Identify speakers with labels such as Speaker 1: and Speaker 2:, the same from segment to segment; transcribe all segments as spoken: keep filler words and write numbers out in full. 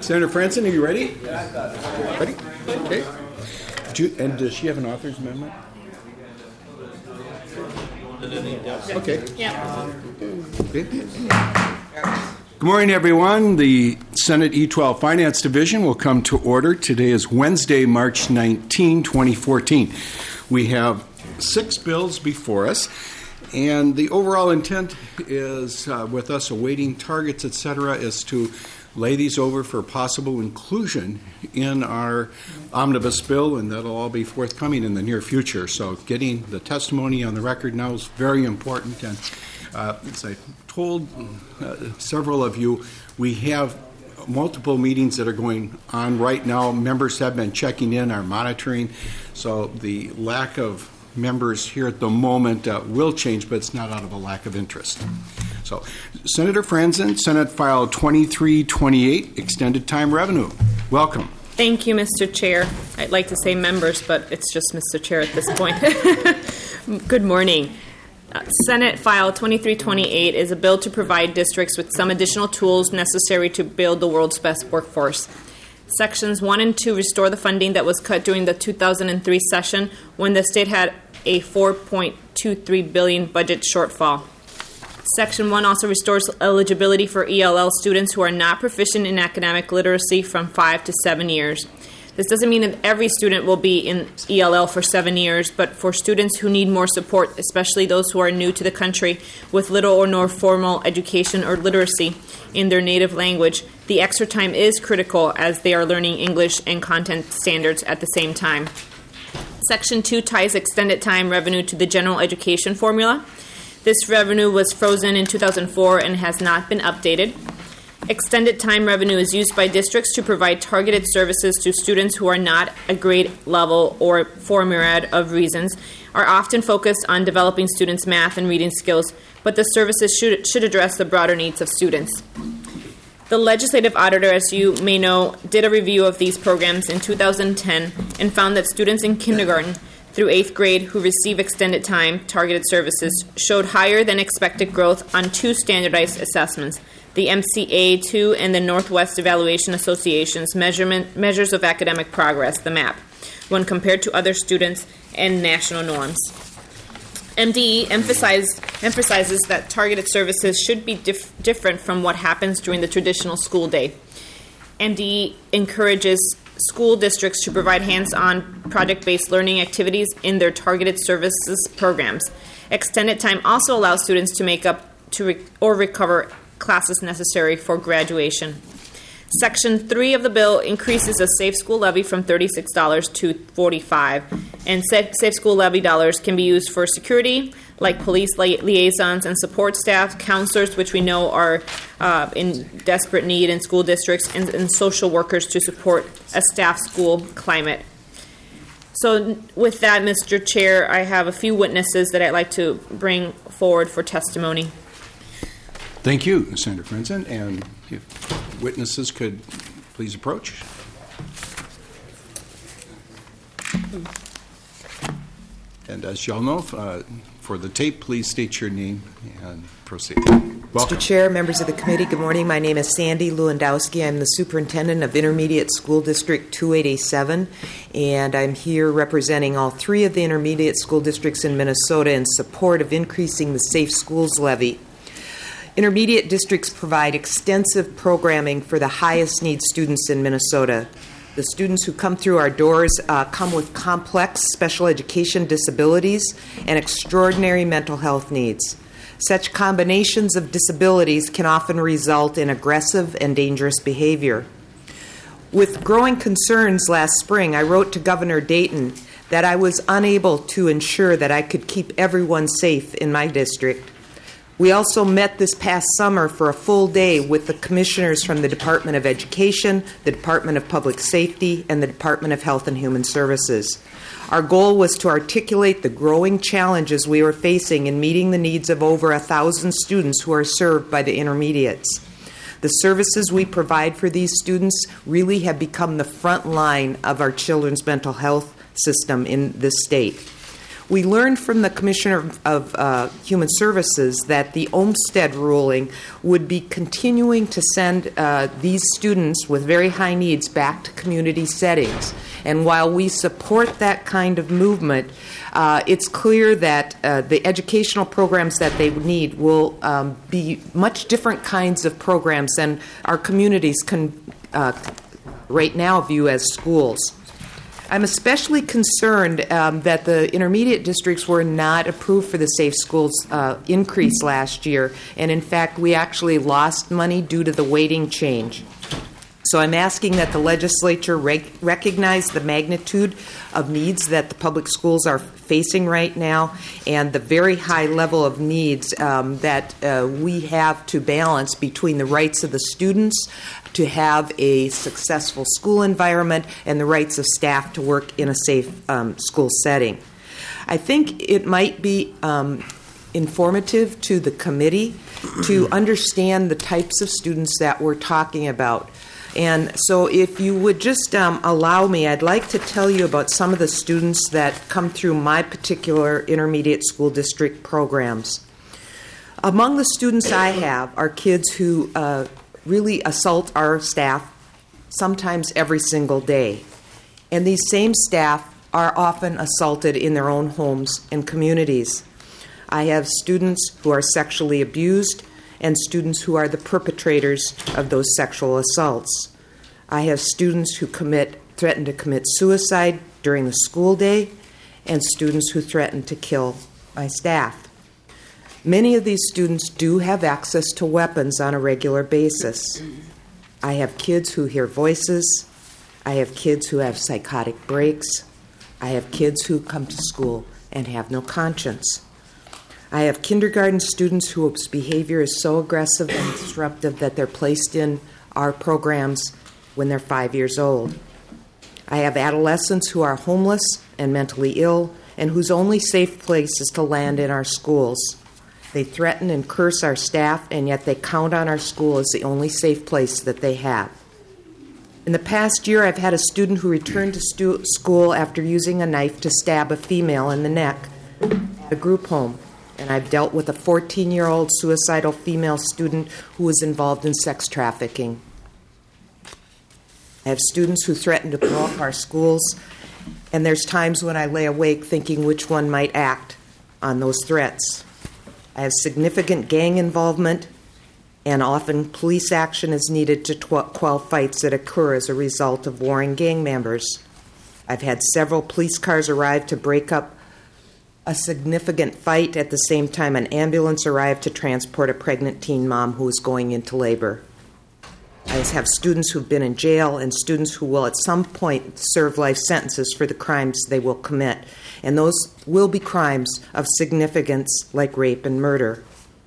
Speaker 1: Senator Franzen, are you ready? Ready? Okay. Do you, and does she have an author's amendment? Okay.
Speaker 2: Yeah.
Speaker 1: Okay. Good morning, everyone. The Senate E twelve Finance Division will come to order. Today is Wednesday, March nineteenth, twenty fourteen. We have six bills before us, and the overall intent is, uh, with us awaiting targets, et cetera, is to lay these over for possible inclusion in our omnibus bill, and that'll all be forthcoming in the near future. So getting the testimony on the record now is very important. And uh, as I told uh, several of you, we have multiple meetings that are going on right now. Members have been checking in, are monitoring. So the lack of members here at the moment uh, will change, but it's not out of a lack of interest. So, Senator Franzen, Senate File twenty-three twenty-eight, Extended Time Revenue. Welcome.
Speaker 2: Thank you, Mister Chair. I'd like to say members, but it's just Mister Chair at this point. Good morning. Uh, Senate File twenty-three twenty-eight is a bill to provide districts with some additional tools necessary to build the world's best workforce. Sections one and two restore the funding that was cut during the two thousand three session when the state had a four point two three billion dollars budget shortfall. Section one also restores eligibility for E L L students who are not proficient in academic literacy from five to seven years. This doesn't mean that every student will be in E L L for seven years, but for students who need more support, especially those who are new to the country with little or no formal education or literacy in their native language, the extra time is critical as they are learning English and content standards at the same time. Section two ties extended time revenue to the general education formula. This revenue was frozen in two thousand four and has not been updated. Extended time revenue is used by districts to provide targeted services to students who are not a grade level or for a myriad of reasons, are often focused on developing students' math and reading skills, but the services should, should address the broader needs of students. The legislative auditor, as you may know, did a review of these programs in two thousand ten and found that students in kindergarten through eighth grade who receive extended time targeted services showed higher than expected growth on two standardized assessments, the M C A two and the Northwest Evaluation Association's measurement measures of academic progress, the MAP, when compared to other students and national norms. M D E emphasized, emphasizes that targeted services should be dif- different from what happens during the traditional school day. M D E encourages school districts to provide hands-on project-based learning activities in their targeted services programs. Extended time also allows students to make up to re- or recover classes necessary for graduation. Section three of the bill increases the Safe School Levy from thirty-six dollars to forty-five dollars, and Safe School Levy dollars can be used for security, like police li- liaisons and support staff, counselors, which we know are uh, in desperate need in school districts, and, and social workers to support a staff school climate. So with that, Mister Chair, I have a few witnesses that I'd like to bring forward for testimony.
Speaker 1: Thank you, Senator Franzen. And if witnesses could please approach. And as you all know, uh, for the tape, please state your name and proceed. Welcome.
Speaker 3: Mister Chair, members of the committee, good morning. My name is Sandy Lewandowski. I'm the superintendent of Intermediate School District two eight seven, and I'm here representing all three of the intermediate school districts in Minnesota in support of increasing the Safe Schools Levy. Intermediate districts provide extensive programming for the highest need students in Minnesota. The students who come through our doors uh, come with complex special education disabilities and extraordinary mental health needs. Such combinations of disabilities can often result in aggressive and dangerous behavior. With growing concerns last spring, I wrote to Governor Dayton that I was unable to ensure that I could keep everyone safe in my district. We also met this past summer for a full day with the commissioners from the Department of Education, the Department of Public Safety, and the Department of Health and Human Services. Our goal was to articulate the growing challenges we were facing in meeting the needs of over a thousand students who are served by the intermediates. The services we provide for these students really have become the front line of our children's mental health system in this state. We learned from the Commissioner of, of uh, Human Services that the Olmstead ruling would be continuing to send uh, these students with very high needs back to community settings. And while we support that kind of movement, uh, it's clear that uh, the educational programs that they need will um, be much different kinds of programs than our communities can uh, right now view as schools. I'm especially concerned um, that the intermediate districts were not approved for the Safe Schools uh, increase last year, and in fact, we actually lost money due to the weighting change. So I'm asking that the legislature rec- recognize the magnitude of needs that the public schools are facing right now and the very high level of needs um, that uh, we have to balance between the rights of the students to have a successful school environment and the rights of staff to work in a safe um, school setting. I think it might be um, informative to the committee to understand the types of students that we're talking about. And so if you would just um, allow me, I'd like to tell you about some of the students that come through my particular intermediate school district programs. Among the students I have are kids who uh, really assault our staff sometimes every single day. And these same staff are often assaulted in their own homes and communities. I have students who are sexually abused and students who are the perpetrators of those sexual assaults. I have students who commit, threaten to commit suicide during the school day, and students who threaten to kill my staff. Many of these students do have access to weapons on a regular basis. I have kids who hear voices. I have kids who have psychotic breaks. I have kids who come to school and have no conscience. I have kindergarten students whose behavior is so aggressive and disruptive that they're placed in our programs when they're five years old. I have adolescents who are homeless and mentally ill and whose only safe place is to land in our schools. They threaten and curse our staff, and yet they count on our school as the only safe place that they have. In the past year, I've had a student who returned to stu- school after using a knife to stab a female in the neck at a group home. And I've dealt with a fourteen-year-old suicidal female student who was involved in sex trafficking. I have students who threaten to blow up our schools, and there's times when I lay awake thinking which one might act on those threats. I have significant gang involvement, and often police action is needed to tw- quell fights that occur as a result of warring gang members. I've had several police cars arrive to break up a significant fight. At the same time, an ambulance arrived to transport a pregnant teen mom who was going into labor. I have students who've been in jail and students who will at some point serve life sentences for the crimes they will commit. And those will be crimes of significance like rape and murder.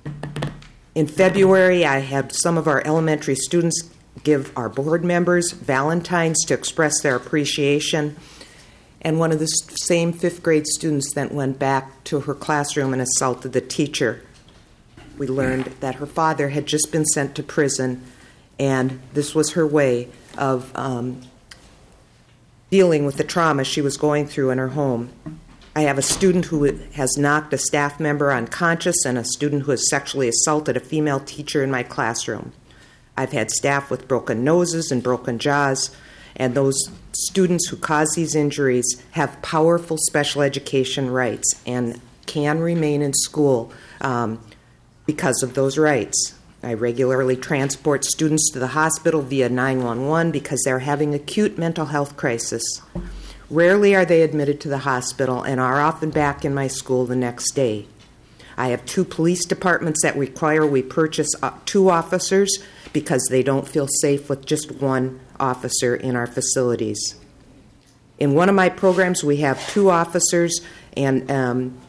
Speaker 3: In February, I had some of our elementary students give our board members Valentines to express their appreciation. And one of the same fifth grade students then went back to her classroom and assaulted the teacher. We learned that her father had just been sent to prison, and this was her way of um, dealing with the trauma she was going through in her home. I have a student who has knocked a staff member unconscious and a student who has sexually assaulted a female teacher in my classroom. I've had staff with broken noses and broken jaws, and those students who cause these injuries have powerful special education rights and can remain in school um, because of those rights. I regularly transport students to the hospital via nine one one because they're having acute mental health crisis. Rarely are they admitted to the hospital and are often back in my school the next day. I have two police departments that require we purchase two officers because they don't feel safe with just one officer in our facilities. In one of my programs, we have two officers, and um,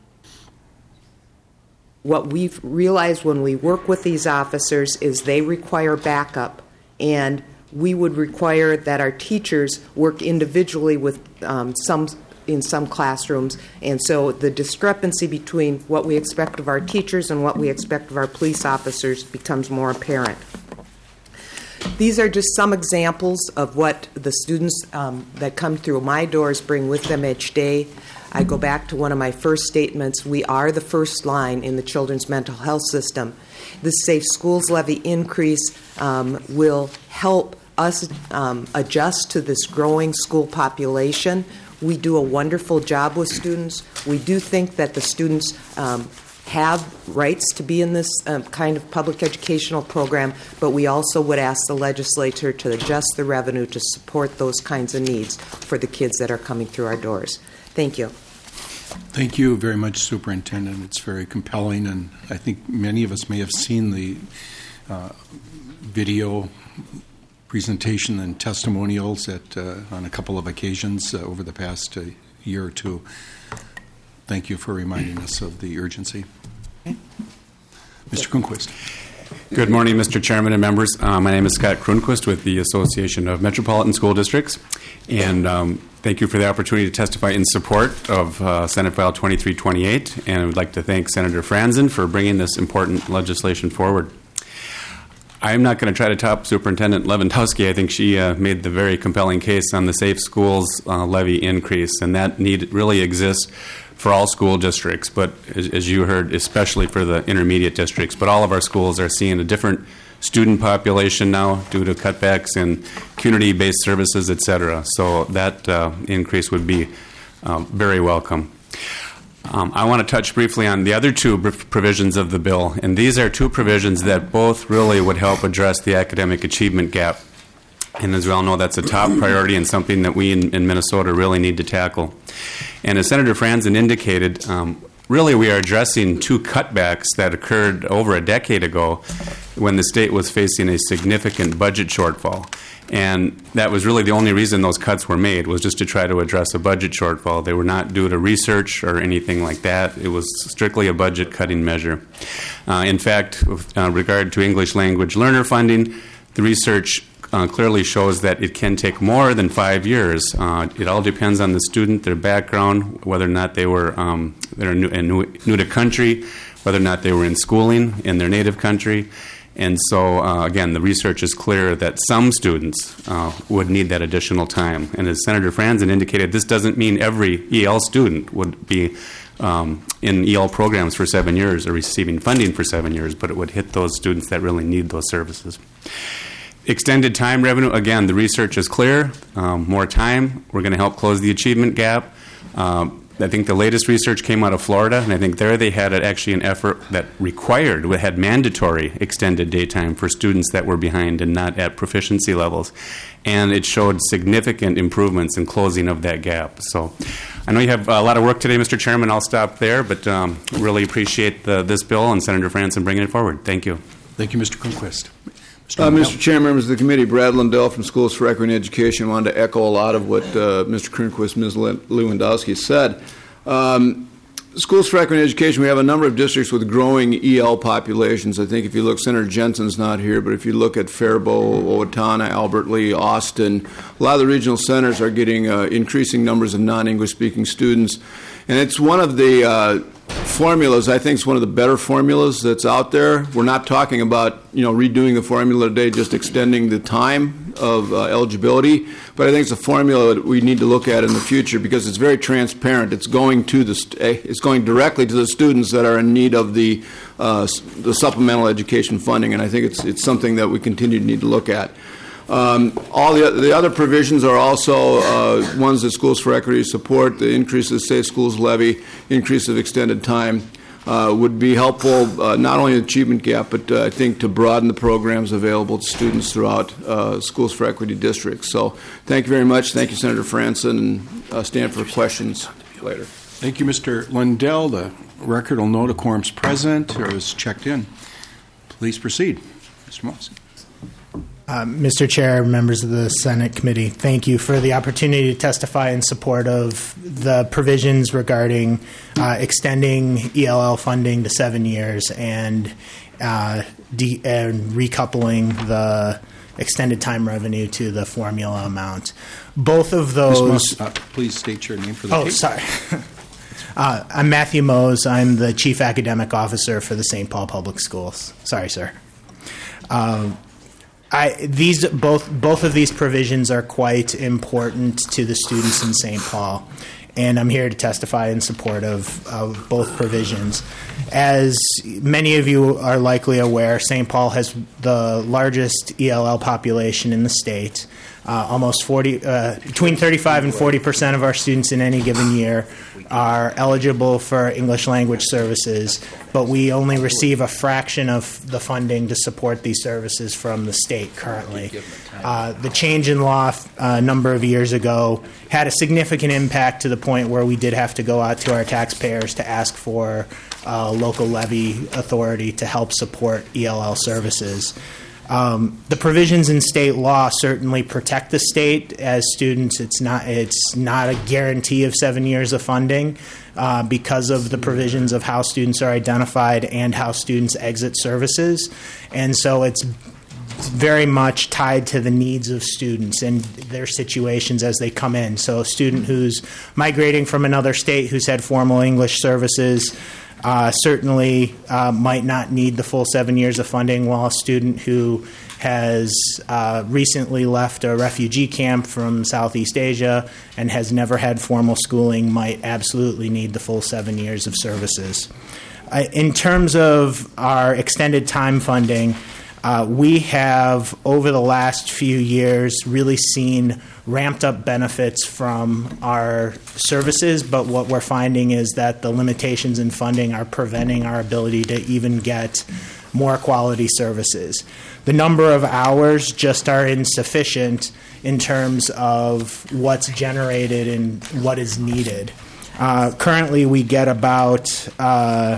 Speaker 3: what we've realized when we work with these officers is they require backup, and we would require that our teachers work individually with um, some in some classrooms, and so the discrepancy between what we expect of our teachers and what we expect of our police officers becomes more apparent. These are just some examples of what the students um, that come through my doors bring with them each day. I go back to one of my first statements. We are the first line in the children's mental health system. The Safe Schools Levy increase um, will help us um, adjust to this growing school population. We do a wonderful job with students. We do think that the students um, have rights to be in this um, kind of public educational program, but we also would ask the legislature to adjust the revenue to support those kinds of needs for the kids that are coming through our doors. Thank you.
Speaker 1: Thank you very much, Superintendent. It's very compelling, and I think many of us may have seen the uh, video presentation and testimonials at, uh, on a couple of occasions uh, over the past uh, year or two. Thank you for reminding us of the urgency. Okay. Mister Kronquist.
Speaker 4: Good morning, Mister Chairman and members. Uh, my name is Scott Kronquist with the Association of Metropolitan School Districts, and um, thank you for the opportunity to testify in support of uh, Senate File twenty-three twenty-eight, and I would like to thank Senator Franzen for bringing this important legislation forward. I'm not going to try to top Superintendent Lewandowski. I think she uh, made the very compelling case on the Safe Schools uh, levy increase, and that need really exists for all school districts, but as, as you heard, especially for the intermediate districts. But all of our schools are seeing a different student population now due to cutbacks in community-based services, et cetera. So that uh, increase would be um, very welcome. Um, I want to touch briefly on the other two provisions of the bill, and these are two provisions that both really would help address the academic achievement gap. And as we all know, that's a top priority and something that we in, in Minnesota really need to tackle. And as Senator Franzen indicated, um, really we are addressing two cutbacks that occurred over a decade ago when the state was facing a significant budget shortfall. And that was really the only reason those cuts were made, was just to try to address a budget shortfall. They were not due to research or anything like that. It was strictly a budget cutting measure. Uh, in fact, with uh, regard to English language learner funding, the research Uh, clearly shows that it can take more than five years. Uh, it all depends on the student, their background, whether or not they were um, they're new, new, new to country, whether or not they were in schooling in their native country. And so, uh, again, the research is clear that some students uh, would need that additional time. And as Senator Franzen indicated, this doesn't mean every E L student would be um, in E L programs for seven years or receiving funding for seven years, but it would hit those students that really need those services. Extended time revenue, again, the research is clear. Um, more time, we're going to help close the achievement gap. Um, I think the latest research came out of Florida, and I think there they had actually an effort that required, had mandatory extended daytime for students that were behind and not at proficiency levels. And it showed significant improvements in closing of that gap. So I know you have a lot of work today, Mister Chairman. I'll stop there, but um, really appreciate the, this bill and Senator Franzen bringing it forward. Thank you.
Speaker 1: Thank you, Mister Kronquist.
Speaker 5: Uh, Mister Chair, members of the committee, Brad Lundell from Schools for Equity and Education. Wanted to echo a lot of what uh, Mister Kronquist and Miz Lewandowski said. Um, Schools for Equity and Education, we have a number of districts with growing E L populations. I think if you look, Senator Jensen's not here, but if you look at Faribault, Owatonna, Albert Lee, Austin, a lot of the regional centers are getting uh, increasing numbers of non-English speaking students. And it's one of the uh, formulas, I think it's one of the better formulas that's out there. We're not talking about, you know, redoing the formula today, just extending the time of uh, eligibility, but I think it's a formula that we need to look at in the future because it's very transparent. It's going to the st- it's going directly to the students that are in need of the uh, the supplemental education funding, and I think it's it's something that we continue to need to look at. Um, all the, the other provisions are also uh, ones that Schools for Equity support. The increase of the Safe Schools levy, increase of extended time uh, would be helpful, uh, not only in the achievement gap, but uh, I think to broaden the programs available to students throughout uh, Schools for Equity districts. So thank you very much. Thank you, Senator Franzen, and uh, stand for questions later.
Speaker 1: Thank you, Mister Lundell. The record will note a quorum's present or is checked in. Please proceed. Mister Moss.
Speaker 6: Uh, Mister Chair, members of the Senate Committee, thank you for the opportunity to testify in support of the provisions regarding uh, extending E L L funding to seven years and, uh, de- and recoupling the extended time revenue to the formula amount. Both of those...
Speaker 1: Miz Moss, uh, please state your name for the
Speaker 6: Oh,
Speaker 1: tape.
Speaker 6: sorry. uh, I'm Matthew Mose. I'm the Chief Academic Officer for the Saint Paul Public Schools. Sorry, sir. Um, I, these both both of these provisions are quite important to the students in Saint Paul, and I'm here to testify in support of, of both provisions. As many of you are likely aware, Saint Paul has the largest E L L population in the state. Uh, almost forty, uh, between thirty-five and forty percent of our students in any given year are eligible for English language services, but we only receive a fraction of the funding to support these services from the state currently. Uh, the change in law uh, a number of years ago had a significant impact to the point where we did have to go out to our taxpayers to ask for uh, local levy authority to help support E L L services. Um, the provisions in state law certainly protect the state as students. It's not it's not a guarantee of seven years of funding uh, because of the provisions of how students are identified and how students exit services. And so it's very much tied to the needs of students and their situations as they come in. So a student who's migrating from another state who's had formal English services Uh, certainly uh, might not need the full seven years of funding, while a student who has uh, recently left a refugee camp from Southeast Asia and has never had formal schooling might absolutely need the full seven years of services. Uh, in terms of our extended time funding, uh, we have, over the last few years, really seen ramped up benefits from our services, but what we're finding is that the limitations in funding are preventing our ability to even get more quality services. The number of hours just are insufficient in terms of what's generated and what is needed. Uh, currently, we get about uh,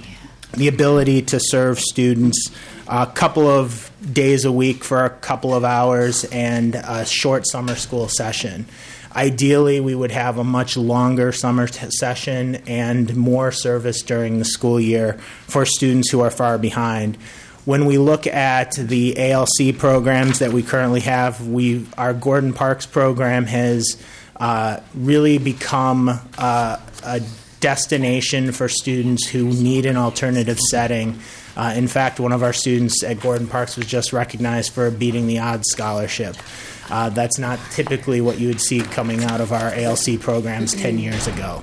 Speaker 6: the ability to serve students a couple of days a week for a couple of hours and a short summer school session. Ideally, we would have a much longer summer t- session and more service during the school year for students who are far behind. When we look at the A L C programs that we currently have, we our Gordon Parks program has uh, really become uh, a destination for students who need an alternative setting. Uh, in fact, one of our students at Gordon Parks was just recognized for a Beating the Odds scholarship. Uh, that's not typically what you would see coming out of our A L C programs ten years ago.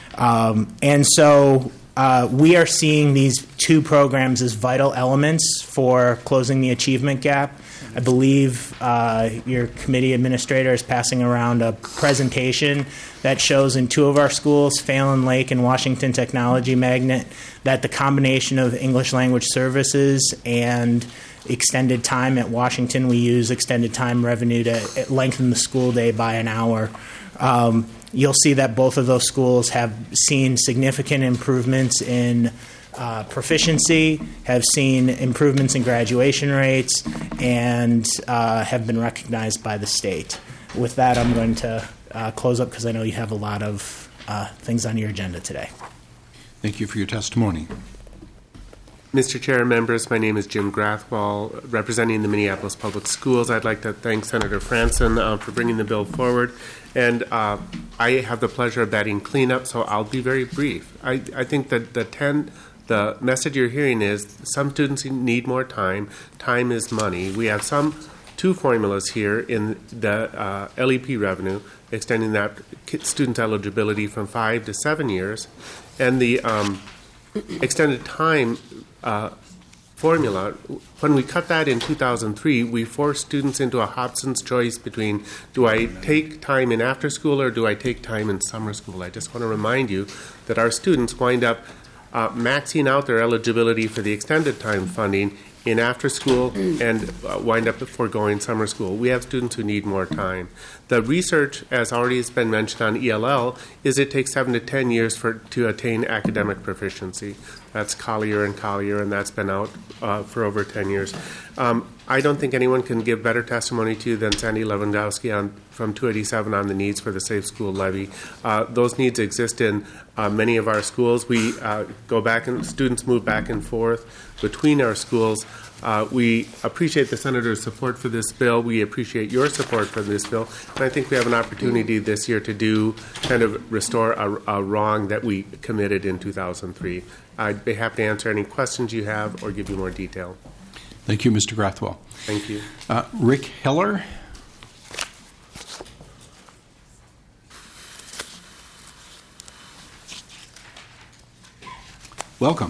Speaker 6: Um, and so uh, we are seeing these two programs as vital elements for closing the achievement gap. I believe uh, your committee administrator is passing around a presentation that shows in two of our schools, Phelan Lake and Washington Technology Magnet, that the combination of English language services and extended time at Washington, we use extended time revenue to lengthen the school day by an hour. Um, you'll see that both of those schools have seen significant improvements in Uh, proficiency, have seen improvements in graduation rates, and uh, have been recognized by the state. With that, I'm going to uh, close up because I know you have a lot of uh, things on your agenda today.
Speaker 1: Thank you for your testimony.
Speaker 7: Mister Chair and members, my name is Jim Grathwall, representing the Minneapolis Public Schools. I'd like to thank Senator Franson uh, for bringing the bill forward. And uh, I have the pleasure of batting cleanup, so I'll be very brief. I, I think that the ten The message you're hearing is some students need more time. Time is money. We have some two formulas here in the uh, L E P revenue, extending that student eligibility from five to seven years, and the um, extended time uh, formula. When we cut that in two thousand three, we forced students into a Hobson's choice between, do I take time in after school or do I take time in summer school? I just want to remind you that our students wind up Uh, maxing out their eligibility for the extended time funding in after school and uh, wind up foregoing summer school. We have students who need more time. The research, as already has been mentioned on E L L, is it takes seven to ten years for to attain academic proficiency. That's Collier and Collier, and that's been out uh, for over ten years. Um, I don't think anyone can give better testimony to you than Sandy Lewandowski on, from two eighty-seven on the needs for the Safe School Levy. Uh, those needs exist in uh, many of our schools. We uh, go back and students move back and forth between our schools. Uh, we appreciate the Senator's support for this bill. We appreciate your support for this bill. And I think we have an opportunity this year to do kind of restore a, a wrong that we committed in two thousand three. I'd be happy to answer any questions you have or give you more detail.
Speaker 1: Thank you, Mister Grathwell.
Speaker 7: Thank you.
Speaker 1: Uh, Rick Hiller. Welcome.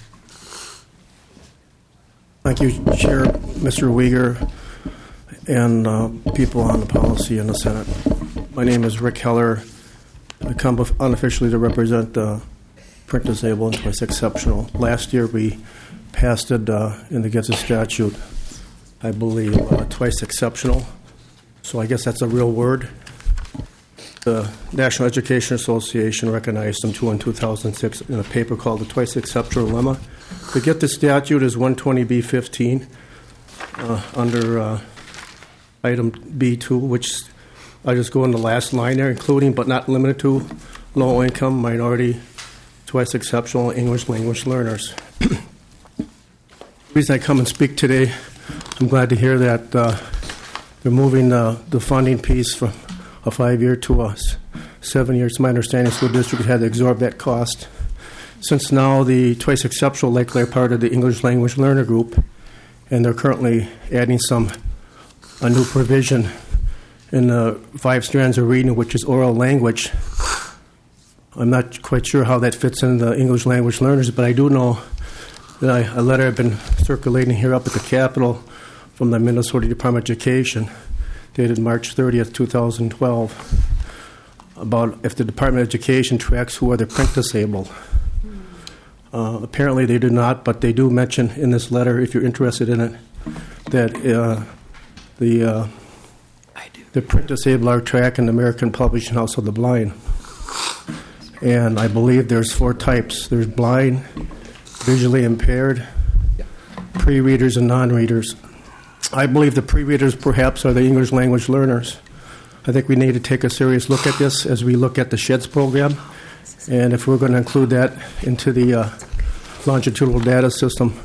Speaker 8: Thank you, Chair, Mister Uyghur, and uh, people on the policy in the Senate. My name is Rick Heller. I come unofficially to represent uh, print disabled and twice exceptional. Last year we passed it uh, in the Gets a statute, I believe, uh, twice exceptional. So I guess that's a real word. The National Education Association recognized them too in two thousand six in a paper called the Twice Exceptional Lemma. The Get the statute is one twenty B fifteen uh, under uh, item B two, which I just go in the last line there, including but not limited to low-income, minority, twice exceptional English language learners. The reason I come and speak today, I'm glad to hear that uh, they're moving uh, the funding piece from a five-year to a seven years. My understanding, school district had to absorb that cost. Since now the twice exceptional likely are part of the English language learner group, and they're currently adding some a new provision in the five strands of reading, which is oral language. I'm not quite sure how that fits in the English language learners, but I do know that I, a letter had been circulating here up at the Capitol from the Minnesota Department of Education, dated March thirtieth, two thousand twelve, about if the Department of Education tracks who are the print disabled. Uh, apparently they do not, but they do mention in this letter, if you're interested in it, that uh, the uh, the print disabled are tracked in the American Publishing House of the Blind. And I believe there's four types. There's blind, visually impaired, pre-readers, and non-readers. I believe the pre-readers perhaps are the English language learners. I think we need to take a serious look at this as we look at the SHEDS program. And if we're going to include that into the uh, longitudinal data system,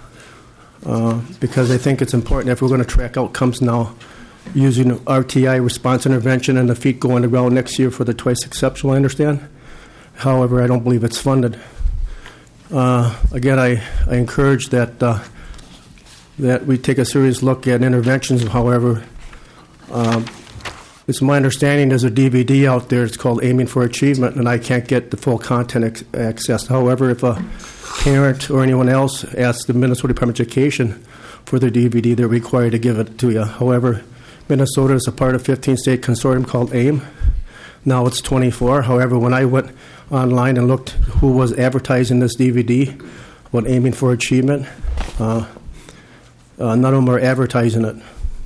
Speaker 8: uh, because I think it's important if we're going to track outcomes now using R T I, response intervention, and the feet go on the ground next year for the twice exceptional, I understand. However, I don't believe it's funded. Uh, again, I, I encourage that uh, that we take a serious look at interventions. However, um, it's my understanding there's a D V D out there. It's called Aiming for Achievement, and I can't get the full content ex- accessed. However, if a parent or anyone else asks the Minnesota Department of Education for the D V D, they're required to give it to you. However, Minnesota is a part of a fifteen-state consortium called AIM. Now it's twenty-four. However, when I went online and looked who was advertising this D V D about Aiming for Achievement, uh, uh, none of them are advertising it.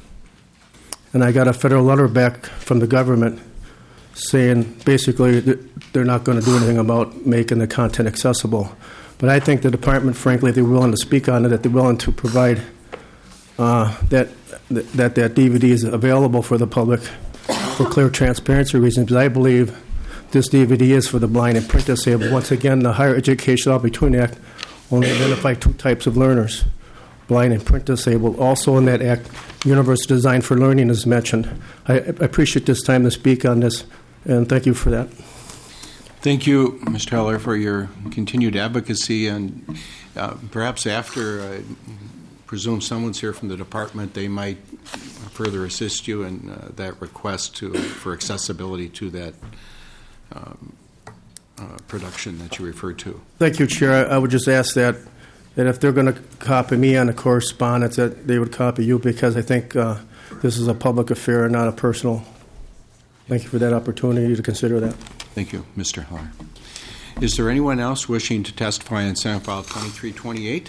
Speaker 8: And I got a federal letter back from the government saying basically that they're not going to do anything about making the content accessible. But I think the department, frankly, if they're willing to speak on it, that they're willing to provide uh, that, that that D V D is available for the public for clear transparency reasons. Because I believe this D V D is for the blind and print disabled. Once again, the Higher Education Law Between Act only identified two types of learners, blind and print disabled. Also in that act, Universal Design for Learning is mentioned. I, I appreciate this time to speak on this, and thank you for that.
Speaker 1: Thank you, Mister Heller, for your continued advocacy. And uh, perhaps after, I presume someone's here from the department, they might further assist you in uh, that request to for accessibility to that um, uh, production that you referred to.
Speaker 8: Thank you, Chair. I, I would just ask that that if they're going to copy me on the correspondence, that they would copy you, because I think uh, this is a public affair and not a personal. Thank you for that opportunity to consider that.
Speaker 1: Thank you, Mister Heller. Is there anyone else wishing to testify on Senate File twenty-three twenty-eight?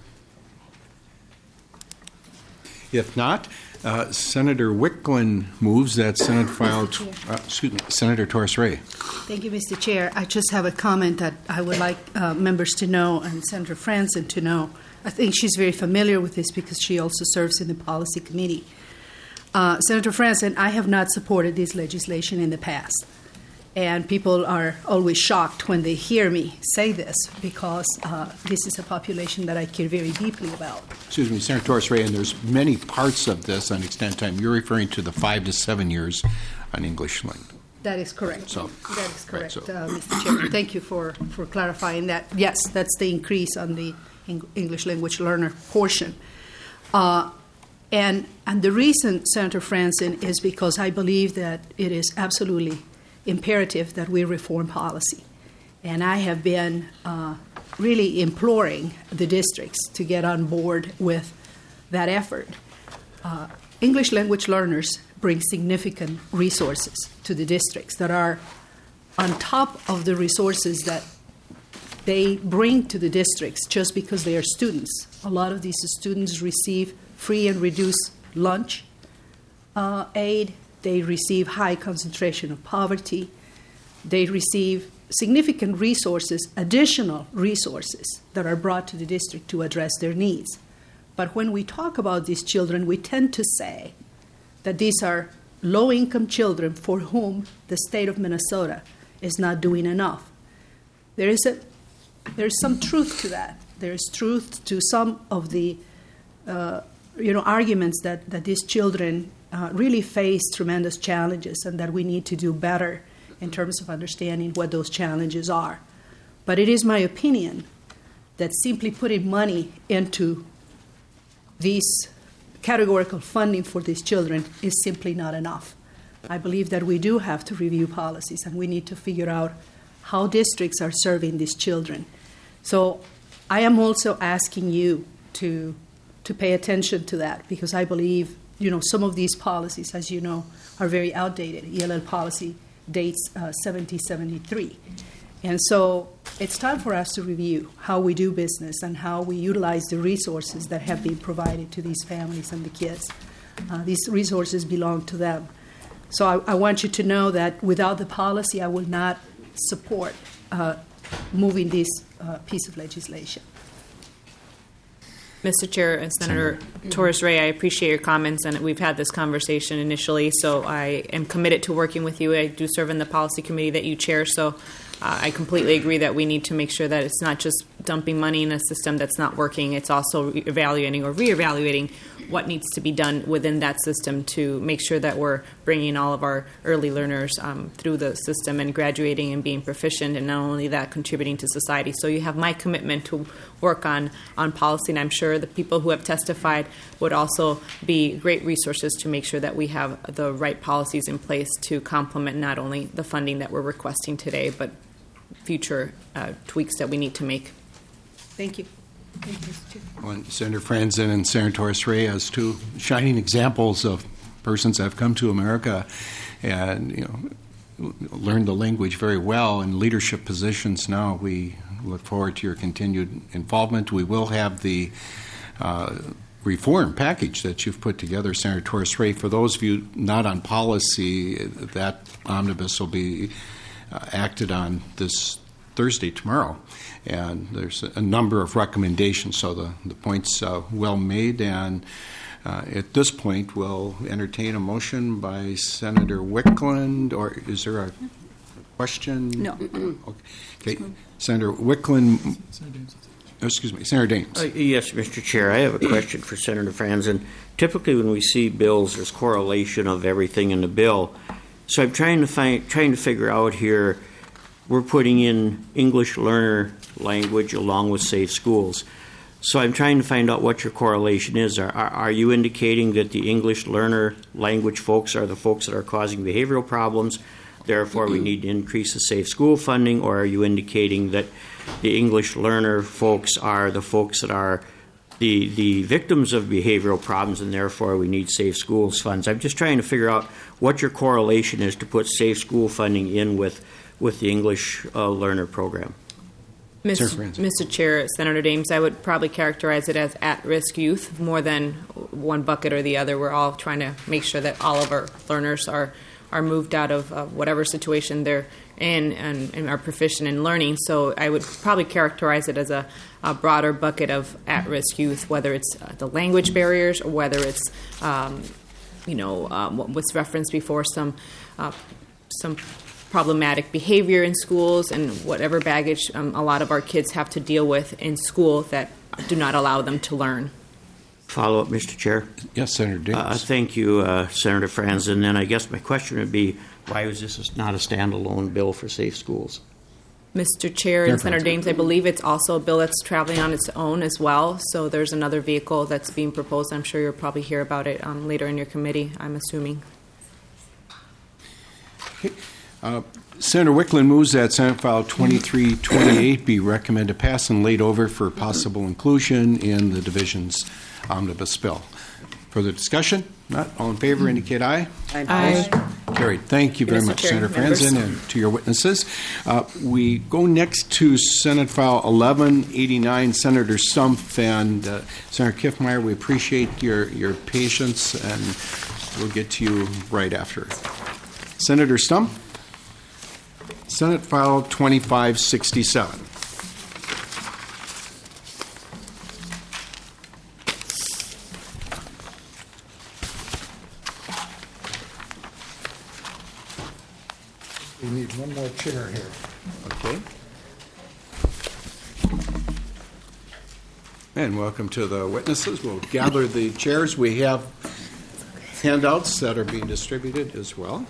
Speaker 1: If not, uh, Senator Wicklund moves that Senate File. Tw- uh, excuse me, Senator Torres-Ray.
Speaker 9: Thank you, Mister Chair. I just have a comment that I would like uh, members to know, and Senator Franson to know. I think she's very familiar with this because she also serves in the policy committee. Uh, Senator Franson, I have not supported this legislation in the past. And people are always shocked when they hear me say this, because uh, this is a population that I care very deeply about.
Speaker 1: Excuse me, Senator Torres-Ray, and there's many parts of this on extended time. You're referring to the five to seven years on English language.
Speaker 9: That is correct.
Speaker 1: So,
Speaker 9: that is correct,
Speaker 1: right, so.
Speaker 9: uh, Mister Chairman. Thank you for, for clarifying that. Yes, that's the increase on the English language learner portion. Uh, and, and the reason, Senator Franson, is because I believe that it is absolutely imperative that we reform policy. And I have been uh, really imploring the districts to get on board with that effort. Uh, English language learners bring significant resources to the districts that are on top of the resources that they bring to the districts just because they are students. A lot of these students receive free and reduced lunch uh, aid. They receive high concentration of poverty. They receive significant resources, additional resources that are brought to the district to address their needs. But when we talk about these children, we tend to say that these are low-income children for whom the state of Minnesota is not doing enough. There is a There's some truth to that. There's truth to some of the uh, you know, arguments that, that these children uh, really face tremendous challenges and that we need to do better in terms of understanding what those challenges are. But it is my opinion that simply putting money into these categorical funding for these children is simply not enough. I believe that we do have to review policies and we need to figure out how districts are serving these children. So I am also asking you to to pay attention to that, because I believe, you know, some of these policies, as you know, are very outdated. E L L policy dates uh, seventeen seventy-three. And so it's time for us to review how we do business and how we utilize the resources that have been provided to these families and the kids. Uh, these resources belong to them. So I, I want you to know that without the policy, I will not support uh, moving this uh, piece of legislation.
Speaker 2: Mister Chair and Senator Torres Ray, I appreciate your comments, and we've had this conversation initially, so I am committed to working with you. I do serve in the policy committee that you chair, so uh, I completely agree that we need to make sure that it's not just dumping money in a system that's not working, it's also re- evaluating or reevaluating what needs to be done within that system to make sure that we're bringing all of our early learners um, through the system and graduating and being proficient, and not only that, contributing to society. So you have my commitment to work on, on policy, and I'm sure the people who have testified would also be great resources to make sure that we have the right policies in place to complement not only the funding that we're requesting today, but future uh, tweaks that we need to make.
Speaker 9: Thank you. Thank you, Mister Chair.
Speaker 1: Well, Senator Franzen and Senator Torres Ray as two shining examples of persons that have come to America and, you know, learned the language very well in leadership positions now. We look forward to your continued involvement. We will have the uh, reform package that you've put together, Senator Torres Ray. For those of you not on policy, that omnibus will be uh, acted on this Thursday, tomorrow. And there's a number of recommendations, so the, the point's uh, well made. And uh, at this point, we'll entertain a motion by Senator Wickland, or is there a question?
Speaker 10: No.
Speaker 1: Okay. Senator Wickland. Oh, excuse me, Senator Daines.
Speaker 11: Uh, yes, Mister Chair. I have a question for Senator Franzen. Typically, when we see bills, there's correlation of everything in the bill. So I'm trying to find, trying to figure out here. We're putting in English learner language along with Safe Schools. So I'm trying to find out what your correlation is. Are, are, are you indicating that the English learner language folks are the folks that are causing behavioral problems, therefore we need to increase the Safe School funding, or are you indicating that the English learner folks are the folks that are the, the victims of behavioral problems and therefore we need Safe Schools funds? I'm just trying to figure out what your correlation is to put Safe School funding in with with the English uh, learner program.
Speaker 2: Mister Mister Chair, Senator Daines, I would probably characterize it as at-risk youth more than one bucket or the other. We're all trying to make sure that all of our learners are, are moved out of uh, whatever situation they're in and, and are proficient in learning. So I would probably characterize it as a, a broader bucket of at-risk youth, whether it's uh, the language barriers or whether it's, um, you know, um, what was referenced before, some uh, some problematic behavior in schools and whatever baggage um, a lot of our kids have to deal with in school that do not allow them to learn.
Speaker 11: Follow up, Mister Chair.
Speaker 1: Yes, Senator Daines.
Speaker 11: Uh, thank you, uh, Senator Franzen. And then I guess my question would be, why was this not a standalone bill for Safe Schools?
Speaker 2: Mister Chair and Senator Daines, I believe it's also a bill that's traveling on its own as well. So there's another vehicle that's being proposed. I'm sure you'll probably hear about it um, later in your committee, I'm assuming.
Speaker 1: Okay. Uh, Senator Wickland moves that Senate File twenty-three twenty-eight be recommended pass and laid over for possible inclusion in the division's omnibus bill. Further discussion? Not. All in favor indicate aye.
Speaker 2: Aye.
Speaker 1: Carried. Thank you very
Speaker 2: Mister
Speaker 1: much,
Speaker 2: Chair,
Speaker 1: Senator
Speaker 2: members.
Speaker 1: Franzen, and to your witnesses. Uh, we go next to Senate File eleven eighty-nine, Senator Stumpf and uh, Senator Kiffmeyer. We appreciate your, your patience, and we'll get to you right after. Senator Stumpf, Senate File twenty-five sixty-seven.
Speaker 10: We need one more chair here.
Speaker 1: Okay. And welcome to the witnesses. We'll gather the chairs. We have handouts that are being distributed as well.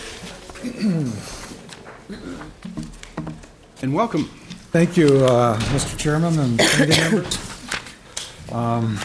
Speaker 1: And welcome.
Speaker 10: Thank you, uh, Mister Chairman and committee members. Um,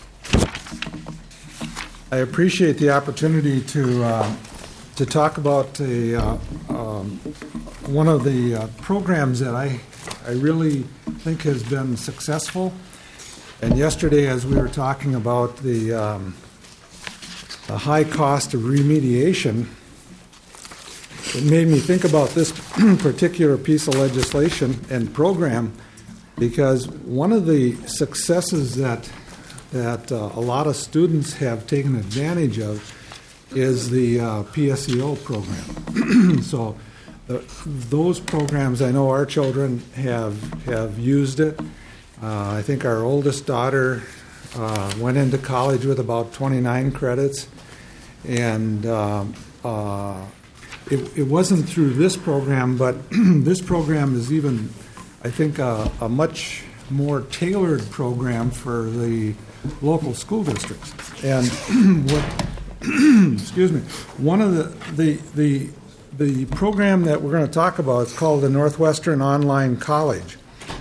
Speaker 10: I appreciate the opportunity to uh, to talk about the uh, um, one of the uh, programs that I I really think has been successful. And yesterday, as we were talking about the um, the high cost of remediation, it made me think about this particular piece of legislation and program, because one of the successes that that uh, a lot of students have taken advantage of is the uh, P S E O program. So the, those programs, I know our children have have used it. Uh, I think our oldest daughter uh, went into college with about twenty-nine credits, and um, uh, it, it wasn't through this program, but this program is even, I think, a, a much more tailored program for the local school districts. And what, excuse me, one of the, the the the program that we're going to talk about is called the Northwestern Online College.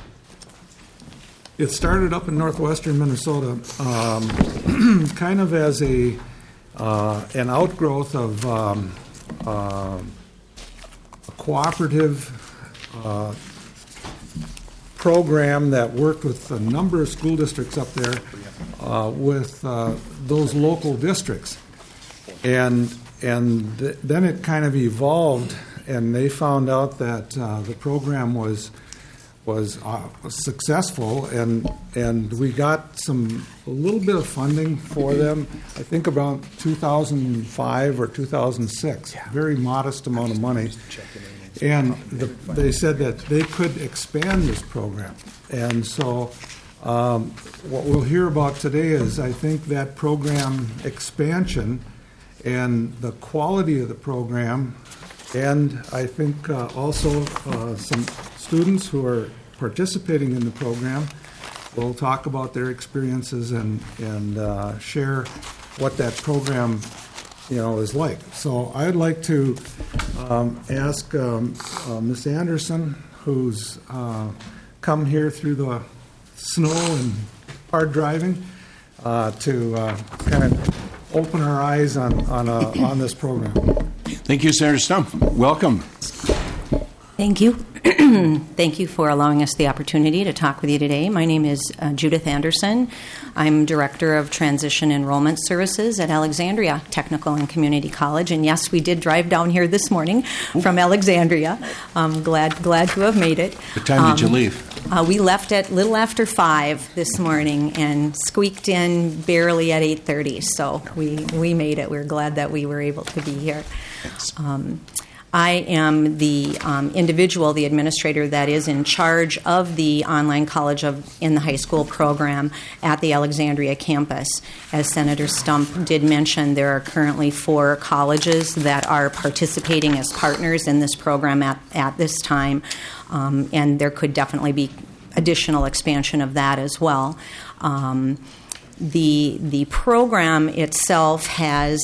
Speaker 10: It started up in northwestern Minnesota, um, kind of as a uh, an outgrowth of um, uh, a cooperative uh, program that worked with a number of school districts up there uh, with uh, those local districts. And and th- then it kind of evolved, and they found out that uh, the program was was uh, successful, and and we got some a little bit of funding for them. I think about two thousand five or two thousand six, very modest amount of money. And the, they said that they could expand this program, and so. Um, what we'll hear about today is, I think, that program expansion and the quality of the program, and I think uh, also uh, some students who are participating in the program will talk about their experiences and and uh, share what that program, you know, is like. So I'd like to um, ask um, uh, Miz Anderson, who's uh, come here through the snow and hard driving, uh, to uh, kind of open our eyes on on, uh, on this program.
Speaker 1: Thank you, Senator Stumpf. Welcome.
Speaker 12: Thank you. Thank you for allowing us the opportunity to talk with you today. My name is uh, Judith Anderson. I'm Director of Transition Enrollment Services at Alexandria Technical and Community College. And yes, we did drive down here this morning from Alexandria. I'm glad glad to have made it.
Speaker 1: What time um, did you leave?
Speaker 12: Uh, we left at little after five this morning and squeaked in barely at eight thirty. So we, we made it. We're glad that we were able to be here. Um, I am the um, individual, the administrator that is in charge of the online college of in the high school program at the Alexandria campus. As Senator Stumpf did mention, there are currently four colleges that are participating as partners in this program at, at this time, um, and there could definitely be additional expansion of that as well. Um, the the program itself has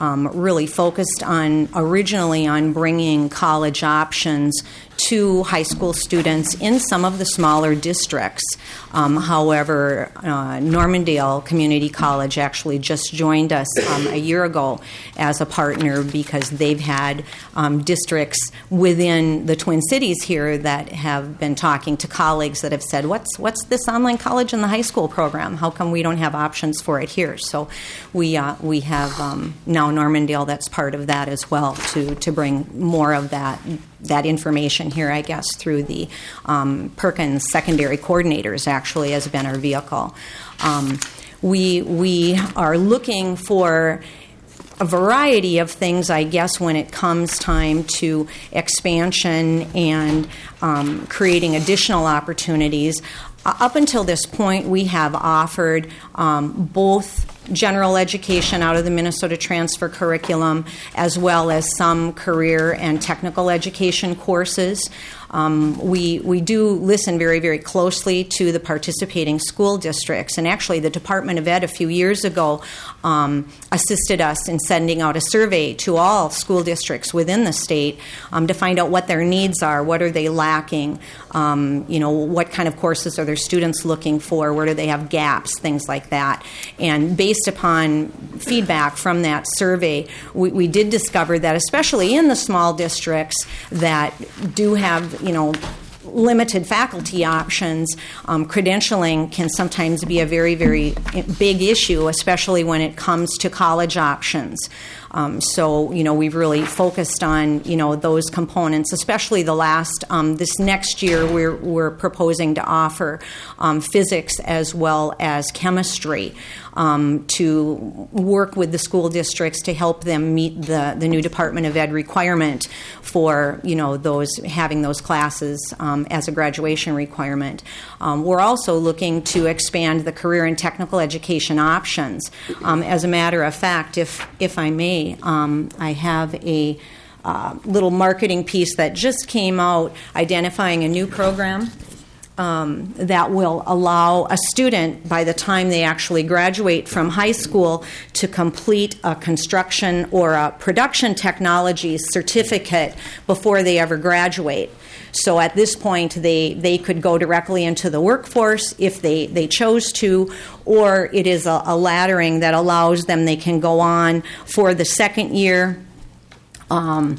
Speaker 12: um, really focused on originally on bringing college options to high school students in some of the smaller districts. Um, however, uh, Normandale Community College actually just joined us um, a year ago as a partner because they've had um, districts within the Twin Cities here that have been talking to colleagues that have said, what's what's this online college in the high school program? How come we don't have options for it here? So we uh, we have um, now Normandale that's part of that as well to, to bring more of that that information here, I guess, through the um, Perkins Secondary Coordinators, actually, has been our vehicle. Um, we, we are looking for a variety of things, I guess, when it comes time to expansion and um, creating additional opportunities. Uh, up until this point, we have offered um, both general education out of the Minnesota Transfer Curriculum, as well as some career and technical education courses. Um, we we do listen very, very closely to the participating school districts, and actually the Department of Ed a few years ago um, assisted us in sending out a survey to all school districts within the state um, to find out what their needs are, what are they lacking, um, you know, what kind of courses are their students looking for, where do they have gaps, things like that. And based upon feedback from that survey, we, we did discover that, especially in the small districts that do have, you know, limited faculty options, um, credentialing can sometimes be a very, very big issue, especially when it comes to college options. Um, so, you know, we've really focused on, you know, those components, especially the last, um, this next year we're, we're proposing to offer um, physics as well as chemistry um, to work with the school districts to help them meet the, the new Department of Ed requirement for, you know, those having those classes um, as a graduation requirement. Um, we're also looking to expand the career and technical education options. Um, as a matter of fact, if, if I may, Um, I have a uh, little marketing piece that just came out identifying a new program um, that will allow a student, by the time they actually graduate from high school, to complete a construction or a production technology certificate before they ever graduate. So at this point, they, they could go directly into the workforce if they, they chose to, or it is a, a laddering that allows them, they can go on for the second year um,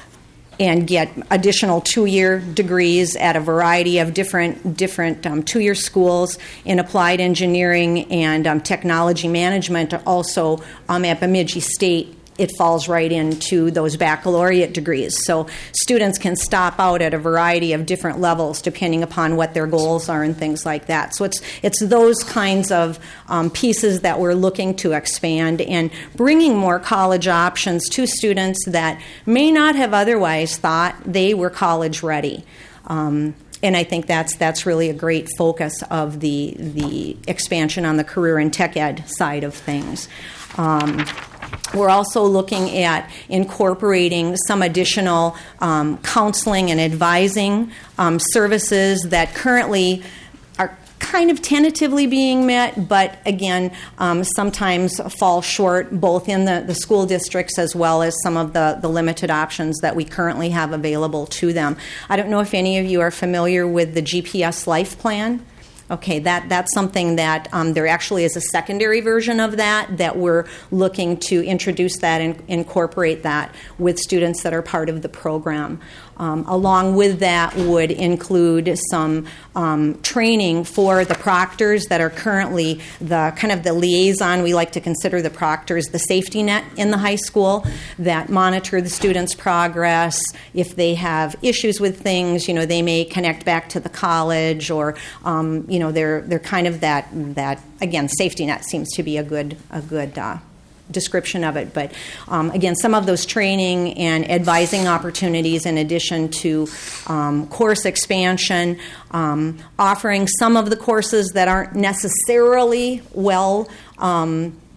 Speaker 12: and get additional two-year degrees at a variety of different, different um, two-year schools in applied engineering and um, technology management. Also um, at Bemidji State, it falls right into those baccalaureate degrees. So students can stop out at a variety of different levels depending upon what their goals are and things like that. So it's it's those kinds of um, pieces that we're looking to expand and bringing more college options to students that may not have otherwise thought they were college ready. Um, And I think that's that's really a great focus of the the expansion on the career and tech ed side of things. Um, we're also looking at incorporating some additional um, counseling and advising um, services that currently are kind of tentatively being met, but again, um, sometimes fall short both in the, the school districts as well as some of the, the limited options that we currently have available to them. I don't know if any of you are familiar with the G P S Life Plan. Okay, that, that's something that um, there actually is a secondary version of that that we're looking to introduce that and incorporate that with students that are part of the program. Um, along with that would include some um, training for the proctors that are currently the kind of the liaison. We like to consider the proctors the safety net in the high school that monitor the students' progress. If they have issues with things, you know, they may connect back to the college, or um, you know, they're they're kind of that that again, safety net seems to be a good a good. Uh, description of it. But um, again, some of those training and advising opportunities in addition to um, course expansion, um, offering some of the courses that aren't necessarily well um,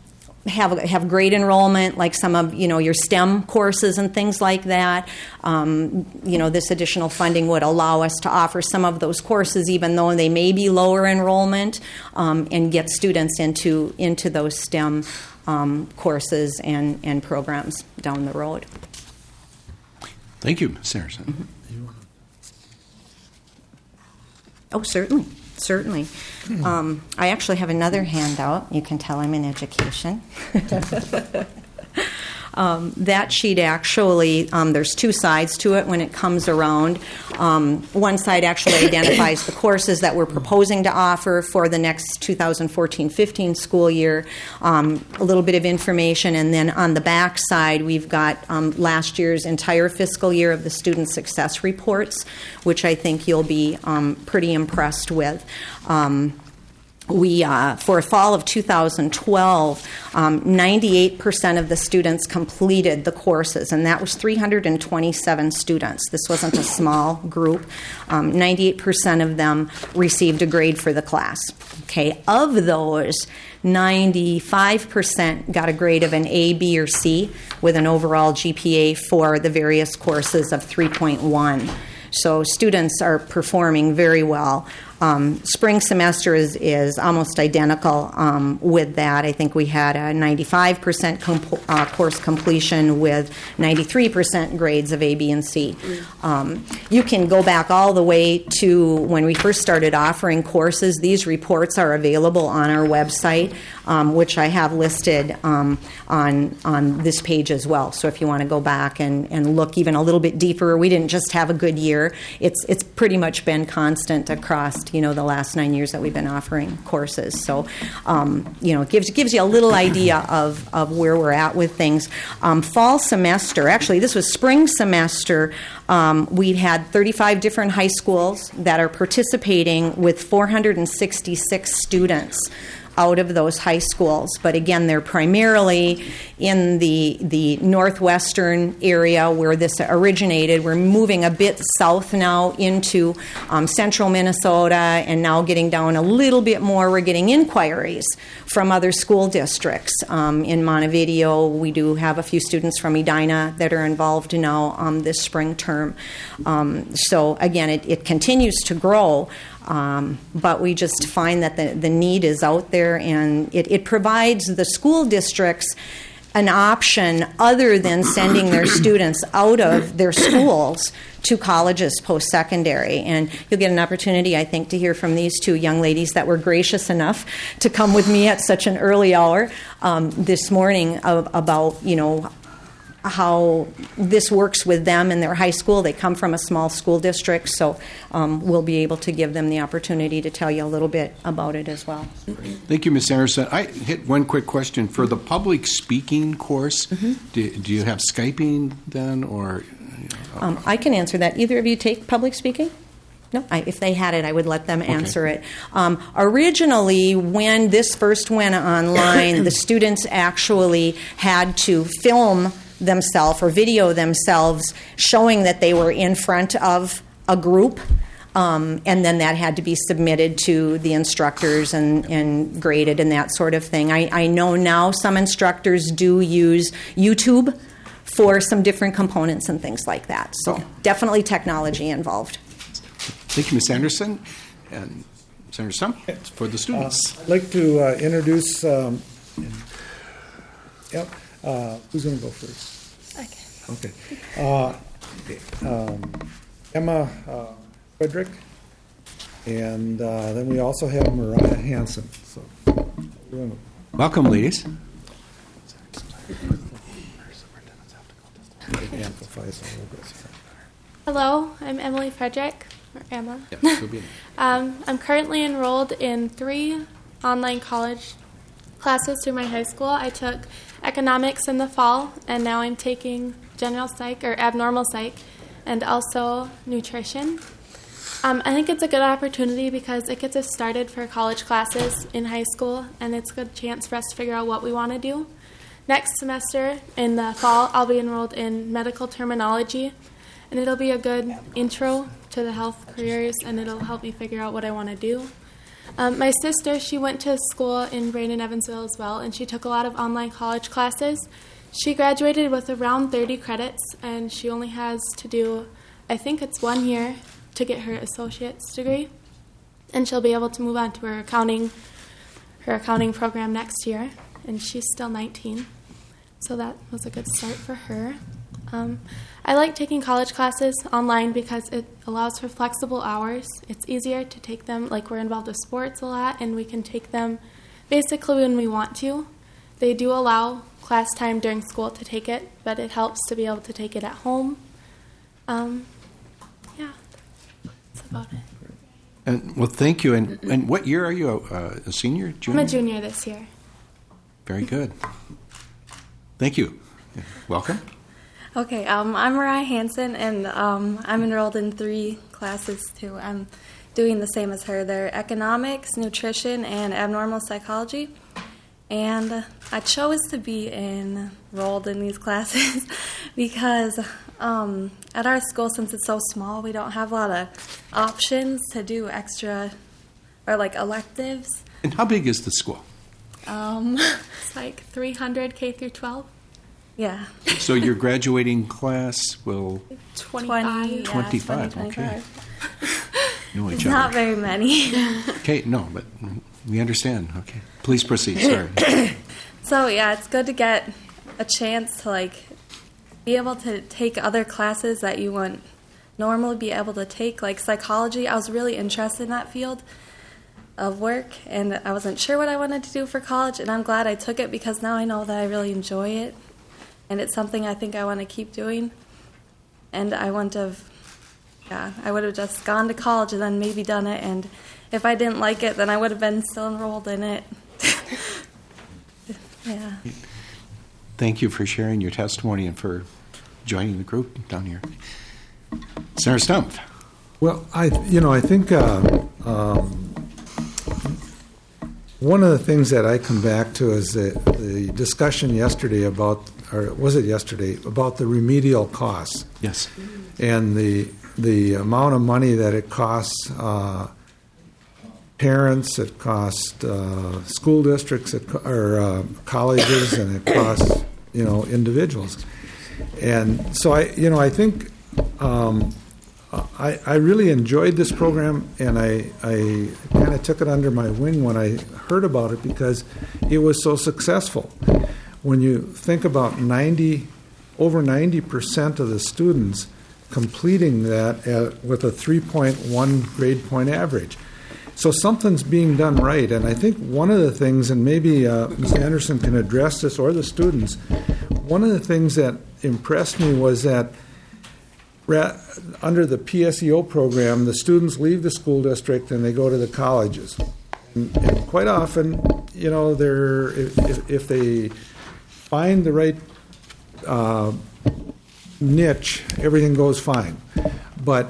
Speaker 12: have have great enrollment, like some of you know your STEM courses and things like that. Um, you know, this additional funding would allow us to offer some of those courses, even though they may be lower enrollment, um, and get students into into those STEM um, courses and and programs down the road.
Speaker 1: Thank you, Miz Saracen.
Speaker 12: Mm-hmm. Oh, certainly. Certainly. Um, I actually have another handout. You can tell I'm in education. Um, that sheet actually, um, there's two sides to it when it comes around. Um, one side actually identifies the courses that we're proposing to offer for the next two thousand fourteen fifteen school year, um, a little bit of information, and then on the back side we've got um, last year's entire fiscal year of the student success reports, which I think you'll be um, pretty impressed with. Um, We, uh, for fall of two thousand twelve, um, ninety-eight percent of the students completed the courses, and that was three hundred twenty-seven students. This wasn't a small group. Um, ninety-eight percent of them received a grade for the class. Okay, of those, ninety-five percent got a grade of an A, B, or C with an overall G P A for the various courses of three point one. So students are performing very well. Um, spring semester is, is almost identical um, with that. I think we had a ninety-five percent comp- uh, course completion with ninety-three percent grades of A, B, and C. Um, you can go back all the way to when we first started offering courses. These reports are available on our website, um, which I have listed um, on on this page as well. So if you want to go back and, and look even a little bit deeper, we didn't just have a good year. It's it's pretty much been constant across you know the last nine years that we've been offering courses. So um, you know it gives gives you a little idea of, of where we're at with things. Um, fall semester, actually this was spring semester. Um, we had thirty-five different high schools that are participating with four hundred sixty-six students out of those high schools. But again, they're primarily in the the northwestern area where this originated. We're moving a bit south now into um, central Minnesota, and now getting down a little bit more. We're getting inquiries from other school districts. Um, in Montevideo, we do have a few students from Edina that are involved now um, this spring term. Um, so again, it, it continues to grow. Um, but we just find that the, the need is out there, and it, it provides the school districts an option other than sending their students out of their schools to colleges post-secondary. And you'll get an opportunity, I think, to hear from these two young ladies that were gracious enough to come with me at such an early hour um, this morning of, about, you know, how this works with them in their high school. They come from a small school district, so um, we'll be able to give them the opportunity to tell you a little bit about it as well.
Speaker 1: Thank you, Miz Anderson. I hit one quick question. For the public speaking course, mm-hmm. do, do you have Skyping then, or? You know,
Speaker 12: um, I can answer that. Either of you take public speaking? No, I, if they had it, I would let them answer okay. it. Um, originally, when this first went online, the students actually had to film themselves or video themselves showing that they were in front of a group, um, and then that had to be submitted to the instructors and, and graded and that sort of thing. I, I know now some instructors do use YouTube for some different components and things like that. So okay. definitely technology involved.
Speaker 1: Thank you, Miz Anderson. And Senator Stump, for the students.
Speaker 10: Uh, I'd like to uh, introduce, um, yep, uh, who's going to go first? Okay. Uh, um, Emma uh, Frederick, and uh, then we also have Mariah Hansen. So,
Speaker 1: welcome, ladies.
Speaker 13: Hello, I'm Emily Frederick, or Emma. Yeah, um, I'm currently enrolled in three online college classes through my high school. I took economics in the fall, and now I'm taking general psych or abnormal psych, and also nutrition. Um, I think it's a good opportunity because it gets us started for college classes in high school, and it's a good chance for us to figure out what we want to do. Next semester, in the fall, I'll be enrolled in medical terminology, and it'll be a good intro to the health careers, and it'll help me figure out what I want to do. Um, my sister, she went to school in Brandon Evansville as well, and she took a lot of online college classes. She graduated with around thirty credits, and she only has to do, I think it's one year to get her associate's degree, and she'll be able to move on to her accounting, her accounting program next year, and she's still nineteen, so that was a good start for her. Um, I like taking college classes online because it allows for flexible hours. It's easier to take them, like we're involved with sports a lot, and we can take them basically when we want to. They do allow class time during school to take it, but it helps to be able to take it at home. Um, yeah, that's about it.
Speaker 1: And, well, thank you. And, and what year are you? Uh, a senior? Junior?
Speaker 13: I'm a junior this year.
Speaker 1: Very good. Thank you. Welcome.
Speaker 14: Okay, um, I'm Mariah Hansen, and um, I'm enrolled in three classes, too. I'm doing the same as her. They're economics, nutrition, and abnormal psychology. And I chose to be enrolled in these classes because um, at our school, since it's so small, we don't have a lot of options to do extra or, like, electives.
Speaker 1: And how big is the school?
Speaker 13: Um, it's like three hundred K through twelve.
Speaker 14: Yeah.
Speaker 1: So your graduating class will...
Speaker 13: twenty-five.
Speaker 1: twenty-five,
Speaker 14: yeah,
Speaker 1: okay. Know each
Speaker 14: It's
Speaker 1: other.
Speaker 14: not very many.
Speaker 1: Okay, no, but we understand. Okay. Please proceed, sorry.
Speaker 14: So, yeah, it's good to get a chance to, like, be able to take other classes that you wouldn't normally be able to take, like psychology. I was really interested in that field of work, and I wasn't sure what I wanted to do for college, and I'm glad I took it because now I know that I really enjoy it, and it's something I think I want to keep doing. And I wouldn't have, yeah, I would have just gone to college and then maybe done it, and if I didn't like it, then I would have been still enrolled in it. Yeah.
Speaker 1: Thank you for sharing your testimony and for joining the group down here. Senator Stumpf.
Speaker 10: Well, I, you know, I think uh, um, one of the things that I come back to is the, the discussion yesterday about, or was it yesterday, about the remedial costs.
Speaker 1: Yes.
Speaker 10: And the the amount of money that it costs uh, parents, it costs uh, school districts, it co- or uh, colleges, and it costs, you know, individuals. And so I, you know, I think um, I, I really enjoyed this program, and I, I kind of took it under my wing when I heard about it because it was so successful. When you think about ninety, over ninety percent of the students completing that at, with a three point one grade point average. So something's being done right, and I think one of the things, and maybe uh, Miz Anderson can address this, or the students, one of the things that impressed me was that ra- under the P S E O program, the students leave the school district and they go to the colleges. And, and quite often, you know, they're, if, if they find the right uh, niche, everything goes fine. But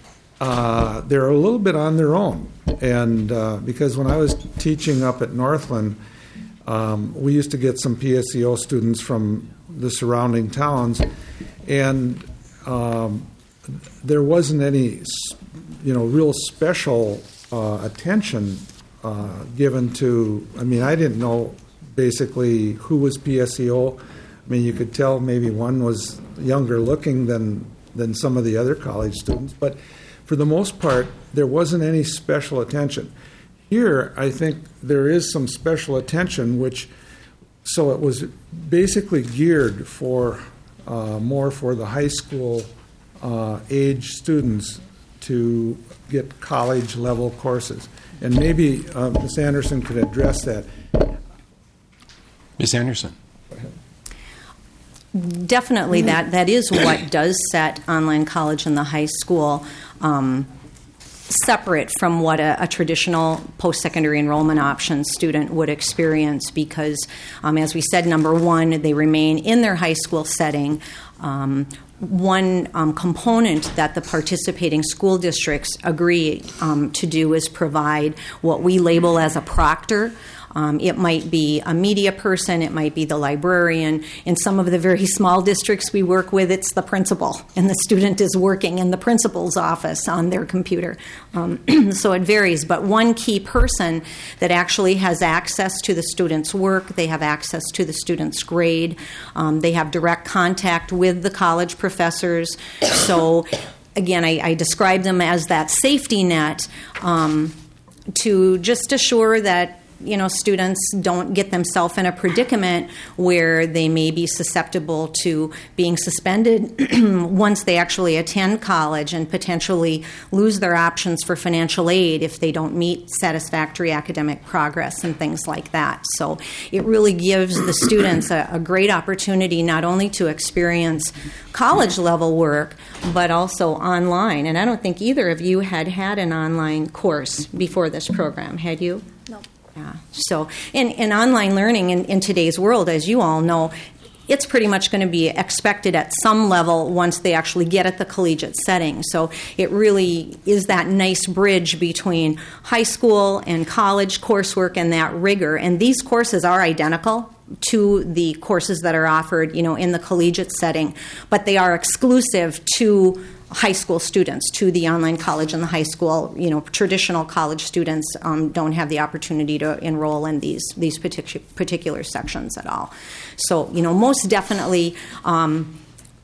Speaker 10: uh, they're a little bit on their own. And uh, because when I was teaching up at Northland, um, we used to get some P S E O students from the surrounding towns, and um, there wasn't any, you know, real special uh, attention uh, given to. I mean, I didn't know basically who was P S E O. I mean, you could tell maybe one was younger looking than than some of the other college students, but for the most part, there wasn't any special attention. Here, I think there is some special attention, which, so it was basically geared for uh, more for the high school uh, age students to get college level courses. And maybe uh, Miz Anderson could address that.
Speaker 1: Miz Anderson.
Speaker 12: Definitely, that, that is what does set online college in the high school um, separate from what a, a traditional post-secondary enrollment option student would experience because, um, as we said, number one, they remain in their high school setting. Um, one um, component that the participating school districts agree um, to do is provide what we label as a proctor Um, it might be a media person, it might be the librarian. In some of the very small districts we work with, it's the principal, and the student is working in the principal's office on their computer. Um, so it varies, but one key person that actually has access to the student's work, they have access to the student's grade, um, they have direct contact with the college professors. So again, I, I describe them as that safety net um, to just assure that, you know, students don't get themselves in a predicament where they may be susceptible to being suspended once they actually attend college and potentially lose their options for financial aid if they don't meet satisfactory academic progress and things like that. So it really gives the students a, a great opportunity not only to experience college level work, but also online. And I don't think either of you had had an online course before this program, had you?
Speaker 14: No.
Speaker 12: Yeah. So, in, in online learning in, in today's world, as you all know, it's pretty much going to be expected at some level once they actually get at the collegiate setting. So it really is that nice bridge between high school and college coursework and that rigor. And these courses are identical to the courses that are offered, you know, in the collegiate setting, but they are exclusive to high school students, to the online college and the high school. You know, traditional college students um, don't have the opportunity to enroll in these these particular particular sections at all. So, you know, most definitely, um,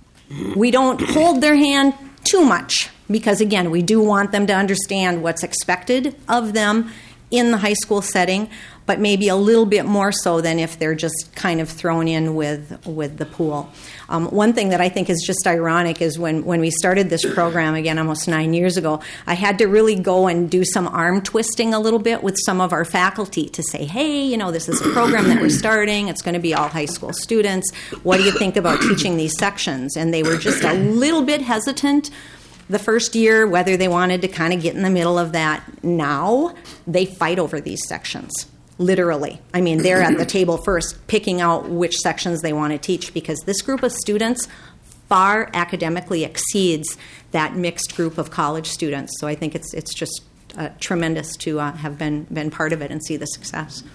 Speaker 12: we don't hold their hand too much because, again, we do want them to understand what's expected of them in the high school setting, but maybe a little bit more so than if they're just kind of thrown in with with the pool. Um, one thing that I think is just ironic is when, when we started this program, again, almost nine years ago, I had to really go and do some arm twisting a little bit with some of our faculty to say, hey, you know, this is a program that we're starting. It's going to be all high school students. What do you think about teaching these sections? And they were just a little bit hesitant the first year, whether they wanted to kind of get in the middle of that. Now they fight over these sections. Literally. I mean, they're at the table first picking out which sections they want to teach because this group of students far academically exceeds that mixed group of college students. So I think it's it's just uh, tremendous to uh, have been, been part of it and see the success.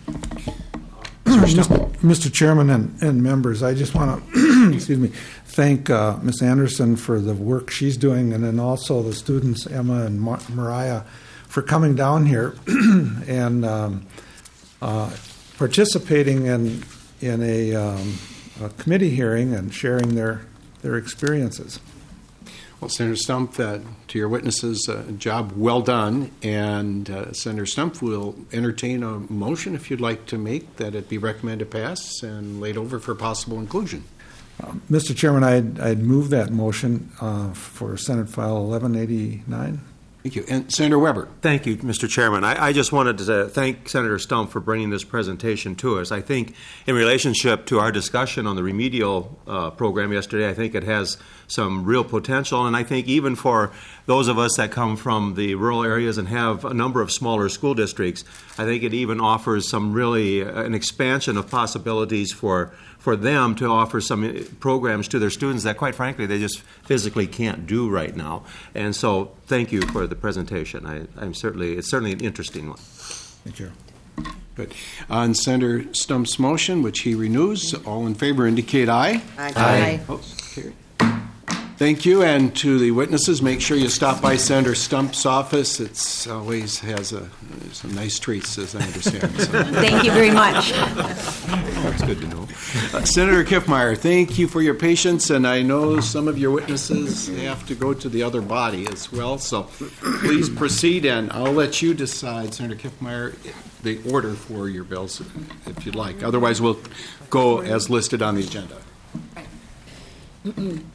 Speaker 10: Mister Chairman and, and members, I just want to excuse me, thank uh, Miz Anderson for the work she's doing, and then also the students, Emma and Mar- Mariah, for coming down here and um, uh, participating in in a, um, a committee hearing and sharing their their experiences.
Speaker 1: Well, Senator Stumpf, uh, to your witnesses, uh, job well done. And uh, Senator Stumpf will entertain a motion, if you'd like to make, that it be recommended pass and laid over for possible inclusion.
Speaker 10: Uh, Mister Chairman, I'd, I'd move that motion uh, for Senate File eleven eighty-nine.
Speaker 1: Thank you. And Senator Weber.
Speaker 15: Thank you, Mister Chairman. I, I just wanted to thank Senator Stumpf for bringing this presentation to us. I think in relationship to our discussion on the remedial uh, program yesterday, I think it has some real potential. And I think even for those of us that come from the rural areas and have a number of smaller school districts, I think it even offers some really uh, an expansion of possibilities for for them to offer some programs to their students that, quite frankly, they just physically can't do right now. And so thank you for the presentation. I, I'm certainly, it's certainly an interesting one.
Speaker 10: Thank you.
Speaker 1: Good. On Senator Stumpf's motion, which he renews, all in favor indicate aye.
Speaker 3: Aye.
Speaker 1: Aye. Opposed? Carried. Thank you, and to the witnesses, make sure you stop by Senator Stumpf's office. It's always has a, some nice treats, as I understand. So.
Speaker 12: Thank you very much.
Speaker 1: That's good to know. Uh, Senator Kiffmeyer, thank you for your patience, and I know some of your witnesses have to go to the other body as well, so please proceed, and I'll let you decide, Senator Kiffmeyer, the order for your bills, if you'd like. Otherwise, we'll go as listed on the agenda.
Speaker 16: Good.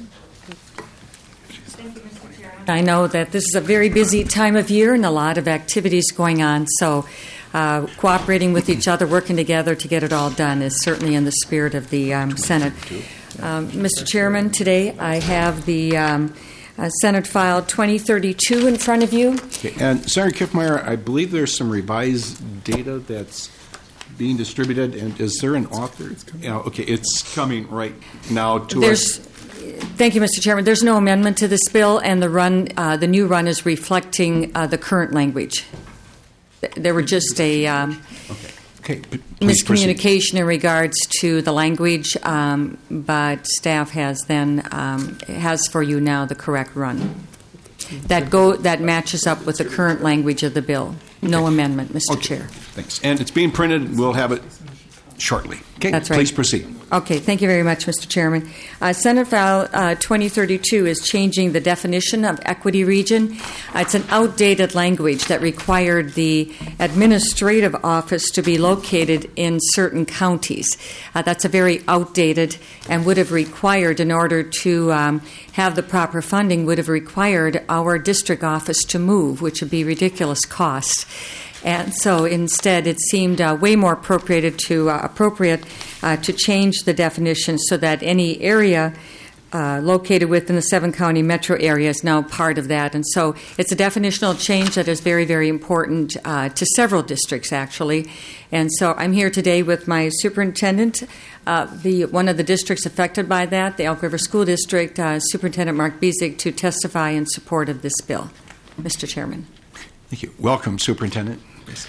Speaker 16: I know that this is a very busy time of year and a lot of activities going on, so uh, cooperating with each other, working together to get it all done is certainly in the spirit of the um, Senate. Um, Mister Chairman, today I have the um, uh, Senate File twenty thirty-two in front of you.
Speaker 1: Okay. And Senator Kiffmeyer, I believe there's some revised data that's being distributed, and is there an author? Yeah, okay, it's coming right now to
Speaker 16: There's,
Speaker 1: us.
Speaker 16: Thank you, Mister Chairman. There's no amendment to this bill, and the run, uh, the new run is reflecting uh, the current language. There were just a. Um,
Speaker 1: okay. Okay, p- please proceed.
Speaker 16: miscommunication in regards to the language, um, but staff has then um, has for you now the correct run. That go that matches up with the current language of the bill. No
Speaker 1: Okay.
Speaker 16: amendment, Mister
Speaker 1: Okay.
Speaker 16: Chair.
Speaker 1: Thanks. And it's being printed. We'll have it shortly. Okay,
Speaker 16: That's right.
Speaker 1: please proceed.
Speaker 16: Okay, thank you very much, Mister Chairman. Uh, Senate File uh, twenty thirty-two is changing the definition of equity region. Uh, it's an outdated language that required the administrative office to be located in certain counties. Uh, that's a very outdated and would have required, in order to um, have the proper funding, would have required our district office to move, which would be ridiculous cost. And so instead, it seemed uh, way more appropriate to uh, appropriate uh, to change the definition so that any area uh, located within the seven county metro area is now part of that. And so it's a definitional change that is very, very important uh, to several districts, actually. And so I'm here today with my superintendent, uh, the one of the districts affected by that, the Elk River School District, uh, Superintendent Mark Biesig, to testify in support of this bill. Mister Chairman.
Speaker 1: Thank you. Welcome, Superintendent.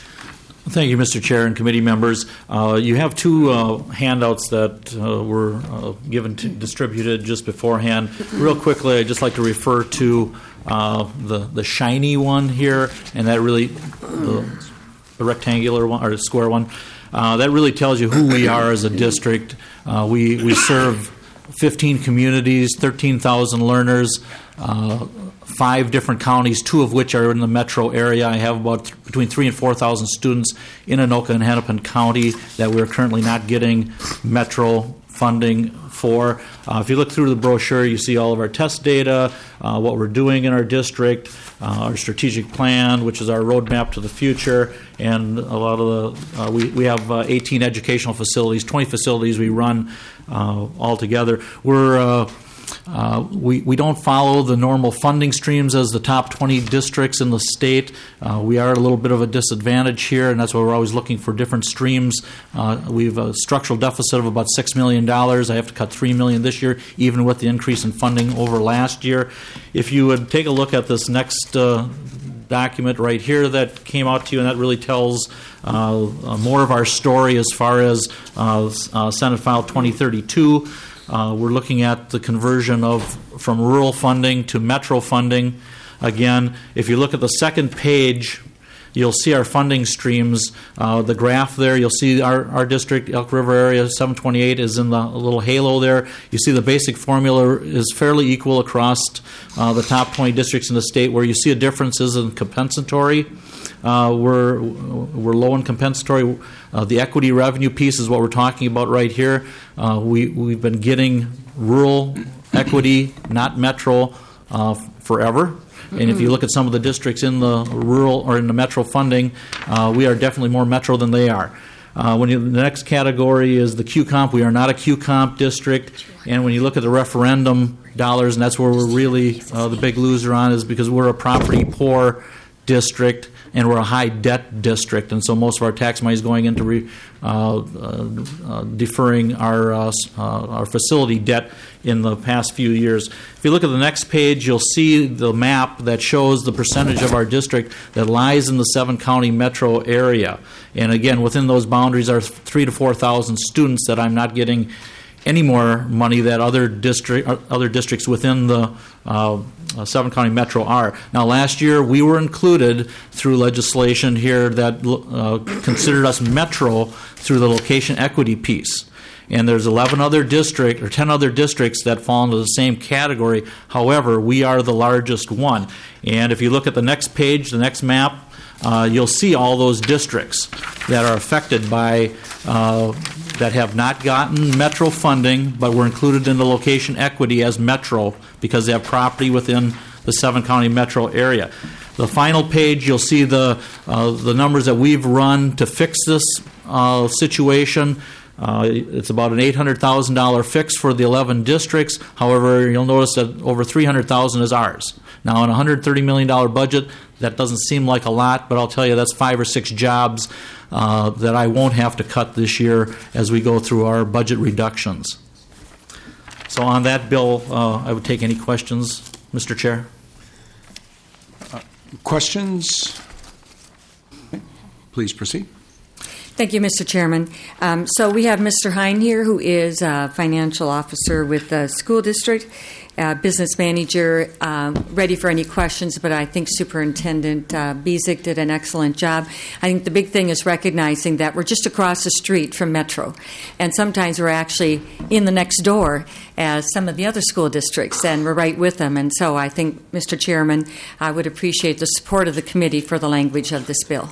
Speaker 17: Thank you, Mister Chair and committee members. Uh, you have two uh, handouts that uh, were uh, given to, distributed just beforehand. Real quickly, I'd just like to refer to uh, the the shiny one here, and that really the, the rectangular one or the square one. Uh, that really tells you who we are as a district. Uh, we we serve fifteen communities, thirteen thousand learners. Uh, five different counties, two of which are in the metro area. I have about th- between three and four thousand students in Anoka and Hennepin County that we're currently not getting metro funding for. Uh, if you look through the brochure, you see all of our test data, uh, what we're doing in our district, uh, our strategic plan, which is our roadmap to the future, and a lot of the, uh, we, we have uh, eighteen educational facilities, twenty facilities we run uh, all together. We're uh, Uh, we, we don't follow the normal funding streams as the top twenty districts in the state. Uh, we are at a little bit of a disadvantage here, and that's why we're always looking for different streams. Uh, we have a structural deficit of about six million dollars. I have to cut three million dollars this year, even with the increase in funding over last year. If you would take a look at this next uh, document right here that came out to you, and that really tells uh, uh, more of our story as far as uh, uh, Senate File twenty thirty-two. Uh, we're looking at the conversion of from rural funding to metro funding. Again, if you look at the second page, you'll see our funding streams. Uh, the graph there, you'll see our, our district, Elk River area, seven twenty-eight is in the little halo there. You see the basic formula is fairly equal across uh, the top twenty districts in the state. Where you see a difference is in compensatory. Uh, we're we're low in compensatory. Uh, the equity revenue piece is what we're talking about right here. Uh, we we've been getting rural equity, not metro, uh, forever. And if you look at some of the districts in the rural or in the metro funding, uh, we are definitely more metro than they are. Uh, when you, the next category is the Q COMP. We are not a Q COMP district. And when you look at the referendum dollars, and that's where we're really uh, the big loser on, is because we're a property poor district and we're a high debt district, and so most of our tax money is going into re, uh, uh, uh, deferring our uh, uh, our facility debt in the past few years. If you look at the next page, you'll see the map that shows the percentage of our district that lies in the seven county metro area. And again, within those boundaries are three to four thousand students that I'm not getting any more money that other district other districts within the uh, seven county metro are. Now, last year we were included through legislation here that uh, considered us metro through the location equity piece. And there's eleven other district or ten other districts that fall into the same category. However, we are the largest one. And if you look at the next page, the next map, uh, you'll see all those districts that are affected by uh, that have not gotten metro funding, but were included in the location equity as metro because they have property within the seven county metro area. The final page, you'll see the uh, the numbers that we've run to fix this uh, situation. Uh, it's about an eight hundred thousand dollars fix for the eleven districts. However, you'll notice that over three hundred thousand dollars is ours. Now, on a one hundred thirty million dollars budget, that doesn't seem like a lot, but I'll tell you that's five or six jobs uh, that I won't have to cut this year as we go through our budget reductions. So on that bill, uh, I would take any questions, Mister Chair.
Speaker 1: Uh, questions? Okay. Please proceed.
Speaker 16: Thank you, Mister Chairman. Um, so we have Mister Hine here, who is a financial officer with the school district, uh, business manager, uh, ready for any questions, but I think Superintendent uh, Bezic did an excellent job. I think the big thing is recognizing that we're just across the street from Metro, and sometimes we're actually in the next door as some of the other school districts, and we're right with them. And so I think, Mister Chairman, I would appreciate the support of the committee for the language of this bill.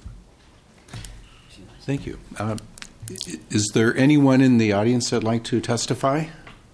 Speaker 1: Thank you. Uh, is there anyone in the audience that'd like to testify?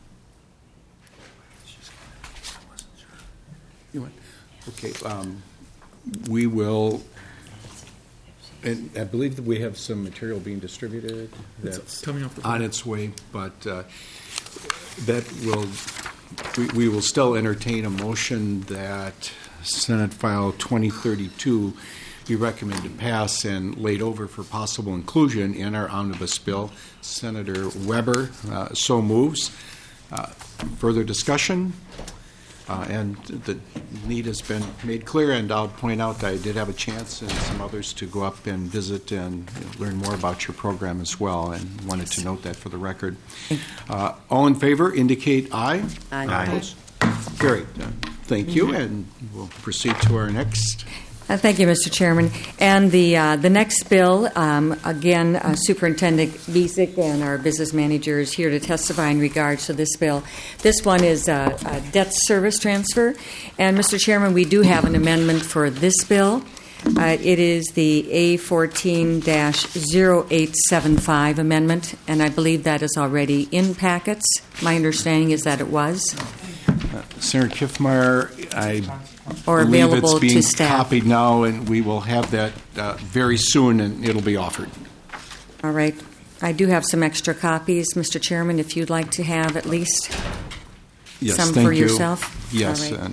Speaker 1: Okay. Um, we will, and I believe that we have some material being distributed that's
Speaker 17: it's coming up
Speaker 1: on its way, but uh, that will, we, we will still entertain a motion that Senate File twenty thirty-two be recommended pass and laid over for possible inclusion in our omnibus bill. Senator Weber uh, so moves. Uh, further discussion? Uh, and the need has been made clear, and I'll point out that I did have a chance and some others to go up and visit and you know, learn more about your program as well, and wanted to note that for the record. Uh, all in favor indicate aye.
Speaker 12: Aye.
Speaker 1: Opposed? Carried. Uh, thank you, and we'll proceed to our next.
Speaker 16: Uh, thank you, Mister Chairman. And the uh, the next bill, um, again, uh, Superintendent Bezic and our business manager is here to testify in regards to this bill. This one is uh, a debt service transfer. And, Mister Chairman, we do have an amendment for this bill. Uh, it is the A fourteen dash zero eight seven five amendment, and I believe that is already in packets. My understanding is that it was.
Speaker 1: Uh, Senator Kiffmeyer, I
Speaker 16: or
Speaker 1: believe
Speaker 16: available
Speaker 1: it's being
Speaker 16: to staff.
Speaker 1: copied now, and we will have that uh, very soon, and it'll be offered.
Speaker 16: All right. I do have some extra copies, Mister Chairman, if you'd like to have at least
Speaker 1: Yes,
Speaker 16: some
Speaker 1: thank
Speaker 16: for
Speaker 1: you.
Speaker 16: yourself.
Speaker 1: Yes,
Speaker 16: All right.
Speaker 1: and,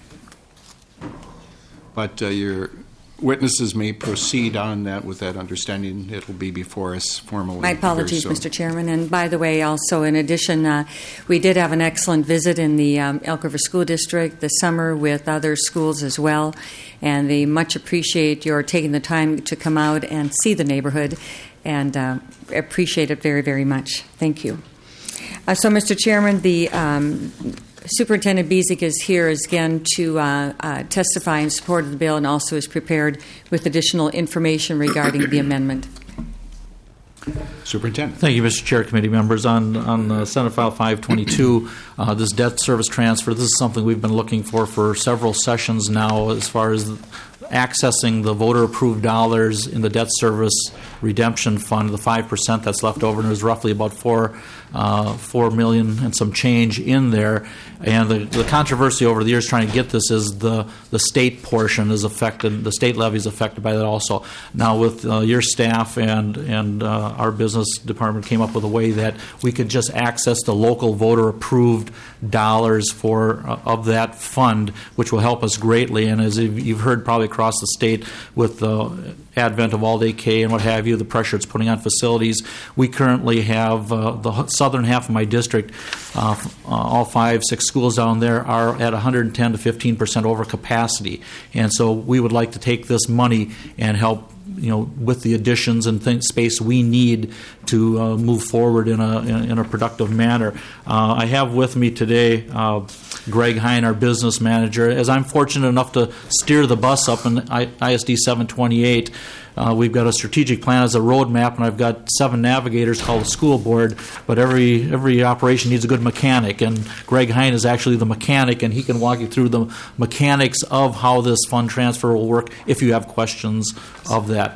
Speaker 1: but uh, your witnesses may proceed on that with that understanding. It'll be before us formally.
Speaker 16: My apologies,
Speaker 1: very soon.
Speaker 16: Mister Chairman. And by the way, also in addition, uh, we did have an excellent visit in the um, Elk River School District this summer with other schools as well, and they much appreciate your taking the time to come out and see the neighborhood, and uh, appreciate it very, very much. Thank you. Uh, so, Mister Chairman, the um, Superintendent Bezic is here again to uh, uh, testify in support of the bill, and also is prepared with additional information regarding the amendment.
Speaker 1: Superintendent.
Speaker 17: Thank you, Mister Chair, committee members. On on uh, Senate File five twenty-two, uh, this debt service transfer, this is something we've been looking for for several sessions now as far as accessing the voter-approved dollars in the debt service redemption fund, the five percent that's left over, and there's roughly about four, uh, four million and some change in there. And the, the controversy over the years trying to get this is the, the state portion is affected, the state levy is affected by that also. Now with uh, your staff and, and uh, our business department came up with a way that we could just access the local voter-approved dollars for uh, of that fund, which will help us greatly. And as you've heard probably across the state with the advent of all-day K and what have you, the pressure it's putting on facilities, we currently have uh, the southern half of my district, uh, uh, all five, six schools down there are at one hundred ten to fifteen percent over capacity. And so we would like to take this money and help you know, with the additions and things, space we need to uh, move forward in a in, in a productive manner. Uh, I have with me today uh, Greg Hine, our business manager. As I'm fortunate enough to steer the bus up in I S D seven twenty-eight, uh, we've got a strategic plan as a roadmap, and I've got seven navigators called the school board. But every every operation needs a good mechanic, and Greg Hine is actually the mechanic, and he can walk you through the mechanics of how this fund transfer will work if you have questions of that.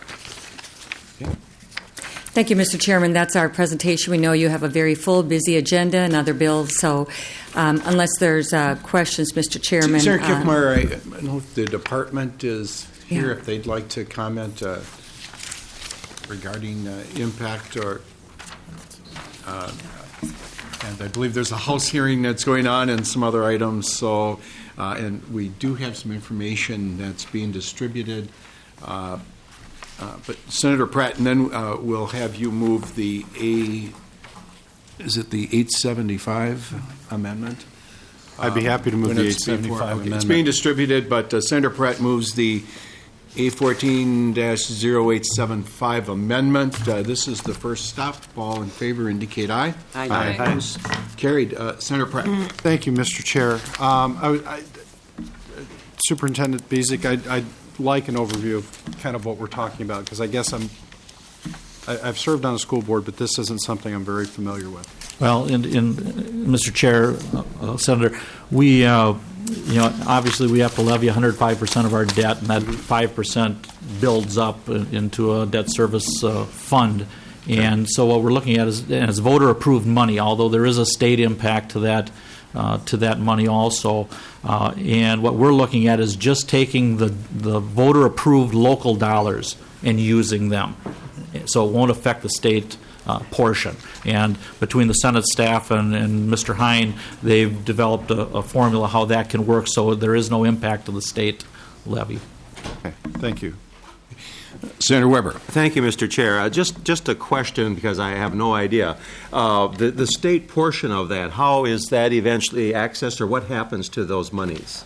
Speaker 16: Thank you, Mister Chairman. That's our presentation. We know you have a very full, busy agenda and other bills, so um, unless there's uh, questions, Mister Chairman.
Speaker 1: Senator
Speaker 16: uh,
Speaker 1: Kiffmeyer, I don't know if the department is here,
Speaker 16: Yeah.
Speaker 1: if they'd like to comment uh, regarding uh, impact or, uh, and I believe there's a House hearing that's going on and some other items, so, uh, and we do have some information that's being distributed. Uh, Uh, but Senator Pratt, and then uh, we'll have you move the A, is it the eight seventy-five amendment?
Speaker 18: I'd be happy to move
Speaker 1: When
Speaker 18: the
Speaker 1: it's
Speaker 18: eight seventy-five
Speaker 1: before- okay,
Speaker 18: amendment.
Speaker 1: It's being distributed, but uh, Senator Pratt moves the A fourteen dash oh eight seven five amendment. Uh, This is the first stop. All in favor indicate aye.
Speaker 11: Aye. Aye.
Speaker 1: Opposed? Carried. Uh, Senator Pratt.
Speaker 18: Thank you, Mister Chair. Um, I, I, Superintendent Bezic, I'd, I'd like an overview of kind of what we're talking about, because I guess I'm, I, I've served on a school board, but this isn't something I'm very familiar with.
Speaker 17: Well, in, in Mister Chair, uh, Senator, we, uh, you know, obviously we have to levy one hundred five percent of our debt, and that five percent builds up into a debt service uh, fund. And so what we're looking at is, is voter-approved money, although there is a state impact to that uh, to that money also. Uh, and what we're looking at is just taking the, the voter-approved local dollars and using them. So it won't affect the state uh, portion. And between the Senate staff and, and Mister Hine, they've developed a, a formula how that can work, so there is no impact to the state levy.
Speaker 18: Okay, thank you.
Speaker 1: Senator Weber.
Speaker 15: Thank you, Mister Chair. Uh, just just a question, because I have no idea. Uh, the, the state portion of that, how is that eventually accessed, or what happens to those monies?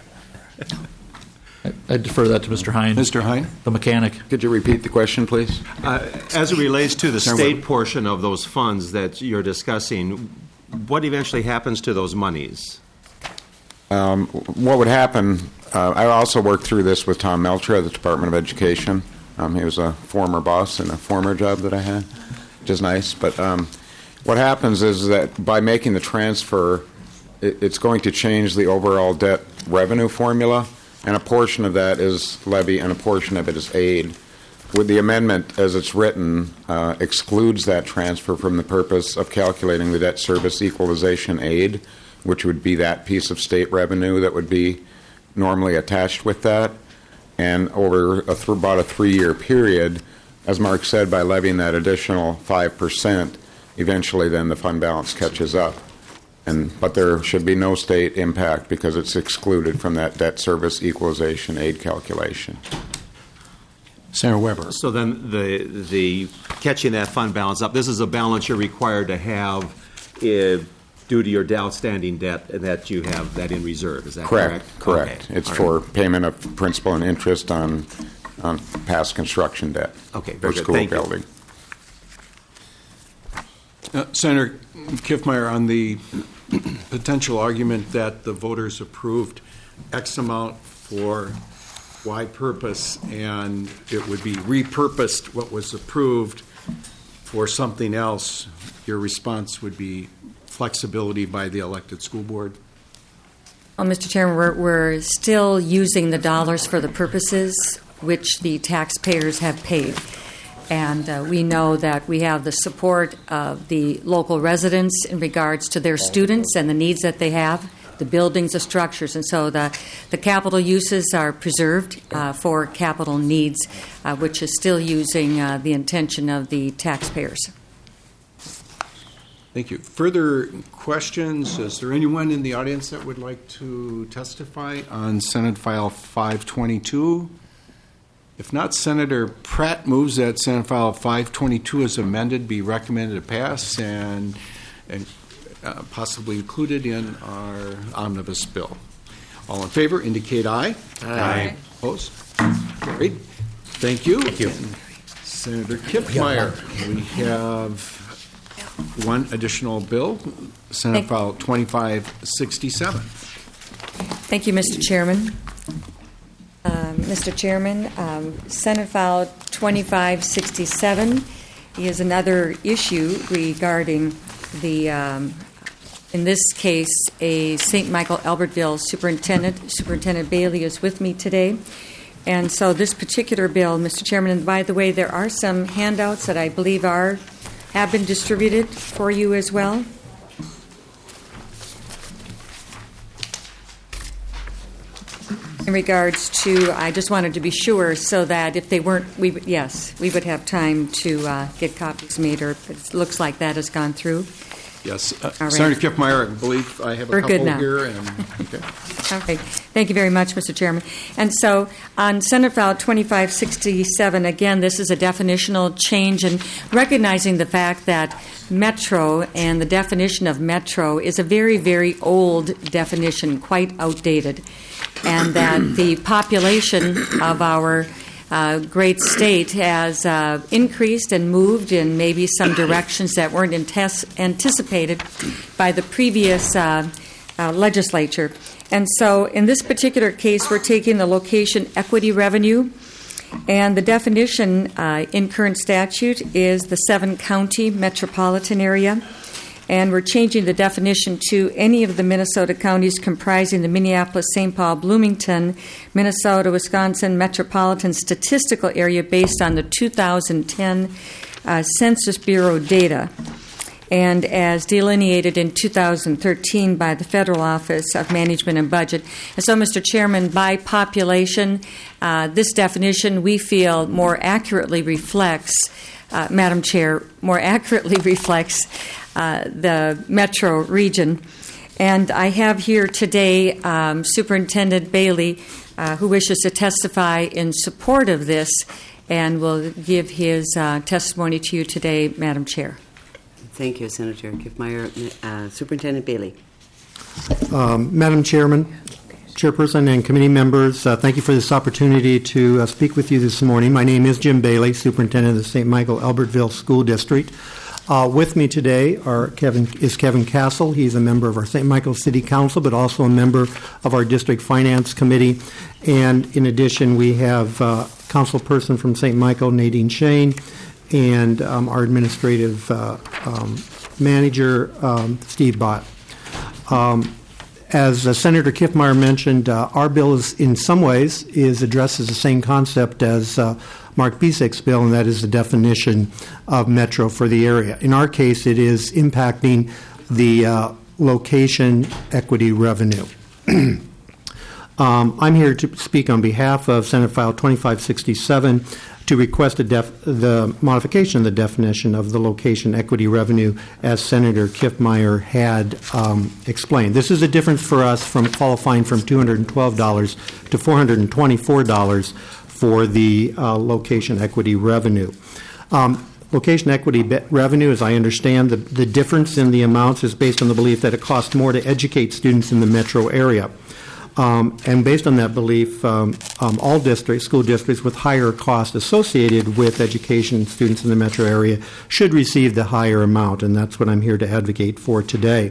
Speaker 17: I, I defer that to Mister Hine.
Speaker 1: Mister Hine?
Speaker 17: The mechanic.
Speaker 19: Could you repeat the question, please?
Speaker 15: Uh, as it relates to the
Speaker 19: Senator
Speaker 15: state
Speaker 19: Weber.
Speaker 15: portion of those funds that you're discussing, what eventually happens to those monies?
Speaker 19: Um, what would happen, uh, I also worked through this with Tom Melcher at the Department of Education. Um, he was a former boss in a former job that I had, which is nice. But um, what happens is that by making the transfer, it, it's going to change the overall debt revenue formula, and a portion of that is levy and a portion of it is aid. With the amendment, as it's written, uh, excludes that transfer from the purpose of calculating the debt service equalization aid, which would be that piece of state revenue that would be normally attached with that. And over a th- about a three-year period, as Mark said, by levying that additional five percent, eventually then the fund balance catches up. And but there should be no state impact because it's excluded from that debt service equalization aid calculation.
Speaker 1: Senator Weber.
Speaker 15: So then the the catching that fund balance up, this is a balance you're required to have uh, due to your outstanding debt, and that you have that in reserve. Is that correct?
Speaker 19: Correct. Correct.
Speaker 15: Okay.
Speaker 19: It's
Speaker 15: All
Speaker 19: for
Speaker 15: right.
Speaker 19: payment of principal and interest on on past construction debt.
Speaker 15: Okay,
Speaker 19: for
Speaker 15: very good.
Speaker 19: school
Speaker 15: Thank you.
Speaker 19: building.
Speaker 1: Uh, Senator Kiffmeyer, on the potential argument that the voters approved X amount for Y purpose, and it would be repurposed what was approved for something else, your response would be flexibility by the elected school board?
Speaker 16: Well, Mister Chairman, we're, we're still using the dollars for the purposes which the taxpayers have paid. And uh, we know that we have the support of the local residents in regards to their students and the needs that they have, the buildings, the structures. And so the, the capital uses are preserved uh, for capital needs, uh, which is still using uh, the intention of the taxpayers.
Speaker 1: Thank you. Further questions? Is there anyone in the audience that would like to testify on Senate File five twenty-two? If not, Senator Pratt moves that Senate File five twenty-two as amended be recommended to pass and, and uh, possibly included in our omnibus bill. All in favor indicate aye.
Speaker 11: Aye.
Speaker 1: Opposed? Carried. Thank you.
Speaker 11: Thank you.
Speaker 1: And Senator Kiffmeyer, we have one additional bill, Senate
Speaker 16: Thank-
Speaker 1: File twenty-five sixty-seven.
Speaker 16: Thank you, Mister Chairman. Um, Mister Chairman, um, Senate File twenty-five sixty-seven is another issue regarding the, um, in this case, a Saint Michael Albertville superintendent. Superintendent Bailey is with me today. And so this particular bill, Mister Chairman, and by the way, there are some handouts that I believe are have been distributed for you as well. In regards to, I just wanted to be sure so that if they weren't, we would, yes, we would have time to uh, get copies made, or it looks like that has gone through.
Speaker 1: Yes. Uh,
Speaker 16: All right.
Speaker 1: Senator Kiffmeyer, I believe I have a
Speaker 16: We're
Speaker 1: couple
Speaker 16: good now.
Speaker 1: here. And, okay.
Speaker 16: Okay. Thank you very much, Mister Chairman. And so on Senate File twenty-five sixty-seven, again, this is a definitional change, and recognizing the fact that metro and the definition of metro is a very, very old definition, quite outdated. and that the population of our uh, great state has uh, increased and moved in maybe some directions that weren't antes- anticipated by the previous uh, uh, legislature. And so in this particular case, we're taking the location equity revenue, and the definition uh, in current statute is the seven-county metropolitan area. And we're changing the definition to any of the Minnesota counties comprising the Minneapolis, Saint Paul, Bloomington, Minnesota, Wisconsin metropolitan statistical area based on the two thousand ten uh, Census Bureau data, and as delineated in two thousand thirteen by the Federal Office of Management and Budget. And so, Mister Chairman, by population, uh, this definition we feel more accurately reflects, uh, Madam Chair, more accurately reflects uh, the metro region. And I have here today um, Superintendent Bailey, uh, who wishes to testify in support of this, and will give his uh, testimony to you today, Madam Chair.
Speaker 20: Thank you, Senator Kiffmeyer. Uh, Superintendent Bailey.
Speaker 21: Um, Madam Chairman, Chairperson, and committee members, uh, thank you for this opportunity to uh, speak with you this morning. My name is Jim Bailey, Superintendent of the Saint Michael Albertville School District. Uh, with me today are Kevin is Kevin Castle. He's a member of our Saint Michael City Council, but also a member of our District Finance Committee. And in addition, we have uh, councilperson from Saint Michael, Nadine Shane, and um, our administrative uh, um, manager, um, Steve Bott. Um, as uh, Senator Kiffmeyer mentioned, uh, our bill is, in some ways, is addresses the same concept as uh, Mark Bisek's bill, and that is the definition of metro for the area. In our case, it is impacting the uh, location equity revenue. um, I'm here to speak on behalf of Senate File twenty-five sixty-seven to request a def- the modification of the definition of the location equity revenue, as Senator Kiffmeyer had um, explained. This is a difference for us from qualifying from two hundred twelve dollars to four hundred twenty-four dollars for the uh, location equity revenue. Um, location equity be- revenue, as I understand, the, the difference in the amounts is based on the belief that it costs more to educate students in the metro area. Um, and based on that belief, um, um, all districts, school districts with higher costs associated with education students in the metro area should receive the higher amount, and that's what I'm here to advocate for today.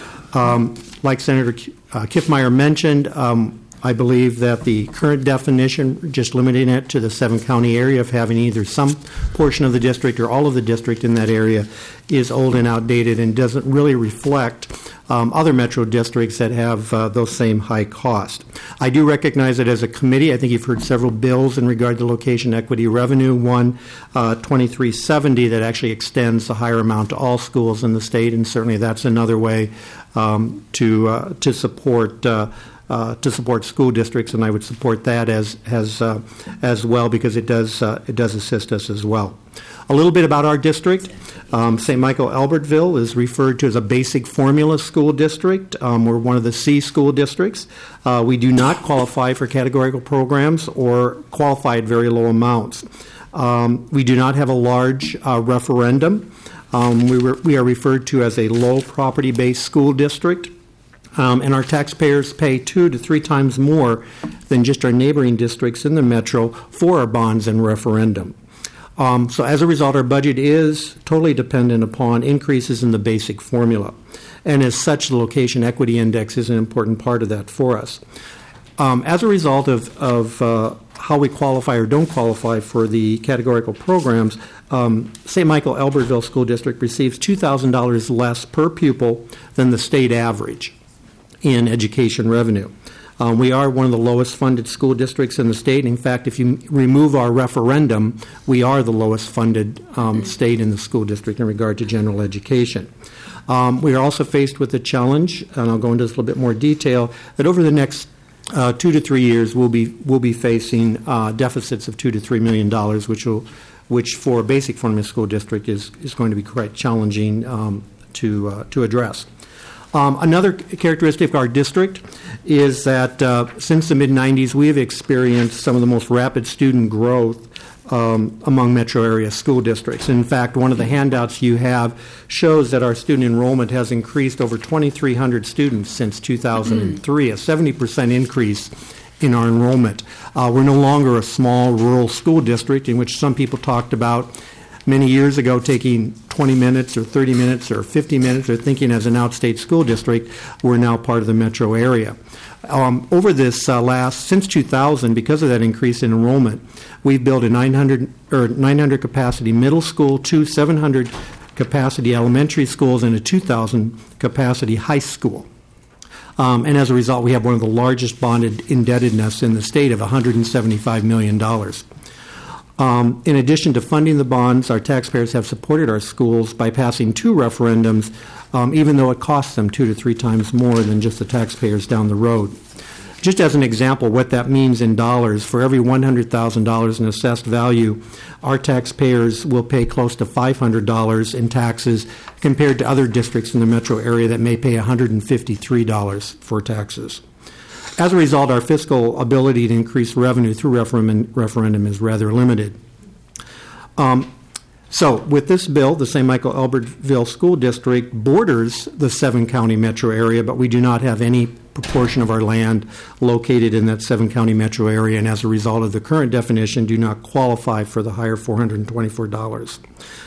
Speaker 21: Um, like Senator uh, Kiffmeyer mentioned, um, I believe that the current definition, just limiting it to the seven-county area of having either some portion of the district or all of the district in that area, is old and outdated and doesn't really reflect um, other metro districts that have uh, those same high costs. I do recognize that as a committee, I think you've heard several bills in regard to location equity revenue. One, uh, twenty-three seventy, that actually extends the higher amount to all schools in the state, and certainly that's another way um, to uh, to support uh, Uh, to support school districts, and I would support that as as uh, as well, because it does uh, it does assist us as well. A little bit about our district. Um, Saint Michael Albertville is referred to as a basic formula school district. Um, we're one of the C school districts. Uh, we do not qualify for categorical programs or qualify at very low amounts. Um, we do not have a large uh, referendum. Um, we, re- we are referred to as a low property-based school district. Um, and our taxpayers pay two to three times more than just our neighboring districts in the metro for our bonds and referendum. Um, so as a result, our budget is totally dependent upon increases in the basic formula. And as such, the location equity index is an important part of that for us. Um, as a result of, of uh, how we qualify or don't qualify for the categorical programs, um, Saint Michael Albertville School District receives two thousand dollars less per pupil than the state average in education revenue. Um, we are one of the lowest funded school districts in the state. In fact, if you remove our referendum, we are the lowest funded um, state in the school district in regard to general education. Um, we are also faced with the challenge, and I'll go into this a little bit more detail, that over the next uh, two to three years we'll be we'll be facing uh, deficits of two to three million dollars, which will which for a basic formula school district is is going to be quite challenging um, to uh, to address. Um, another characteristic of our district is that uh, since the mid nineties, we have experienced some of the most rapid student growth um, among metro area school districts. In fact, one of the handouts you have shows that our student enrollment has increased over twenty-three hundred students since two thousand three, a seventy percent increase in our enrollment. Uh, we're no longer a small rural school district in which some people talked about many years ago taking twenty minutes or thirty minutes or fifty minutes or thinking as an outstate school district. We're now part of the metro area. Um, over this uh, last, since two thousand, because of that increase in enrollment, we've built a nine hundred or nine hundred capacity middle school, two seven hundred capacity elementary schools, and a two thousand capacity high school. Um, and as a result, we have one of the largest bonded indebtedness in the state of one hundred seventy-five million dollars. Um, in addition to funding the bonds, our taxpayers have supported our schools by passing two referendums, um, even though it costs them two to three times more than just the taxpayers down the road. Just as an example, what that means in dollars, for every one hundred thousand dollars in assessed value, our taxpayers will pay close to five hundred dollars in taxes compared to other districts in the metro area that may pay one hundred fifty-three dollars for taxes. As a result, our fiscal ability to increase revenue through referendum, referendum is rather limited. Um, So with this bill, the Saint Michael Albertville School District borders the seven-county metro area, but we do not have any proportion of our land located in that seven-county metro area, and as a result of the current definition, do not qualify for the higher four hundred twenty-four dollars.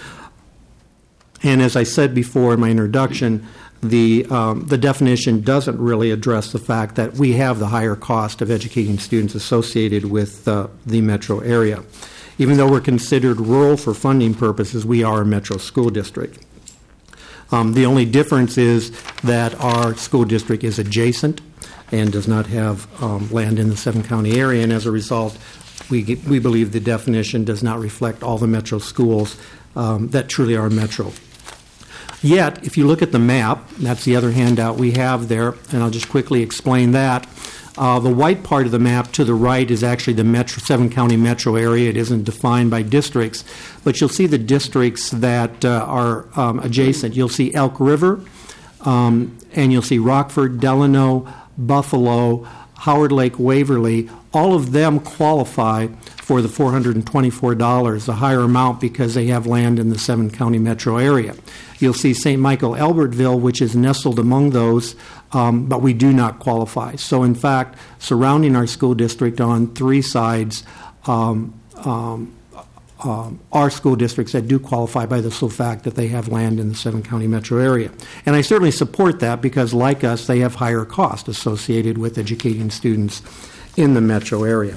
Speaker 21: And as I said before in my introduction, the um, the definition doesn't really address the fact that we have the higher cost of educating students associated with uh, the metro area. Even though we're considered rural for funding purposes, we are a metro school district. Um, the only difference is that our school district is adjacent and does not have um, land in the seven-county area, and as a result, we get, we believe the definition does not reflect all the metro schools um, that truly are metro. Yet, if you look at the map, that's the other handout we have there, and I'll just quickly explain that. Uh, the white part of the map to the right is actually the metro, seven-county metro area. It isn't defined by districts, but you'll see the districts that uh, are um, adjacent. You'll see Elk River, um, and you'll see Rockford, Delano, Buffalo, Howard Lake, Waverly. All of them qualify for the four hundred twenty-four dollars, a higher amount because they have land in the seven-county metro area. You'll see Saint Michael Albertville, which is nestled among those, um, but we do not qualify. So, in fact, surrounding our school district on three sides um, um, um, are school districts that do qualify by the sole fact that they have land in the seven-county metro area. And I certainly support that because, like us, they have higher cost associated with educating students in the metro area.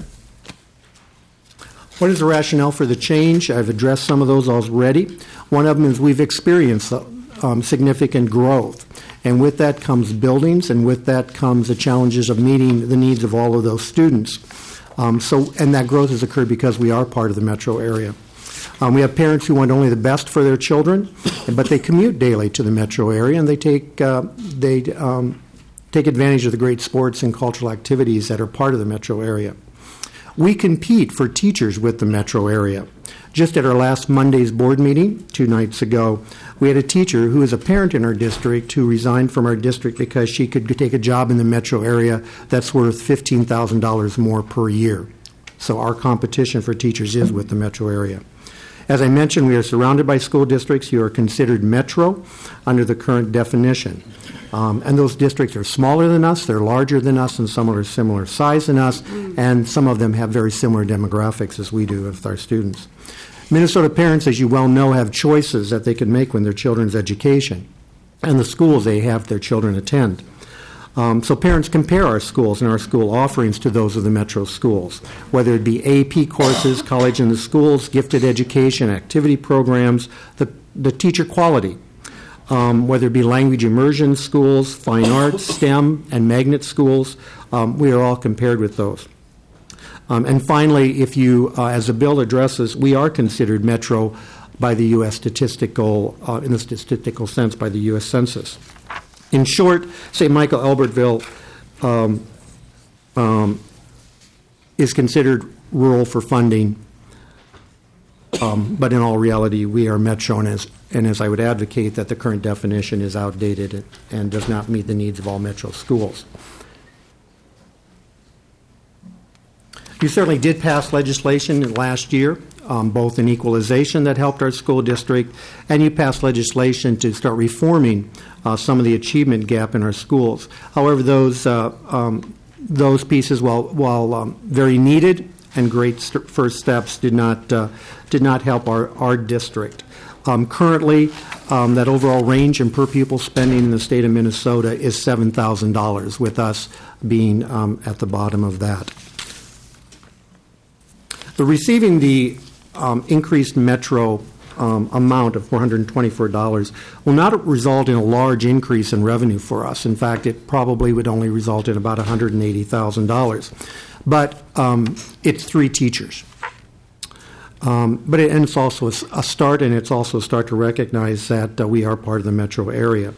Speaker 21: What is the rationale for the change? I've addressed some of those already. One of them is we've experienced um, significant growth, and with that comes buildings, and with that comes the challenges of meeting the needs of all of those students. Um, so, and that growth has occurred because we are part of the metro area. Um, we have parents who want only the best for their children, but they commute daily to the metro area, and they take uh, they um, take advantage of the great sports and cultural activities that are part of the metro area. We compete for teachers with the metro area. Just at our last Monday's board meeting, two nights ago, we had a teacher who is a parent in our district who resigned from our district because she could take a job in the metro area that's worth fifteen thousand dollars more per year. So our competition for teachers is with the metro area. As I mentioned, we are surrounded by school districts who are considered metro under the current definition. Um, and those districts are smaller than us, they're larger than us, and some are similar size than us, and some of them have very similar demographics as we do with our students. Minnesota parents, as you well know, have choices that they can make when their children's education and the schools they have their children attend. Um, so parents compare our schools and our school offerings to those of the metro schools, whether it be A P courses, college in the schools, gifted education, activity programs, the, the teacher quality. Um, whether it be language immersion schools, fine arts, STEM, and magnet schools, um, we are all compared with those. Um, and finally, if you, uh, as the bill addresses, we are considered metro by the U S statistical, uh, in the statistical sense, by the U S Census. In short, Saint Michael Albertville um, um, is considered rural for funding, um, but in all reality, we are metro, and as And as I would advocate that the current definition is outdated and does not meet the needs of all metro schools. You certainly did pass legislation last year, um, both in equalization that helped our school district, and you passed legislation to start reforming uh, some of the achievement gap in our schools. However, those uh, um, those pieces, while while um, very needed and great st- first steps, did not uh, did not help our our district. Um, currently, um, that overall range in per pupil spending in the state of Minnesota is seven thousand dollars, with us being um, at the bottom of that. The receiving the um, increased Metro um, amount of four hundred twenty-four dollars will not result in a large increase in revenue for us. In fact, it probably would only result in about one hundred eighty thousand dollars. But um, it's three teachers. Um, but it, and it's also a, a start, and it's also a start to recognize that uh, we are part of the metro area.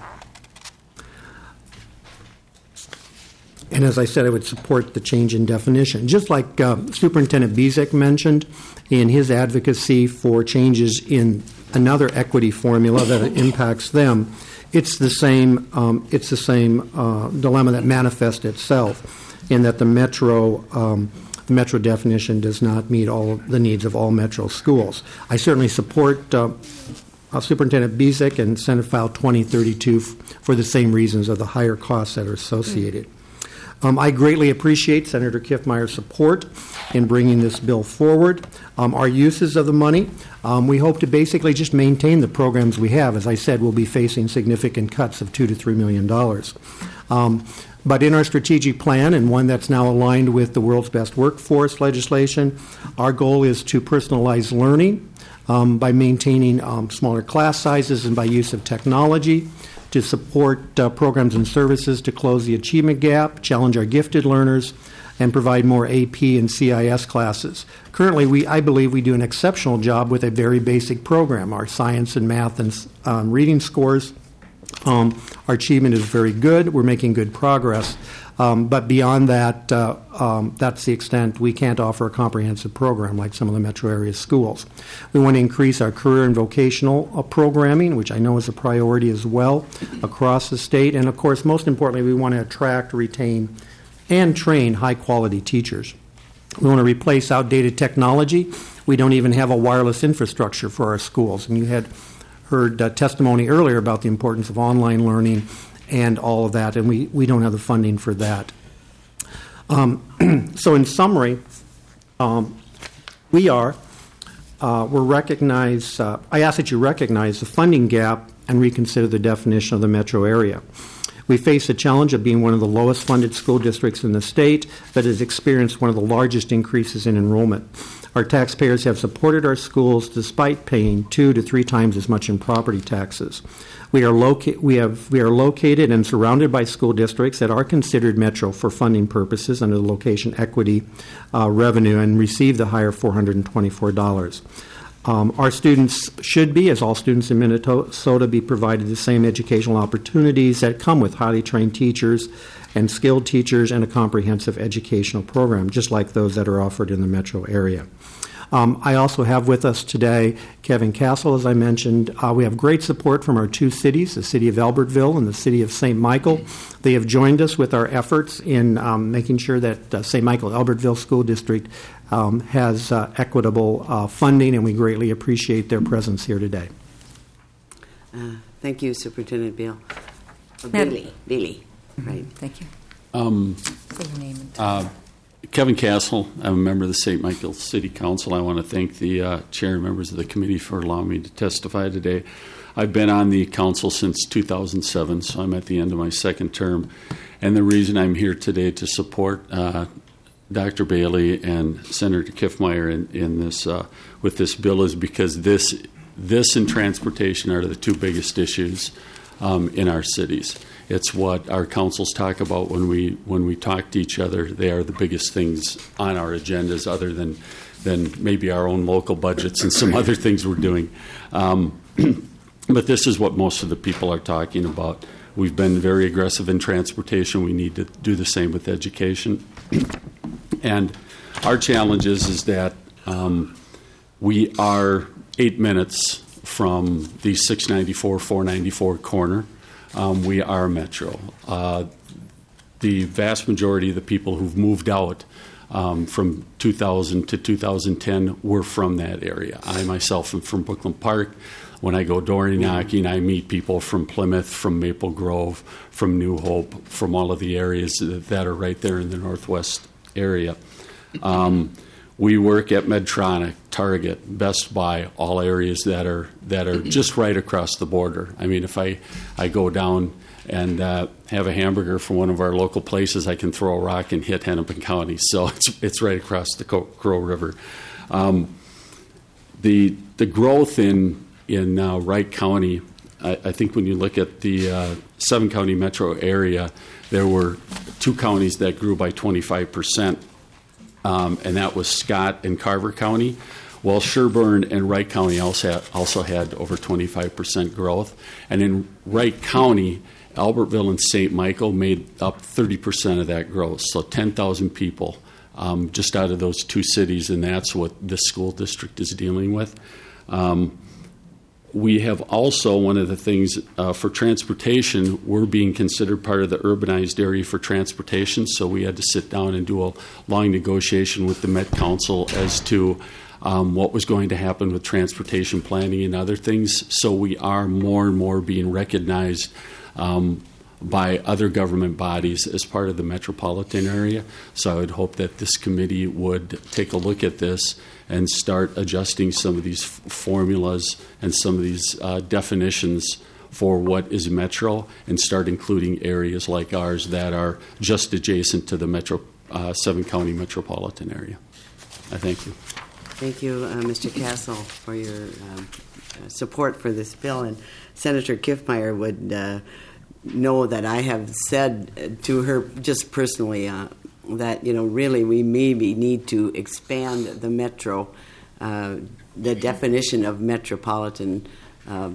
Speaker 21: And as I said, I would support the change in definition. Just like uh, Superintendent Bezek mentioned in his advocacy for changes in another equity formula that impacts them, it's the same. Um, it's the same uh, dilemma that manifests itself in that the metro. Um, The metro definition does not meet all the needs of all metro schools. I certainly support uh, uh, Superintendent Bezek and Senate File twenty thirty-two f- for the same reasons of the higher costs that are associated. Um, I greatly appreciate Senator Kiffmeyer's support in bringing this bill forward. Um, our uses of the money, um, we hope to basically just maintain the programs we have. As I said, we'll be facing significant cuts of two to three million dollars. Um, But in our strategic plan, and one that's now aligned with the World's Best Workforce legislation, our goal is to personalize learning um, by maintaining um, smaller class sizes and by use of technology, to support uh, programs and services to close the achievement gap, challenge our gifted learners, and provide more A P and C I S classes. Currently, we, I believe we do an exceptional job with a very basic program. Our science and math and um, reading scores, Um, our achievement is very good. We're making good progress. Um, but beyond that, uh, um, that's the extent. We can't offer a comprehensive program like some of the metro area schools. We want to increase our career and vocational uh, programming, which I know is a priority as well across the state. And, of course, most importantly, we want to attract, retain, and train high-quality teachers. We want to replace outdated technology. We don't even have a wireless infrastructure for our schools. And you had heard uh, testimony earlier about the importance of online learning and all of that, and we, we don't have the funding for that. Um, so in summary, um, we are, uh, we're recognize, uh, I ask that you recognize the funding gap and reconsider the definition of the metro area. We face the challenge of being one of the lowest funded school districts in the state that has experienced one of the largest increases in enrollment. Our taxpayers have supported our schools despite paying two to three times as much in property taxes. We are, loca- we have, we are located and surrounded by school districts that are considered metro for funding purposes under the location equity uh, revenue and receive the higher four hundred twenty-four dollars. Um, our students should be, as all students in Minnesota, be provided the same educational opportunities that come with highly trained teachers and skilled teachers and a comprehensive educational program, just like those that are offered in the metro area. Um, I also have with us today Kevin Castle, as I mentioned. Uh, we have great support from our two cities, the city of Albertville and the city of Saint Michael. They have joined us with our efforts in um, making sure that uh, Saint Michael Albertville School District um, has uh, equitable uh, funding, and we greatly appreciate their presence here today.
Speaker 20: Uh, thank you, Superintendent Beal. Oh,
Speaker 16: Madam-
Speaker 20: Bailey. Bailey. Right.
Speaker 16: Thank you.
Speaker 4: Um,
Speaker 16: Say your name. And
Speaker 4: uh, Kevin Castle, I'm a member of the Saint Michael City Council. I want to thank the uh, chair and members of the committee for allowing me to testify today. I've been on the council since two thousand seven, so I'm at the end of my second term. And the reason I'm here today to support uh, Doctor Bailey and Senator Kiffmeyer in, in this uh, with this bill is because this this and transportation are the two biggest issues um, in our cities. It's what our councils talk about when we when we talk to each other. They are the biggest things on our agendas, other than than maybe our own local budgets and some other things we're doing. Um, but this is what most of the people are talking about. We've been very aggressive in transportation. We need to do the same with education. And our challenge is, is that um, we are eight minutes from the six ninety-four, four ninety-four corner. Um, we are metro. Uh, the vast majority of the people who've moved out um, from two thousand to two thousand ten were from that area. I myself am from Brooklyn Park. When I go door knocking, I meet people from Plymouth, from Maple Grove, from New Hope, from all of the areas that are right there in the northwest area. Um, we work at Medtronic, Target, Best Buy, all areas that are that are just right across the border. I mean, if I, I go down and uh, have a hamburger from one of our local places, I can throw a rock and hit Hennepin County. So it's it's right across the Crow River. Um, the the growth in in uh, Wright County, I, I think when you look at the uh, seven county metro area, there were two counties that grew by twenty-five percent, um, and that was Scott and Carver County. Well, Sherburne and Wright County also had, also had over twenty-five percent growth. And in Wright County, Albertville and Saint Michael made up thirty percent of that growth, so ten thousand people um, just out of those two cities, and that's what this school district is dealing with. Um, we have also, one of the things uh, for transportation, we're being considered part of the urbanized area for transportation, so we had to sit down and do a long negotiation with the Met Council as to Um, what was going to happen with transportation planning and other things. So we are more and more being recognized um, by other government bodies as part of the metropolitan area. So I would hope that this committee would take a look at this and start adjusting some of these f- formulas and some of these uh, definitions for what is metro, and start including areas like ours that are just adjacent to the metro uh, seven county metropolitan area. I thank you.
Speaker 20: Thank you, uh, Mister Castle, for your um, support for this bill. And Senator Kiffmeyer would uh, know that I have said to her just personally uh, that, you know, really we maybe need to expand the metro, uh, the definition of metropolitan uh,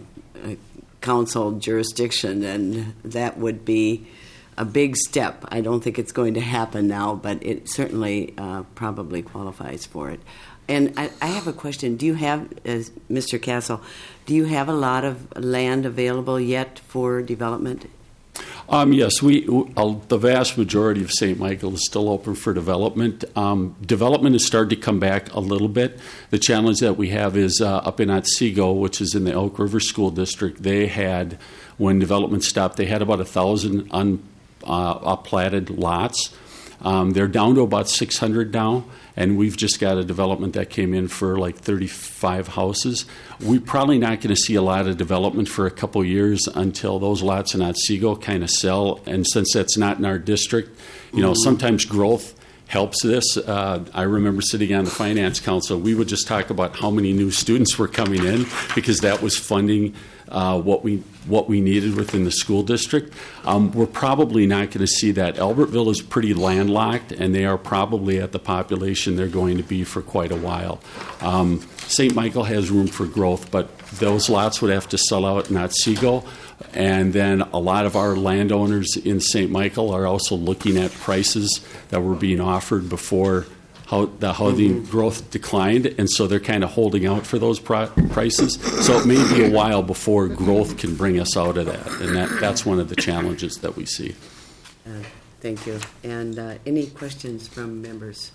Speaker 20: council jurisdiction, and that would be a big step. I don't think it's going to happen now, but it certainly uh, probably qualifies for it. And I, I have a question. Do you have, as Mister Castle, do you have a lot of land available yet for development?
Speaker 4: Um, yes, we uh, the vast majority of Saint Michael is still open for development. Um, development has started to come back a little bit. The challenge that we have is uh, up in Otsego, which is in the Elk River School District. They had, when development stopped, they had about a thousand un, uh, platted lots. Um, they're down to about six hundred now, and we've just got a development that came in for like thirty-five houses. We're probably not going to see a lot of development for a couple years until those lots in Otsego kind of sell. And since that's not in our district, you know, sometimes growth helps this. Uh, I remember sitting on the Finance Council, we would just talk about how many new students were coming in because that was funding uh, what we what we needed within the school district. Um, we're probably not going to see that. Albertville is pretty landlocked, and they are probably at the population they're going to be for quite a while. Um, Saint Michael has room for growth, but those lots would have to sell out in Otsego. And then a lot of our landowners in Saint Michael are also looking at prices that were being offered before how the housing mm-hmm. growth declined, and so they're kind of holding out for those pri- prices. So it may be a while before growth can bring us out of that, and that, that's one of the challenges that we see.
Speaker 20: Uh, thank you. And uh, any questions from members?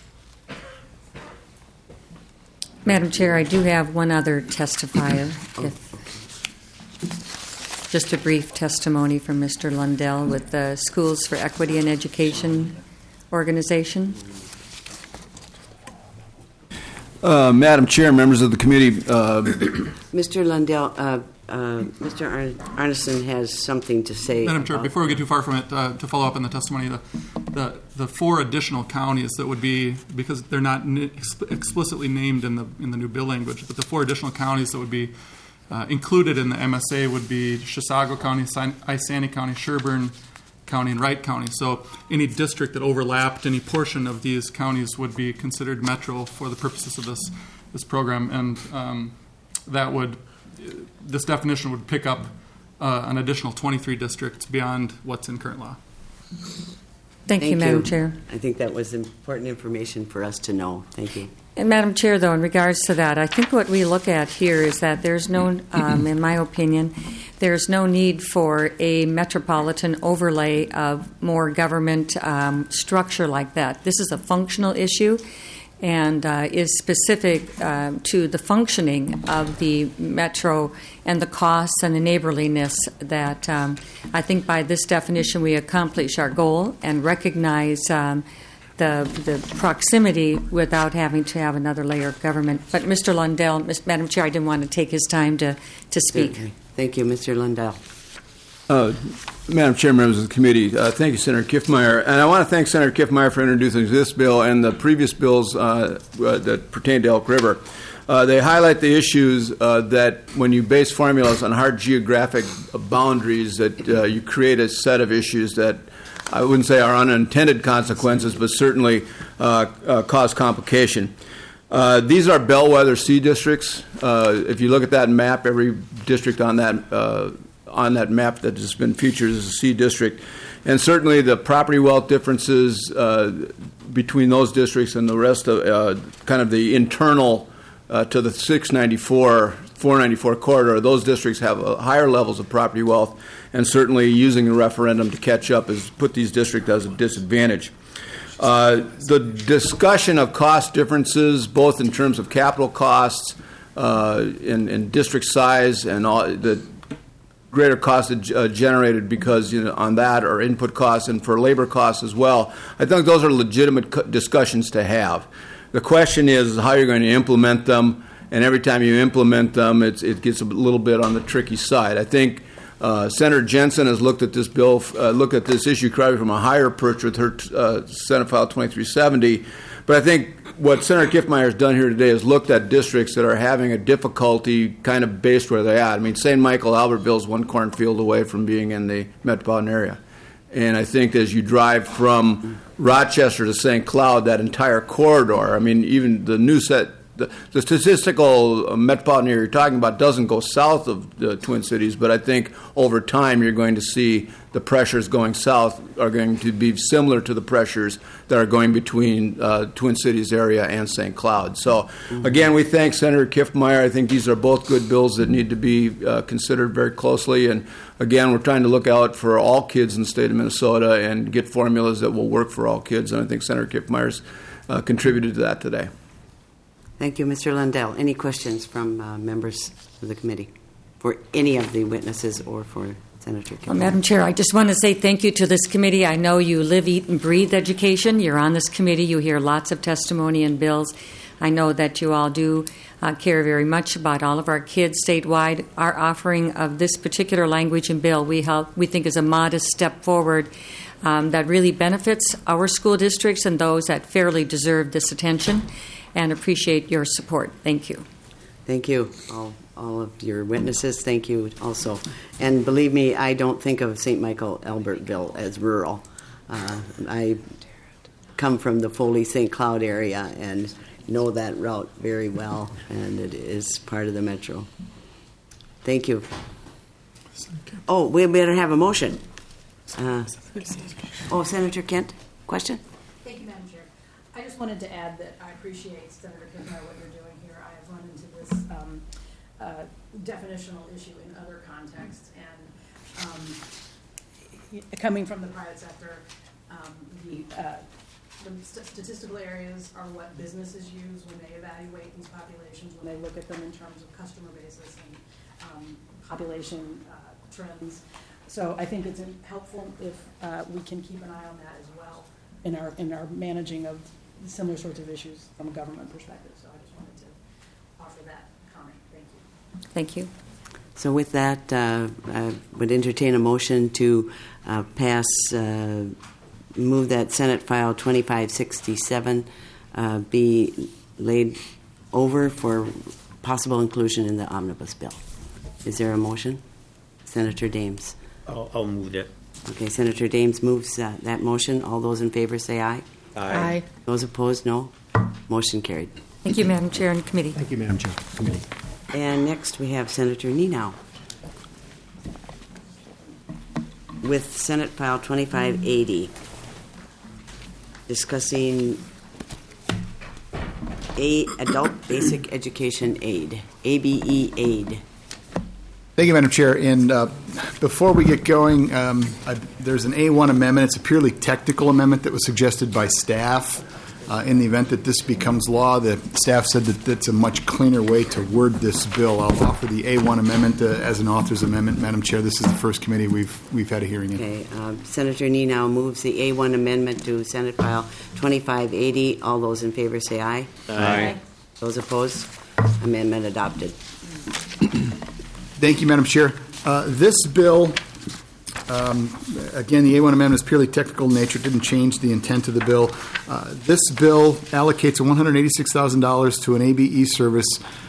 Speaker 16: Madam Chair, I do have one other testifier.
Speaker 20: Oh,
Speaker 16: if, just a brief testimony from Mister Lundell with the Schools for Equity and Education organization.
Speaker 5: Uh, Madam Chair, members of the committee. Uh,
Speaker 20: Mister Lundell, uh, uh, Mister Ar- Arneson has something to say.
Speaker 22: Madam Chair,
Speaker 20: about
Speaker 22: before we get too far from it, uh, to follow up on the testimony, the, the the four additional counties that would be, because they're not n- ex- explicitly named in the in the new bill language, but the four additional counties that would be uh, included in the M S A would be Chisago County, Isani County, Sherburne County, and Wright County. So any district that overlapped any portion of these counties would be considered metro for the purposes of this this program, and um, that would this definition would pick up uh, an additional twenty-three districts beyond what's in current law.
Speaker 16: Thank, Thank you, Madam
Speaker 20: you.
Speaker 16: Chair.
Speaker 20: I think that was important information for us to know. Thank you.
Speaker 16: And Madam Chair, though, in regards to that, I think what we look at here is that there's no, um, in my opinion, there's no need for a metropolitan overlay of more government um, structure like that. This is a functional issue, and uh, is specific uh, to the functioning of the metro and the costs and the neighborliness that um, I think by this definition we accomplish our goal and recognize um, the, the proximity without having to have another layer of government. But Mister Lundell, Madam Chair, I didn't want to take his time to, to speak.
Speaker 20: Certainly. Thank you, Mister Lundell.
Speaker 5: Uh, Madam Chair, members of the committee, uh, thank you, Senator Kiffmeyer. And I want to thank Senator Kiffmeyer for introducing this bill and the previous bills uh, uh, that pertain to Elk River. Uh, they highlight the issues uh, that when you base formulas on hard geographic boundaries, that uh, you create a set of issues that I wouldn't say are unintended consequences, but certainly uh, uh, cause complication. Uh, these are bellwether C districts. Uh, if you look at that map, every district on that uh, on that map that has been featured as a C district. And certainly the property wealth differences uh, between those districts and the rest of uh, kind of the internal uh, to the six ninety-four, four ninety-four corridor, those districts have uh, higher levels of property wealth, and certainly using the referendum to catch up has put these districts at a disadvantage. Uh, the discussion of cost differences, both in terms of capital costs uh, and, and district size and all the greater costs uh, generated because you know on that or input costs and for labor costs as well. I think those are legitimate co- discussions to have. The question is how you're going to implement them, and every time you implement them, it's, it gets a little bit on the tricky side. I think uh, Senator Jensen has looked at this bill, uh, looked at this issue probably from a higher perch with her uh, Senate File twenty-three seventy. But I think what Senator Kiffmeyer has done here today is looked at districts that are having a difficulty kind of based where they're at. I mean, Saint Michael, Albertville is one cornfield away from being in the metropolitan area. And I think as you drive from Rochester to Saint Cloud, that entire corridor, I mean, even the new set, the, the statistical metropolitan area you're talking about doesn't go south of the Twin Cities, but I think over time you're going to see the pressures going south are going to be similar to the pressures that are going between uh, Twin Cities area and Saint Cloud. So, again, we thank Senator Kiffmeyer. I think these are both good bills that need to be uh, considered very closely. And, again, we're trying to look out for all kids in the state of Minnesota and get formulas that will work for all kids. And I think Senator Kiffmeyer's uh, contributed to that today.
Speaker 20: Thank you, Mister Lundell. Any questions from uh, members of the committee for any of the witnesses or for Senator Kiffmeyer?
Speaker 16: Well, Madam Chair, I just want to say thank you to this committee. I know you live, eat, and breathe education. You're on this committee. You hear lots of testimony and bills. I know that you all do uh, care very much about all of our kids statewide. Our offering of this particular language and bill we help, we think is a modest step forward um, that really benefits our school districts and those that fairly deserve this attention, and appreciate your support. Thank you.
Speaker 20: Thank you, all, all of your witnesses. Thank you also. And believe me, I don't think of Saint Michael, Albertville as rural. Uh, I come from the Foley Saint Cloud area and know that route very well, and it is part of the metro. Thank you. Oh, we better have a motion. Uh, oh, Senator Kent, question?
Speaker 6: Thank you, Madam Chair. I just wanted to add that I appreciate, Senator Kiffmeyer, what you're doing here. I have run into this um, uh, definitional issue in other contexts, and um, coming from the private sector, um, the, uh, the st- statistical areas are what businesses use when they evaluate these populations, when they look at them in terms of customer basis and um, population uh, trends. So I think it's helpful if uh, we can keep an eye on that as well in our in our managing of similar sorts of issues from a government perspective. So I just wanted to offer that comment. Thank you.
Speaker 16: Thank you.
Speaker 20: So with that, uh, I would entertain a motion to uh, pass, uh, move that Senate File twenty-five sixty-seven uh, be laid over for possible inclusion in the omnibus bill. Is there a motion? Senator Dames.
Speaker 11: I'll, I'll move that.
Speaker 20: Okay, Senator Dames moves uh, that motion. All those in favor say aye.
Speaker 11: Aye.
Speaker 16: Aye.
Speaker 20: Those opposed, no. Motion carried.
Speaker 16: Thank you, Madam Chair and Committee.
Speaker 21: Thank you, Madam Chair. Committee.
Speaker 20: And next we have Senator Nenow with Senate File twenty-five eighty, discussing a Adult Basic Education Aid, A B E aid.
Speaker 7: Thank you, Madam Chair. And uh, before we get going, um, I, there's an A one amendment. It's a purely technical amendment that was suggested by staff. Uh, in the event that this becomes law, the staff said that that's a much cleaner way to word this bill. I'll offer the A one amendment uh, as an author's amendment. Madam Chair, this is the first committee we've we've had a hearing in.
Speaker 20: Okay, uh, Senator Nenow moves the A one amendment to Senate File twenty-five eighty. All those in favor say aye.
Speaker 11: Aye.
Speaker 20: Those opposed? Amendment adopted.
Speaker 7: Thank you, Madam Chair. Uh, this bill, um, again, the A one amendment is purely technical in nature. It didn't change the intent of the bill. Uh, this bill allocates one hundred eighty-six thousand dollars to an A B E service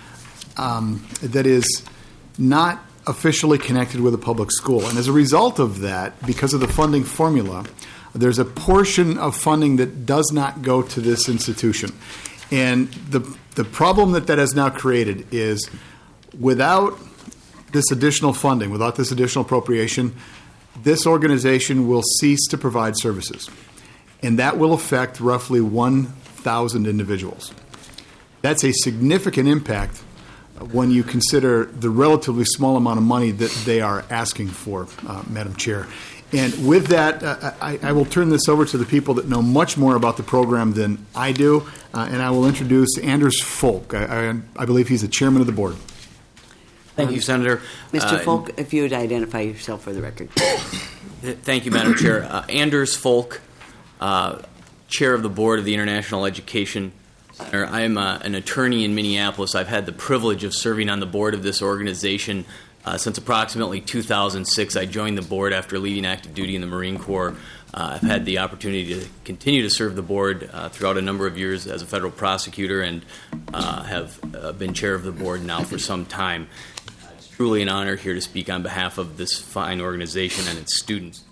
Speaker 7: um, that is not officially connected with a public school. And as a result of that, because of the funding formula, there's a portion of funding that does not go to this institution. And the the problem that that has now created is without this additional funding, without this additional appropriation, this organization will cease to provide services. And that will affect roughly one thousand individuals. That's a significant impact when you consider the relatively small amount of money that they are asking for, uh, Madam Chair. And with that, uh, I, I will turn this over to the people that know much more about the program than I do, uh, and I will introduce Anders Folk. I, I, I believe he's the chairman of the board.
Speaker 8: Thank you, Senator.
Speaker 20: Mister
Speaker 8: Uh,
Speaker 20: Folk, if you would identify yourself for the record.
Speaker 8: Thank you, Madam Chair. Uh, Anders Folk, uh, Chair of the Board of the International Education Center. I am uh, an attorney in Minneapolis. I've had the privilege of serving on the board of this organization uh, since approximately two thousand six. I joined the board after leaving active duty in the Marine Corps. Uh, I've had the opportunity to continue to serve the board uh, throughout a number of years as a federal prosecutor and uh, have uh, been chair of the board now for some time. It's truly an honor here to speak on behalf of this fine organization and its students.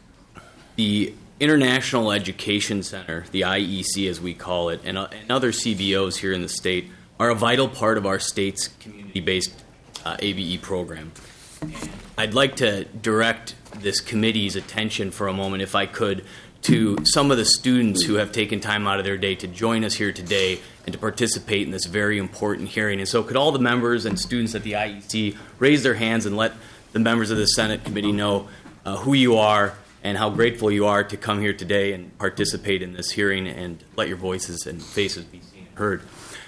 Speaker 8: The International Education Center, the I E C as we call it, and, uh, and other C B Os here in the state are a vital part of our state's community-based uh, A B E program. I'd like to direct this committee's attention for a moment, if I could, to some of the students who have taken time out of their day to join us here today and to participate in this very important hearing. And so could all the members and students at the I E C raise their hands and let the members of the Senate committee know uh, who you are and how grateful you are to come here today and participate in this hearing and let your voices and faces be seen and heard.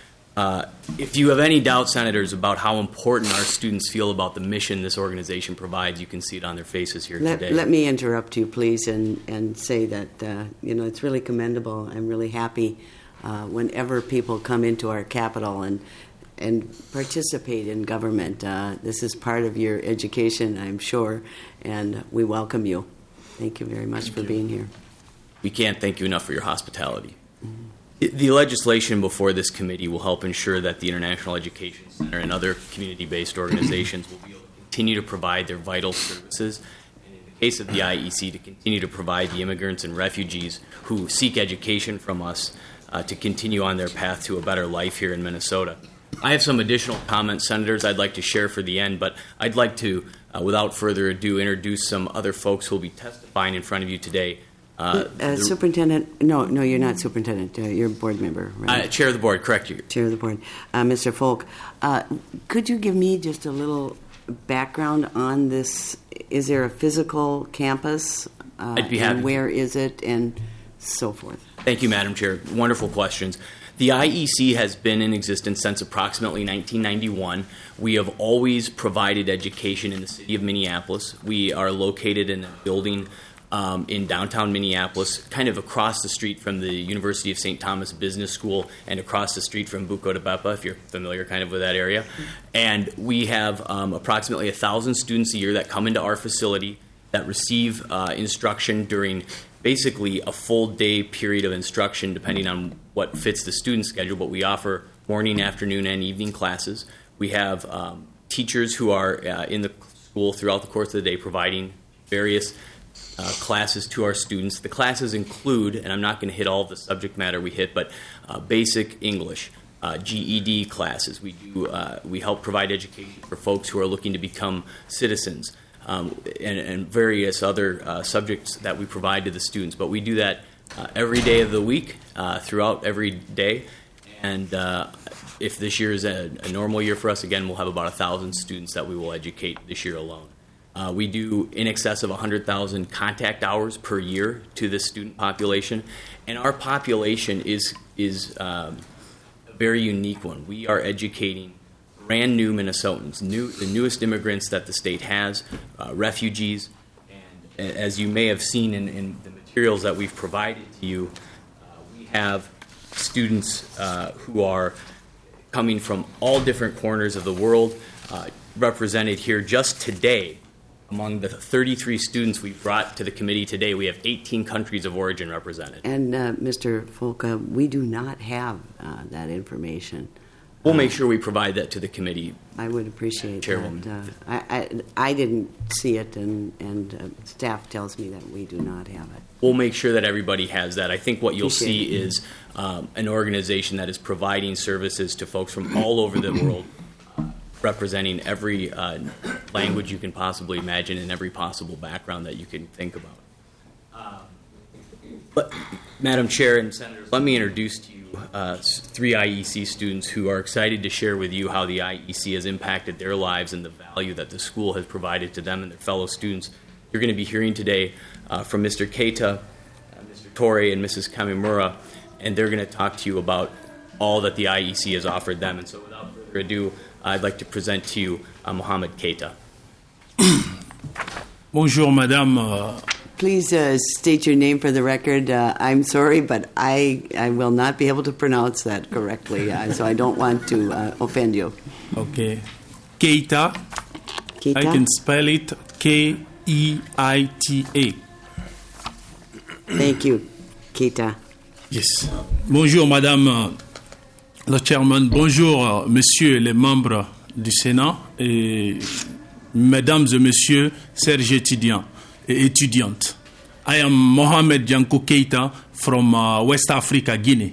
Speaker 8: Uh, if you have any doubt, Senators, about how important our students feel about the mission this organization provides, you can see it on their faces here
Speaker 20: Let,
Speaker 8: today.
Speaker 20: let me interrupt you, please, and, and say that, uh, you know, it's really commendable. I'm really happy uh, whenever people come into our capital and and participate in government. Uh, this is part of your education, I'm sure, and we welcome you. Thank you very much
Speaker 8: Thank
Speaker 20: for
Speaker 8: you.
Speaker 20: being here.
Speaker 8: We can't thank you enough for your hospitality. Mm-hmm. The legislation before this committee will help ensure that the International Education Center and other community-based organizations will be able to continue to provide their vital services, and in the case of the I E C, to continue to provide the immigrants and refugees who seek education from us uh, to continue on their path to a better life here in Minnesota. I have some additional comments, Senators, I'd like to share for the end, but I'd like to, uh, without further ado, introduce some other folks who will be testifying in front of you today. Uh,
Speaker 20: Uh,
Speaker 8: the-
Speaker 20: Superintendent, no, no, you're not superintendent. Uh, you're a board member, right?
Speaker 8: Uh, Chair of the board, correct you.
Speaker 20: Chair of the board. Uh, Mister Folk, uh, could you give me just a little background on this? Is there a physical campus? Uh,
Speaker 8: I'd be happy
Speaker 20: And
Speaker 8: to.
Speaker 20: where is it, and so forth?
Speaker 8: Thank you, Madam Chair. Wonderful questions. The I E C has been in existence since approximately nineteen ninety-one. We have always provided education in the city of Minneapolis. We are located in a building um, in downtown Minneapolis, kind of across the street from the University of Saint Thomas Business School and across the street from Buco de Beppa, if you're familiar kind of with that area. And we have um, approximately one thousand students a year that come into our facility that receive uh, instruction during basically a full day period of instruction depending on what fits the student schedule, but we offer morning, afternoon, and evening classes. We have um, teachers who are uh, in the school throughout the course of the day providing various uh, classes to our students. The classes include, and I'm not going to hit all of the subject matter we hit, but uh, basic English, uh, G E D classes. We do uh, we help provide education for folks who are looking to become citizens. Um, and, and various other uh, subjects that we provide to the students. But we do that uh, every day of the week, uh, throughout every day. And uh, if this year is a, a normal year for us, again, we'll have about one thousand students that we will educate this year alone. Uh, we do in excess of one hundred thousand contact hours per year to this student population, and our population is is um, a very unique one. We are educating brand new Minnesotans, new the newest immigrants that the state has, uh, refugees, and as you may have seen in, in the materials that we've provided to you, uh, we have students uh, who are coming from all different corners of the world, uh, represented here just today. Among the thirty-three students we brought to the committee today, we have eighteen countries of origin represented.
Speaker 20: And uh, Mister Folka, we do not have uh, that information.
Speaker 8: We'll make sure we provide that to the committee.
Speaker 20: I would appreciate
Speaker 8: Chairwoman.
Speaker 20: that. Uh, I, I, I didn't see it, and, and uh, staff tells me that we do not have it.
Speaker 8: We'll make sure that everybody has that. I think what you'll
Speaker 20: Appreciate
Speaker 8: see
Speaker 20: it.
Speaker 8: is um, an organization that is providing services to folks from all over the world, uh, representing every uh, language you can possibly imagine and every possible background that you can think about. Um, but, Madam Chair and Senators, let me introduce to you uh, three I E C students who are excited to share with you how the I E C has impacted their lives and the value that the school has provided to them and their fellow students. You're going to be hearing today uh, from Mister Keita, uh, Mister Torre, and Missus Kamimura, and they're going to talk to you about all that the I E C has offered them. And so without further ado, I'd like to present to you uh, Mohammed Keita.
Speaker 2: Bonjour, Madame. Uh,
Speaker 20: Please uh, state your name for the record. Uh, I'm sorry, but I, I will not be able to pronounce that correctly, uh, so I don't want to uh, offend you.
Speaker 2: Okay. Keita.
Speaker 20: Keita?
Speaker 2: I can spell it K E I T A.
Speaker 20: Thank you, Keita.
Speaker 2: Yes. Bonjour, Madame uh, le Chairman. Bonjour, uh, Messieurs les membres du Sénat et Mesdames et Messieurs, chers étudiants et étudiantes. I am Mohamed Janko Keita from uh, West Africa, Guinea.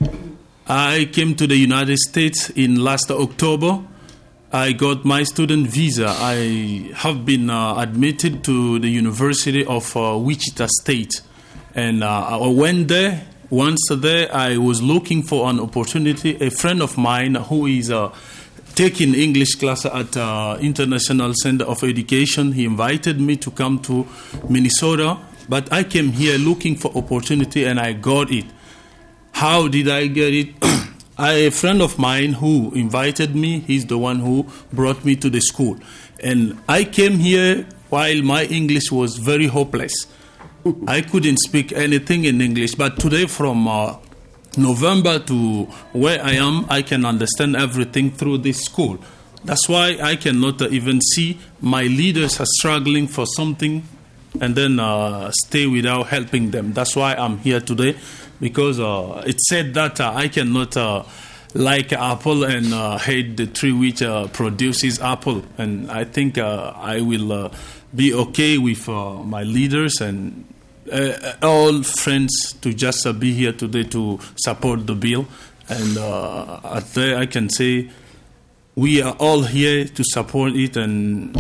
Speaker 2: I came to the United States in last October. I got my student visa. I have been uh, admitted to the University of uh, Wichita State. And uh, I went there. Once there, I was looking for an opportunity. A friend of mine who is uh, taking English class at uh, International Center of Education, he invited me to come to Minnesota. But I came here looking for opportunity, and I got it. How did I get it? I, a friend of mine who invited me, he's the one who brought me to the school. And I came here while my English was very hopeless. I couldn't speak anything in English, but today from uh, November to where I am, I can understand everything through this school. That's why I cannot uh, even see my leaders are struggling for something and then uh, stay without helping them. That's why I'm here today, because uh, it said that uh, I cannot uh, like apple and uh, hate the tree which uh, produces apple. And I think uh, I will uh, be okay with uh, my leaders and uh, all friends to just uh, be here today to support the bill. And uh, at there I can say we are all here to support it. And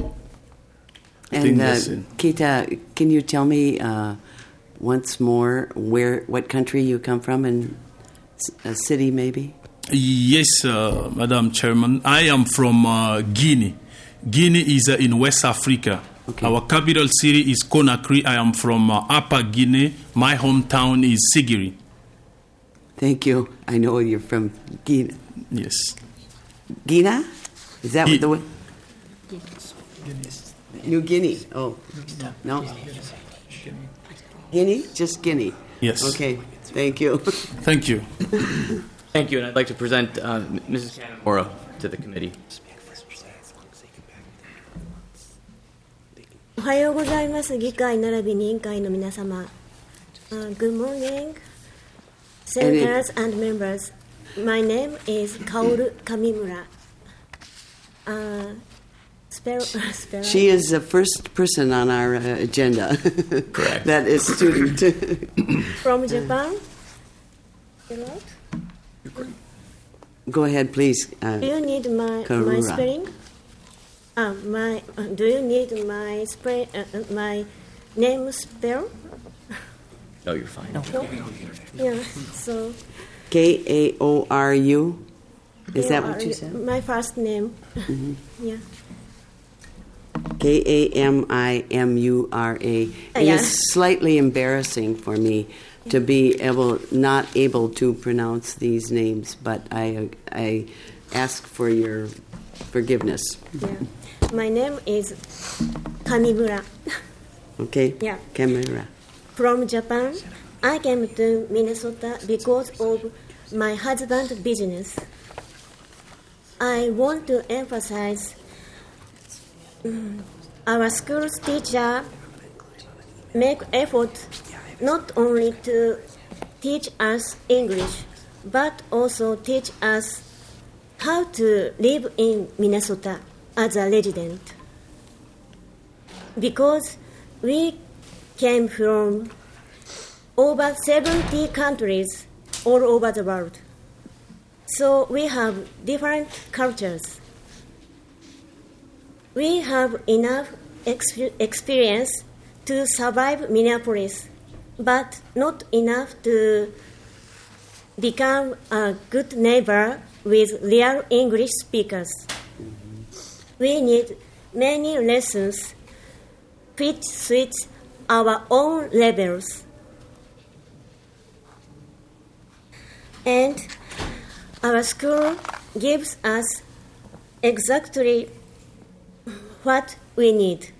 Speaker 2: I think
Speaker 20: And uh,
Speaker 2: that's it.
Speaker 20: Keita, can you tell me uh, once more where, what country you come from and s- a city maybe?
Speaker 2: Yes, uh, Madam Chairman. I am from uh, Guinea. Guinea is uh, in West Africa. Our capital city is Conakry. I am from uh, Upper Guinea. My hometown is Sigiri.
Speaker 20: Thank you. I know you're from Guinea.
Speaker 2: Yes.
Speaker 20: Guinea? Is that
Speaker 2: Gui-
Speaker 20: what the one? New Guinea. Oh, no. Guinea? Just Guinea.
Speaker 2: Yes.
Speaker 20: Okay. Thank you.
Speaker 2: Thank you.
Speaker 8: Thank you, and I'd like to present uh, Missus Kamimura to the committee.
Speaker 9: おはようございます。議会並びに委員会の皆様。Uh, good morning, senators and members. My name is Kaoru Kamimura. Uh, spell, spell
Speaker 20: She is the first person on our uh, agenda. Correct. That is student.
Speaker 9: from Japan. Hello?
Speaker 20: Go ahead, please. Uh,
Speaker 9: Do you need my my
Speaker 20: Karura.
Speaker 9: spelling? Uh, my uh, do you need my spell uh, uh, my name spell?
Speaker 8: No, you're fine.
Speaker 9: No. Yeah. So.
Speaker 20: K A O R U? Is that what you said?
Speaker 9: My first name.
Speaker 20: Mhm.
Speaker 9: Yeah.
Speaker 20: K A M I M U R A. It
Speaker 9: Yeah.
Speaker 20: is slightly embarrassing for me to be able not able to pronounce these names, but I I ask for your forgiveness.
Speaker 9: Yeah. My name is Kamimura.
Speaker 20: Okay?
Speaker 9: Yeah.
Speaker 20: Camera.
Speaker 9: From Japan, I came to Minnesota because of my husband's business. I want to emphasize mm, our school's teacher make effort not only to teach us English, but also teach us how to live in Minnesota as a resident. Because we came from over seventy countries all over the world. So we have different cultures. We have enough exp- experience to survive Minneapolis, but not enough to become a good neighbor with real English speakers. We need many lessons which suit our own levels. And our school gives us exactly what we need.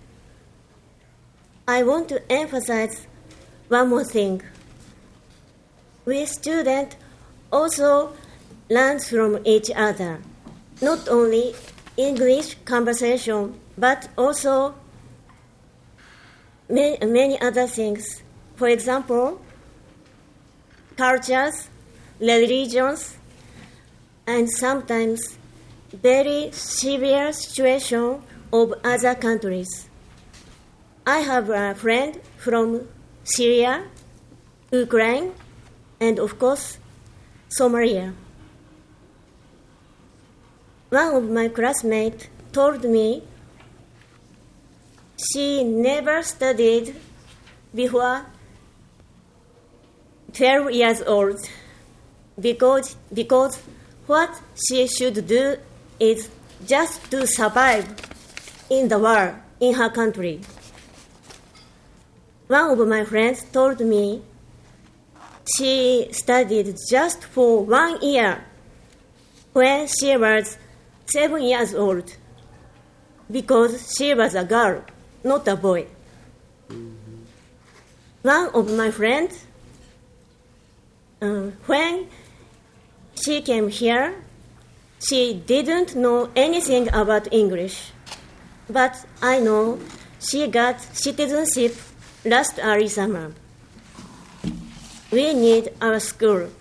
Speaker 9: I want to emphasize one more thing. We students also learn from each other, not only English conversation, but also many, many other things. For example, cultures, religions, and sometimes very severe situation of other countries. I have a friend from Syria, Ukraine, and of course, Somalia. One of my classmates told me she never studied before twelve years old because, because what she should do is just to survive in the war in her country. One of my friends told me she studied just for one year when she was seven years old because she was a girl, not a boy. Mm-hmm. One of my friends, uh, when she came here, she didn't know anything about English, but I know she got citizenship last early summer. We need our school.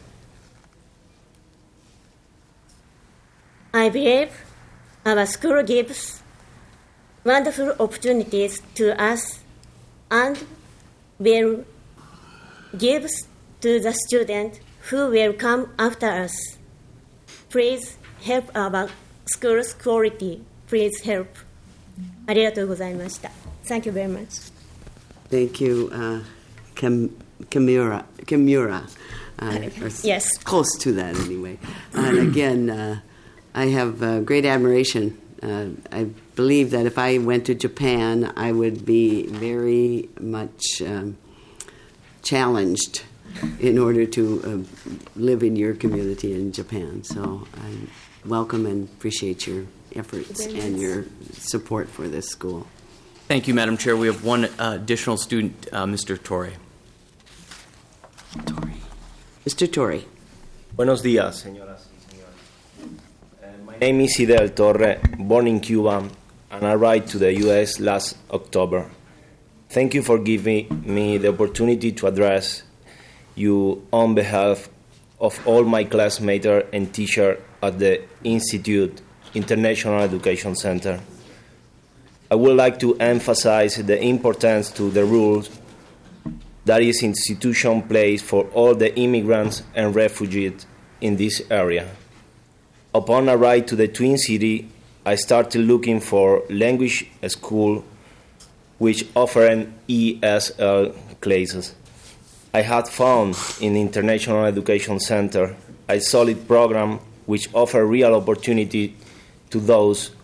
Speaker 9: I believe our school gives wonderful opportunities to us and will give to the student who will come after us. Please help our school's quality. Please help. ありがとうございました。Thank you very much.
Speaker 20: Thank you, uh, Kim, Kimura. Kimura. Uh, or
Speaker 9: yes.
Speaker 20: Close to that, anyway. And again, uh, I have uh, great admiration. Uh, I believe that if I went to Japan, I would be very much um, challenged in order to uh, live in your community in Japan. So I welcome and appreciate your efforts and your support for this school.
Speaker 8: Thank you, Madam Chair. We have one uh, additional student, uh, Mister Torre.
Speaker 20: Torre. Mister Torre.
Speaker 13: Buenos días, señoras y señores. Uh, my name is Fidel Torre, born in Cuba, and I arrived to the U S last October. Thank you for giving me the opportunity to address you on behalf of all my classmates and teachers at the Institute International Education Center. I would like to emphasize the importance to the rules that is institution place for all the immigrants and refugees in this area. Upon arrival to the Twin City, I started looking for language school which offered E S L classes. I had found in the International Education Center a solid program which offered real opportunity to those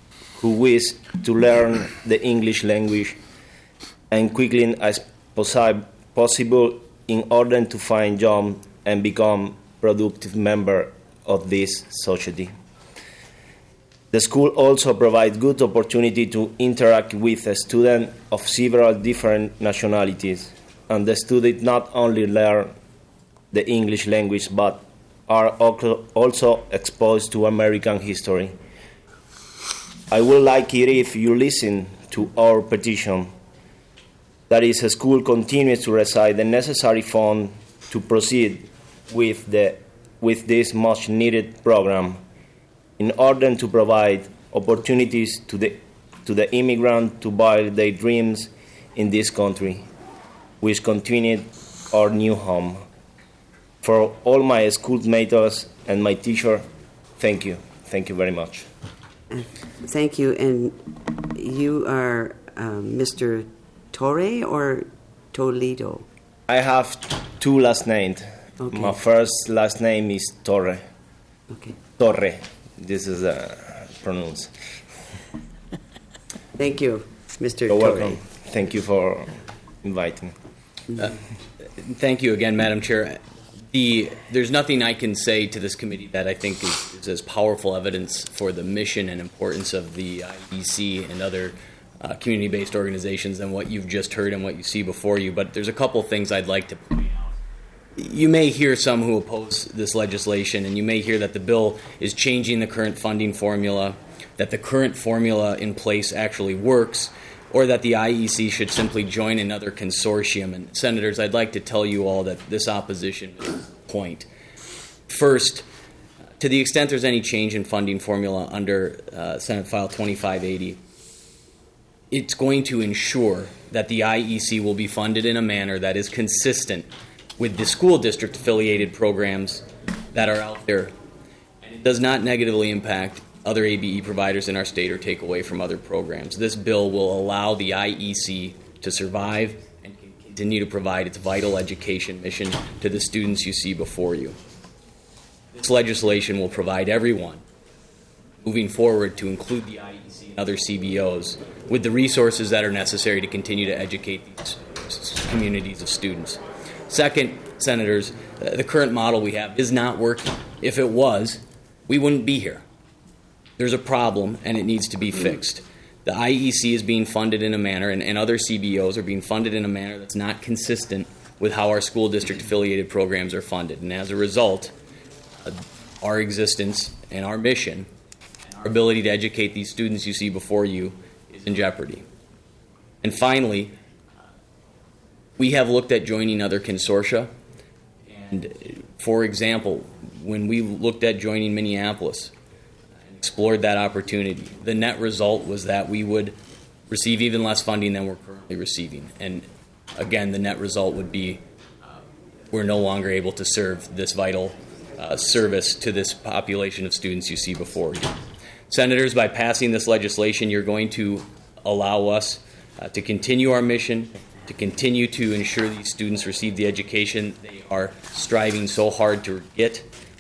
Speaker 13: who wish to learn the English language and quickly as possi- possible in order to find job and become productive member of this society. The school also provides good opportunity to interact with a student of several different nationalities, and the students not only learn the English language but are also exposed to American history. I would like it if you listen to our petition. That is, the school continues to receive the necessary funds to proceed with the with this much needed program in order to provide opportunities to the to the immigrant to build their dreams in this country, which continued our new home. For all my schoolmates and my teacher, thank you. Thank you very much.
Speaker 20: Thank you. And you are um, Mister Torre or Toledo?
Speaker 13: I have two last names.
Speaker 20: Okay.
Speaker 13: My first last name is Torre.
Speaker 20: Okay.
Speaker 13: Torre. This is uh, pronounced.
Speaker 20: Thank you, Mister
Speaker 13: You're
Speaker 20: Torre.
Speaker 13: welcome. Thank you for inviting me.
Speaker 8: Uh, thank you again, Madam Chair. The, there's nothing I can say to this committee that I think is, is as powerful evidence for the mission and importance of the I E C and other uh, community-based organizations than what you've just heard and what you see before you. But there's a couple things I'd like to point out. You may hear some who oppose this legislation, and you may hear that the bill is changing the current funding formula, that the current formula in place actually works, or that the I E C should simply join another consortium. And Senators, I'd like to tell you all that this opposition is the point. First, to the extent there's any change in funding formula under uh, Senate File twenty-five eighty, it's going to ensure that the I E C will be funded in a manner that is consistent with the school district affiliated programs that are out there. And it does not negatively impact other A B E providers in our state or take away from other programs. This bill will allow the I E C to survive and continue to provide its vital education mission to the students you see before you. This legislation will provide everyone moving forward to include the I E C and other C B Os with the resources that are necessary to continue to educate these communities of students. Second, Senators, the current model we have is not working. If it was, we wouldn't be here. There's a problem, and it needs to be fixed. The I E C is being funded in a manner, and, and other C B Os are being funded in a manner that's not consistent with how our school district-affiliated programs are funded. And as a result, uh, our existence and our mission, and our ability to educate these students you see before you, is in jeopardy. And finally, we have looked at joining other consortia. And, for example, when we looked at joining Minneapolis, explored that opportunity, the net result was that we would receive even less funding than we're currently receiving. And again, the net result would be uh, we're no longer able to serve this vital uh, service to this population of students you see before you. Senators, by passing this legislation, you're going to allow us uh, to continue our mission, to continue to ensure these students receive the education they are striving so hard to get,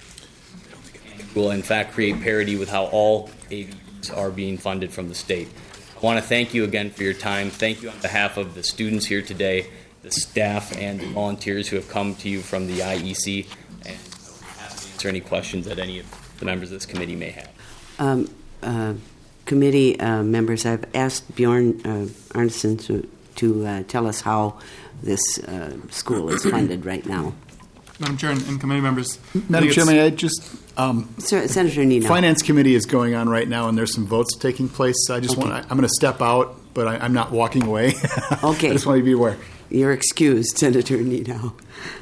Speaker 8: will in fact create parity with how all A B Es are being funded from the state. I want to thank you again for your time. Thank you on behalf of the students here today, the staff and the volunteers who have come to you from the I E C, and answer any questions that any of the members of this committee may have.
Speaker 20: Um, uh, committee uh, members, I've asked Bjorn uh, Arneson to, to uh, tell us how this uh, school is funded right now.
Speaker 22: Madam Chair and, and committee members.
Speaker 7: Madam Chair, may I just... Um,
Speaker 20: Sir, Senator Nino.
Speaker 7: Finance Committee is going on right now, and there's some votes taking place. I just
Speaker 20: Okay.
Speaker 7: want I'm going to step out, but I, I'm not walking away.
Speaker 20: Okay.
Speaker 7: I just want you to be aware.
Speaker 20: You're excused, Senator Nino.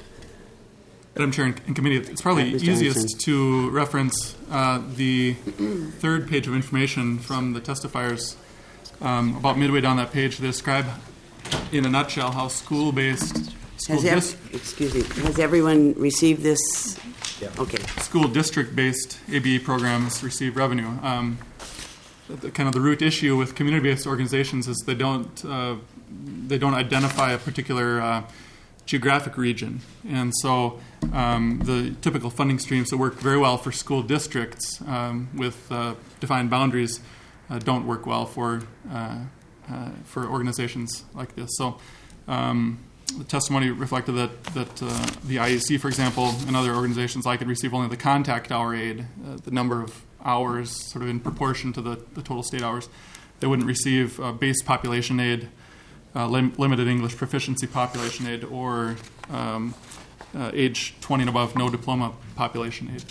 Speaker 22: Madam Chair and, and committee, it's probably
Speaker 20: Mister
Speaker 22: easiest
Speaker 20: Anderson.
Speaker 22: to reference uh, the third page of information from the testifiers. Um, about midway down that page, they describe in a nutshell how school-based school
Speaker 20: Has ev-
Speaker 22: dis-
Speaker 20: excuse me. Has everyone received this?
Speaker 22: Yeah.
Speaker 20: Okay.
Speaker 22: school district-based A B E programs receive revenue. Um, the, kind of the root issue with community-based organizations is they don't uh, they don't identify a particular uh, geographic region, and so um, the typical funding streams that work very well for school districts um, with uh, defined boundaries uh, don't work well for uh, uh, for organizations like this. So um, the testimony reflected that that uh, the I E C, for example, and other organizations like it receive only the contact hour aid, uh, the number of hours sort of in proportion to the, the total state hours. They wouldn't receive uh, base population aid, uh, lim- limited English proficiency population aid, or um, uh, age twenty and above, no diploma population aid.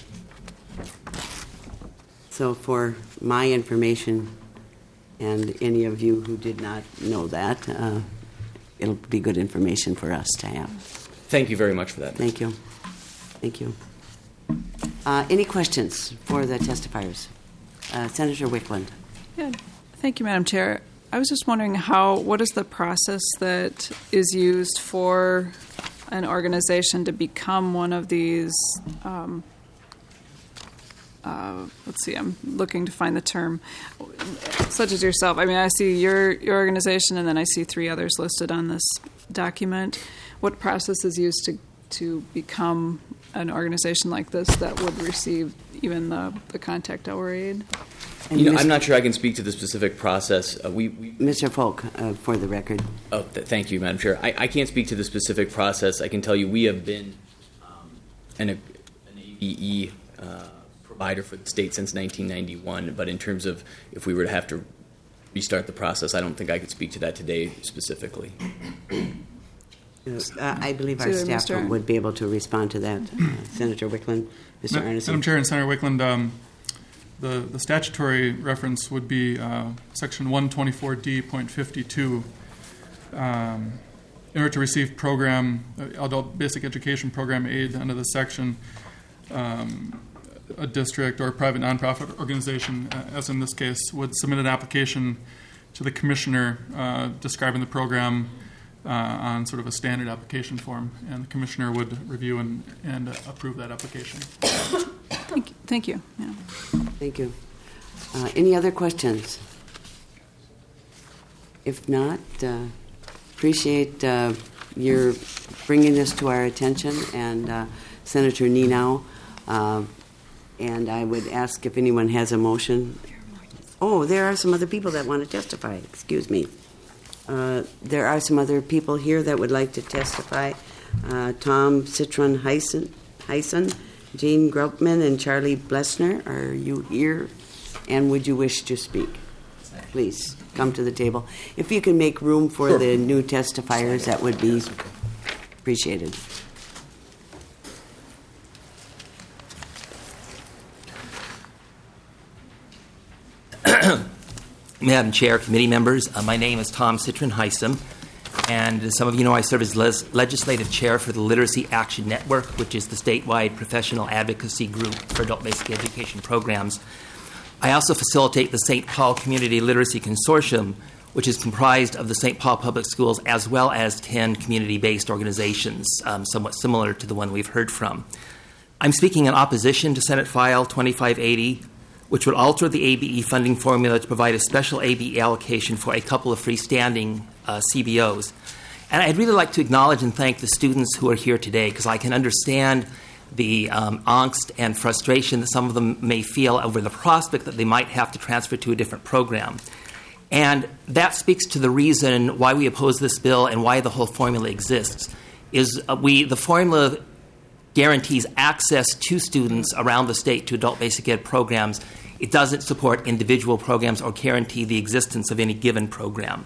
Speaker 20: So for my information, and any of you who did not know that, uh, it'll be good information for us to have.
Speaker 8: Thank you very much for that.
Speaker 20: Thank you. Thank you. Uh, any questions for the testifiers? Uh, Senator Wickland.
Speaker 10: Yeah, thank you, Madam Chair. I was just wondering how, what is the process that is used for an organization to become one of these, um, uh, let's see, I'm looking to find the term, such as yourself. I mean, I see your, your organization, and then I see three others listed on this document. What process is used to, to become an organization like this that would receive even the, the contact hour aid?
Speaker 8: You know, I'm not sure I can speak to the specific process. Uh, we, we,
Speaker 20: Mister Folk, uh, for the record.
Speaker 8: Oh, th- thank you, Madam Chair. I, I can't speak to the specific process. I can tell you we have been um, an, an A B E uh, provider for the state since nineteen ninety-one, but in terms of if we were to have to restart the process, I don't think I could speak to that today specifically.
Speaker 20: Uh, I believe our
Speaker 10: So,
Speaker 20: staff
Speaker 10: Mister
Speaker 20: would be able to respond to that. Uh, Senator Wickland, Mister
Speaker 22: Ma-
Speaker 20: Arneson.
Speaker 22: Madam Chair and Senator Wickland, um, the, the statutory reference would be uh, Section one twenty-four D point fifty-two. Um, in order to receive program, uh, adult basic education program aid under the section, um, a district or a private nonprofit organization, uh, as in this case, would submit an application to the commissioner uh, describing the program uh, on sort of a standard application form, and the commissioner would review and, and uh, approve that application.
Speaker 10: Thank you. Thank you. Yeah.
Speaker 20: Thank you. Uh, any other questions? If not, uh, appreciate uh, your bringing this to our attention, and uh, Senator Nenow. Uh, and I would ask if anyone has a motion. Oh, there are some other people that want to testify. Excuse me. Uh, there are some other people here that would like to testify. Uh, Tom Citron Heisen, Heisen, Jane Grubman, and Charlie Blessner. Are you here? And would you wish to speak? Please come to the table. If you can make room for sure. the new testifiers, that would be appreciated.
Speaker 14: Madam Chair, committee members, uh, my name is Tom Citron Heisem, and as some of you know, I serve as les- legislative chair for the Literacy Action Network, which is the statewide professional advocacy group for adult basic education programs. I also facilitate the Saint Paul Community Literacy Consortium, which is comprised of the Saint Paul Public Schools as well as ten community-based organizations, um, somewhat similar to the one we've heard from. I'm speaking in opposition to Senate File twenty-five eighty, which would alter the A B E funding formula to provide a special A B E allocation for a couple of freestanding uh, C B Os. And I'd really like to acknowledge and thank the students who are here today, because I can understand the um, angst and frustration that some of them may feel over the prospect that they might have to transfer to a different program. And that speaks to the reason why we oppose this bill and why the whole formula exists. Is uh, we the formula guarantees access to students around the state to adult basic ed programs. It doesn't support individual programs or guarantee the existence of any given program.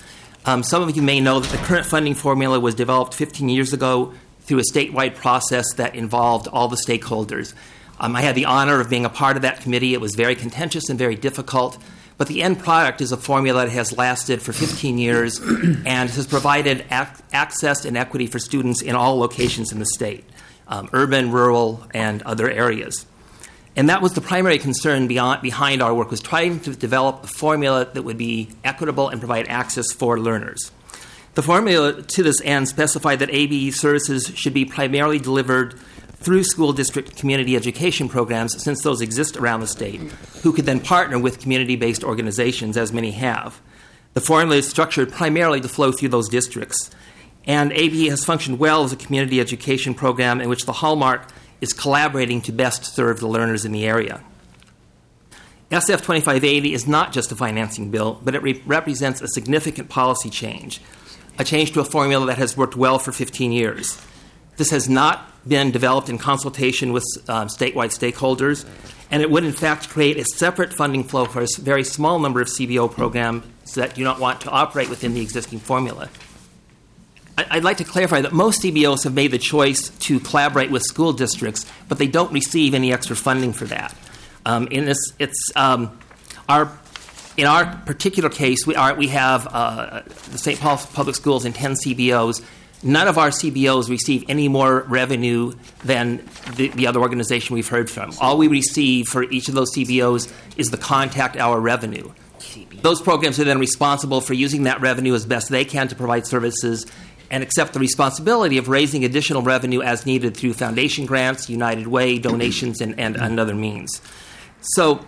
Speaker 14: Um, some of you may know that the current funding formula was developed fifteen years ago through a statewide process that involved all the stakeholders. Um, I had the honor of being a part of that committee. It was very contentious and very difficult, but the end product is a formula that has lasted for fifteen years and has provided ac- access and equity for students in all locations in the state, um, urban, rural, and other areas. And that was the primary concern beyond, behind our work, was trying to develop a formula that would be equitable and provide access for learners. The formula to this end specified that A B E services should be primarily delivered through school district community education programs, since those exist around the state, who could then partner with community-based organizations, as many have. The formula is structured primarily to flow through those districts. And A B E has functioned well as a community education program in which the hallmark is collaborating to best serve the learners in the area. S F twenty-five eighty is not just a financing bill, but it re- represents a significant policy change, a change to a formula that has worked well for fifteen years. This has not been developed in consultation with um, statewide stakeholders, and it would in fact create a separate funding flow for a very small number of C B O programs that do not want to operate within the existing formula. I- I'd like to clarify that most C B Os have made the choice to collaborate with school districts, but they don't receive any extra funding for that. Um, in this, it's um, our in our particular case, we are we have uh, the Saint Paul Public Schools and ten C B Os. None of our C B Os receive any more revenue than the, the other organization we've heard from. All we receive for each of those C B Os is the contact hour revenue. Those programs are then responsible for using that revenue as best they can to provide services and accept the responsibility of raising additional revenue as needed through foundation grants, United Way, donations, and, and, and other means. So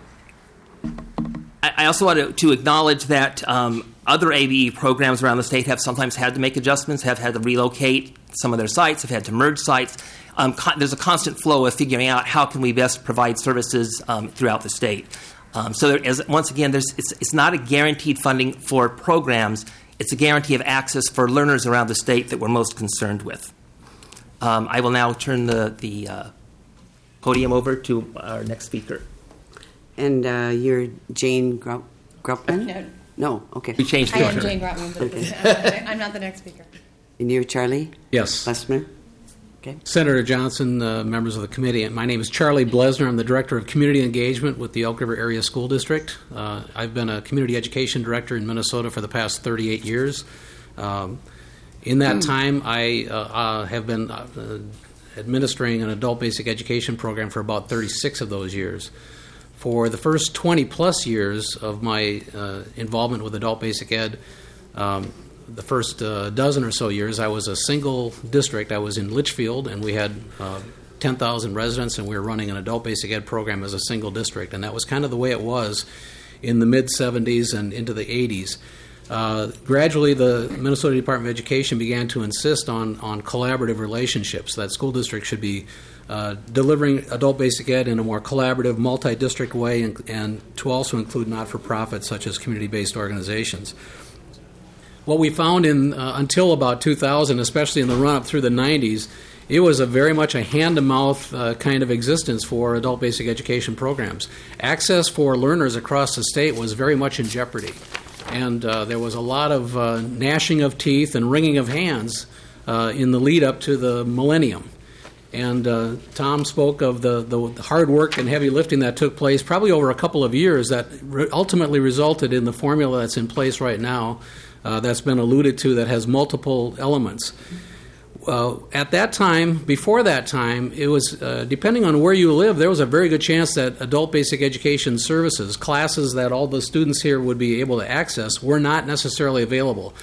Speaker 14: I, I also want to, to acknowledge that um, other A B E programs around the state have sometimes had to make adjustments, have had to relocate some of their sites, have had to merge sites. Um, con- there's a constant flow of figuring out how can we best provide services um, throughout the state. Um, so there is, once again, there's, it's, it's not a guaranteed funding for programs. It's a guarantee of access for learners around the state that we're most concerned with. Um, I will now turn the, the uh, podium over to our next speaker.
Speaker 20: And uh, you're Jane Gru- Grupman?
Speaker 3: No.
Speaker 20: No, okay.
Speaker 14: We changed
Speaker 3: I
Speaker 14: the
Speaker 3: am
Speaker 14: order.
Speaker 3: Jane Grotman, but
Speaker 20: Okay.
Speaker 3: I'm, not the, I'm not the next speaker.
Speaker 20: And you're Charlie
Speaker 12: Yes.
Speaker 20: Blesner? Okay.
Speaker 12: Senator Johnson, uh, members of the committee, my name is Charlie Blesner. I'm the Director of Community Engagement with the Elk River Area School District. Uh, I've been a Community Education Director in Minnesota for the past thirty-eight years. Um, in that time, I uh, uh, have been uh, administering an adult basic education program for about thirty-six of those years. For the first twenty plus years of my uh, involvement with adult basic ed, um, the first uh, dozen or so years, I was a single district. I was in Litchfield, and we had uh, ten thousand residents, and we were running an adult basic ed program as a single district. And that was kind of the way it was in the mid-seventies and into the eighties. Uh, gradually, the Minnesota Department of Education began to insist on, on collaborative relationships, that school districts should be uh, delivering adult basic ed in a more collaborative, multi-district way, and, and to also include not-for-profits such as community-based organizations. What we found in uh, until about two thousand, especially in the run-up through the nineties, it was a very much a hand-to-mouth uh, kind of existence for adult basic education programs. Access for learners across the state was very much in jeopardy. And uh, there was a lot of uh, gnashing of teeth and wringing of hands uh, in the lead-up to the millennium. And uh, Tom spoke of the, the hard work and heavy lifting that took place probably over a couple of years that re- ultimately resulted in the formula that's in place right now uh, that's been alluded to that has multiple elements. Uh, at that time, before that time, it was, uh, depending on where you live, there was a very good chance that adult basic education services, classes that all the students here would be able to access, were not necessarily available.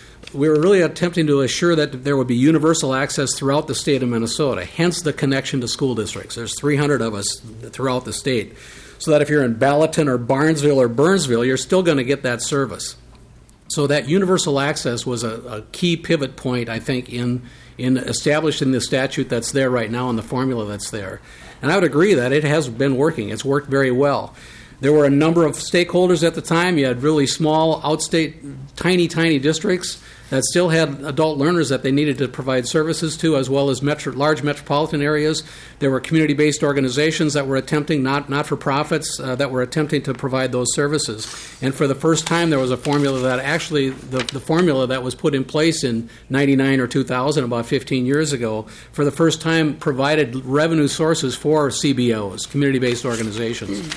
Speaker 12: We were really attempting to assure that there would be universal access throughout the state of Minnesota, hence the connection to school districts. There's three hundred of us throughout the state, so that if you're in Ballatin or Barnesville or Burnsville, you're still going to get that service. So that universal access was a, a key pivot point, I think, in in established in the statute that's there right now and the formula that's there. And I would agree that it has been working. It's worked very well. There were a number of stakeholders at the time. You had really small, outstate, tiny, tiny districts that still had adult learners that they needed to provide services to, as well as metro, large metropolitan areas. There were community-based organizations that were attempting, not, not-for-profits, uh, that were attempting to provide those services. And for the first time, there was a formula that actually, the, the formula that was put in place in ninety-nine or two thousand, about fifteen years ago, for the first time provided revenue sources for C B Os, community-based organizations.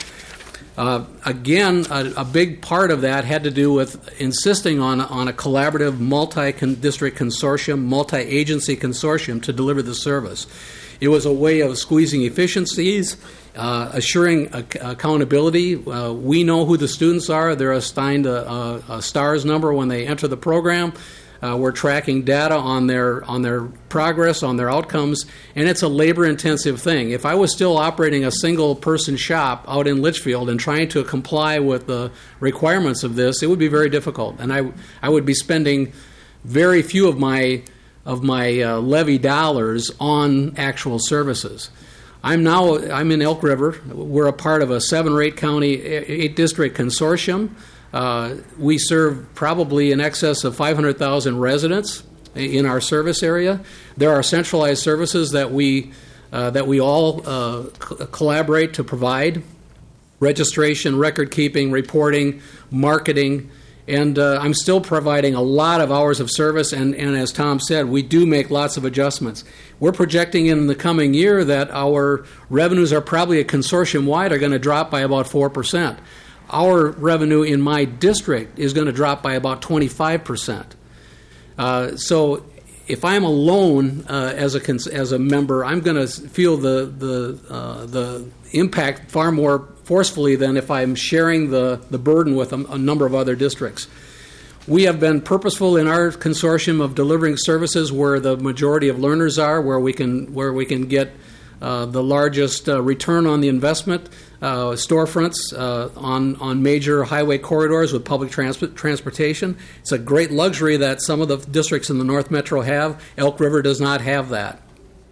Speaker 12: Uh, again, a, a big part of that had to do with insisting on, on a collaborative multi-district consortium, multi-agency consortium to deliver the service. It was a way of squeezing efficiencies, uh, assuring ac- accountability. Uh, we know who the students are. They're assigned a, a, a STARS number when they enter the program. Uh, we're tracking data on their on their progress, on their outcomes, and it's a labor-intensive thing. If I was still operating a single-person shop out in Litchfield and trying to comply with the requirements of this, it would be very difficult, and I I would be spending very few of my of my uh, levy dollars on actual services. I'm now I'm in Elk River. We're a part of a seven or eight county, eight district consortium. Uh, we serve probably in excess of five hundred thousand residents in our service area. There are centralized services that we uh, that we all uh, c- collaborate to provide: registration, record keeping, reporting, marketing. And uh, I'm still providing a lot of hours of service, and, and as Tom said, we do make lots of adjustments. We're projecting in the coming year that our revenues are probably a consortium-wide are going to drop by about four percent. Our revenue in my district is going to drop by about twenty-five percent. Uh, so if I'm alone uh, as a cons- as a member, I'm going to feel the the uh, the impact far more forcefully than if I'm sharing the, the burden with a, a number of other districts. We have been purposeful in our consortium of delivering services where the majority of learners are, where we can where we can get uh, the largest uh, return on the investment, uh, storefronts uh, on, on major highway corridors with public trans- transportation. It's a great luxury that some of the districts in the North Metro have. Elk River does not have that.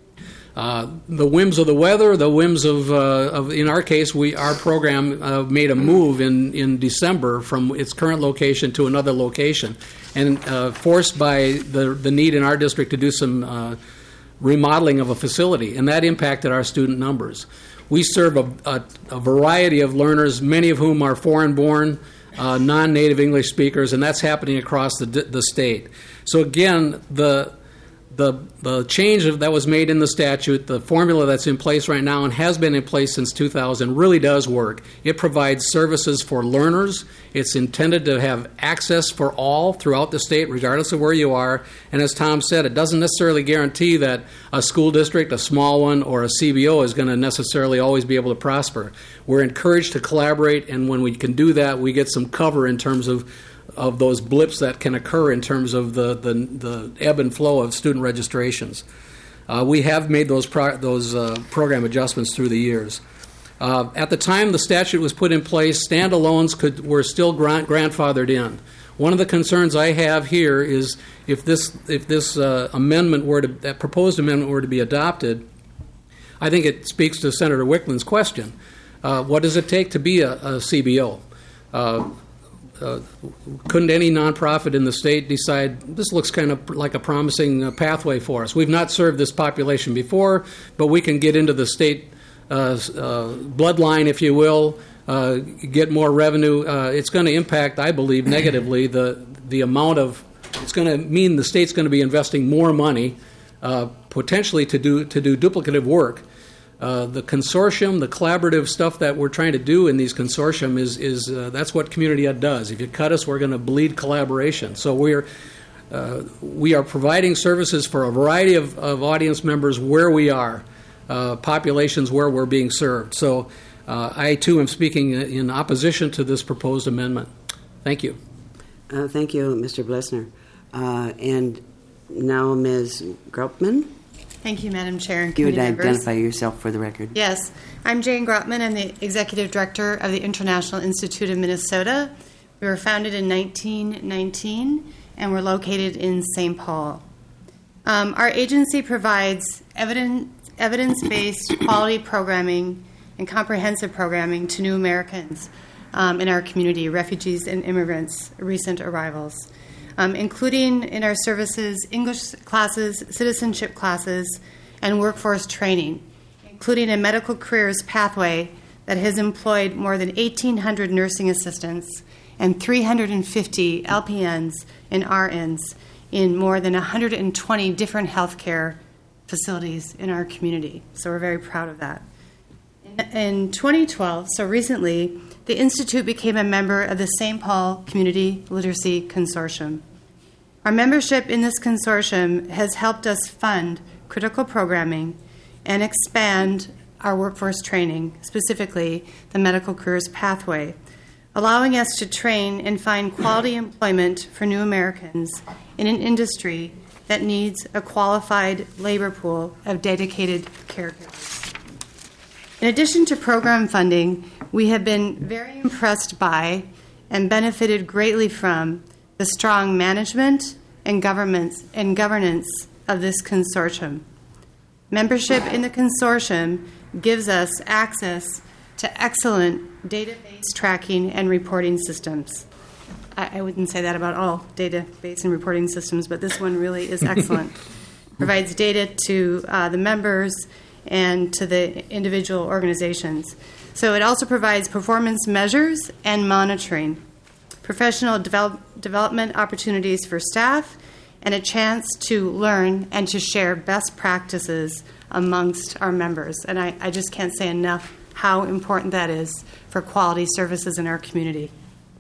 Speaker 12: Uh, the whims of the weather, the whims of, uh, of in our case, we our program uh, made a move in, in December from its current location to another location, and uh, forced by the the need in our district to do some uh, remodeling of a facility, and that impacted our student numbers. We serve a, a, a variety of learners, many of whom are foreign-born, uh, non-native English speakers, and that's happening across the the state. So again, the The, the change of, that was made in the statute, the formula that's in place right now and has been in place since two thousand really does work. It provides services for learners. It's intended to have access for all throughout the state, regardless of where you are. And as Tom said, it doesn't necessarily guarantee that a school district, a small one, or a C B O is going to necessarily always be able to prosper. We're encouraged to collaborate, and when we can do that, we get some cover in terms of of those blips that can occur in terms of the, the, the ebb and flow of student registrations. Uh, we have made those pro- those uh, program adjustments through the years. Uh, at the time the statute was put in place, standalones could were still grant- grandfathered in. One of the concerns I have here is if this if this uh, amendment were to that proposed amendment were to be adopted, I think it speaks to Senator Wickland's question. Uh, what does it take to be a, a C B O? Uh, Uh, couldn't any nonprofit in the state decide this looks kind of like a promising uh, pathway for us? We've not served this population before, but we can get into the state uh, uh, bloodline, if you will, uh, get more revenue. Uh, it's going to impact, I believe, negatively the the amount of. It's going to mean the state's going to be investing more money, uh, potentially to do to do duplicative work. Uh, the consortium, the collaborative stuff that we're trying to do in these consortium is, is uh, that's what Community Ed does. If you cut us, we're going to bleed collaboration. So we're, uh, we are providing services for a variety of, of audience members where we are, uh, populations where we're being served. So uh, I, too, am speaking in opposition to this proposed amendment. Thank you.
Speaker 20: Uh, thank you, Mister Blesner. Uh, and now Miz Grotman.
Speaker 3: Thank you, Madam Chair and
Speaker 20: You would
Speaker 3: committee members.
Speaker 20: identify yourself for the record.
Speaker 3: Yes. I'm Jane Grotman. I'm the Executive Director of the International Institute of Minnesota. We were founded in nineteen nineteen, and we're located in Saint Paul. Um, our agency provides evidence, evidence-based quality programming and comprehensive programming to new Americans um, in our community, refugees and immigrants, recent arrivals. Um, including in our services English classes, citizenship classes, and workforce training, including a medical careers pathway that has employed more than eighteen hundred nursing assistants and three hundred fifty L P Ns and R Ns in more than one hundred twenty different healthcare facilities in our community. So we're very proud of that. In, in twenty twelve, so recently, the Institute became a member of the Saint Paul Community Literacy Consortium. Our membership in this consortium has helped us fund critical programming and expand our workforce training, specifically the medical careers pathway, allowing us to train and find quality employment for new Americans in an industry that needs a qualified labor pool of dedicated caregivers. In addition to program funding, we have been very impressed by and benefited greatly from the strong management and governments and governance of this consortium. Membership in the consortium gives us access to excellent database tracking and reporting systems. I, I wouldn't say that about all database and reporting systems, but this one really is excellent. Provides data to uh, the members and to the individual organizations. So it also provides performance measures and monitoring, professional develop, development opportunities for staff, and a chance to learn and to share best practices amongst our members. And I, I just can't say enough how important that is for quality services in our community.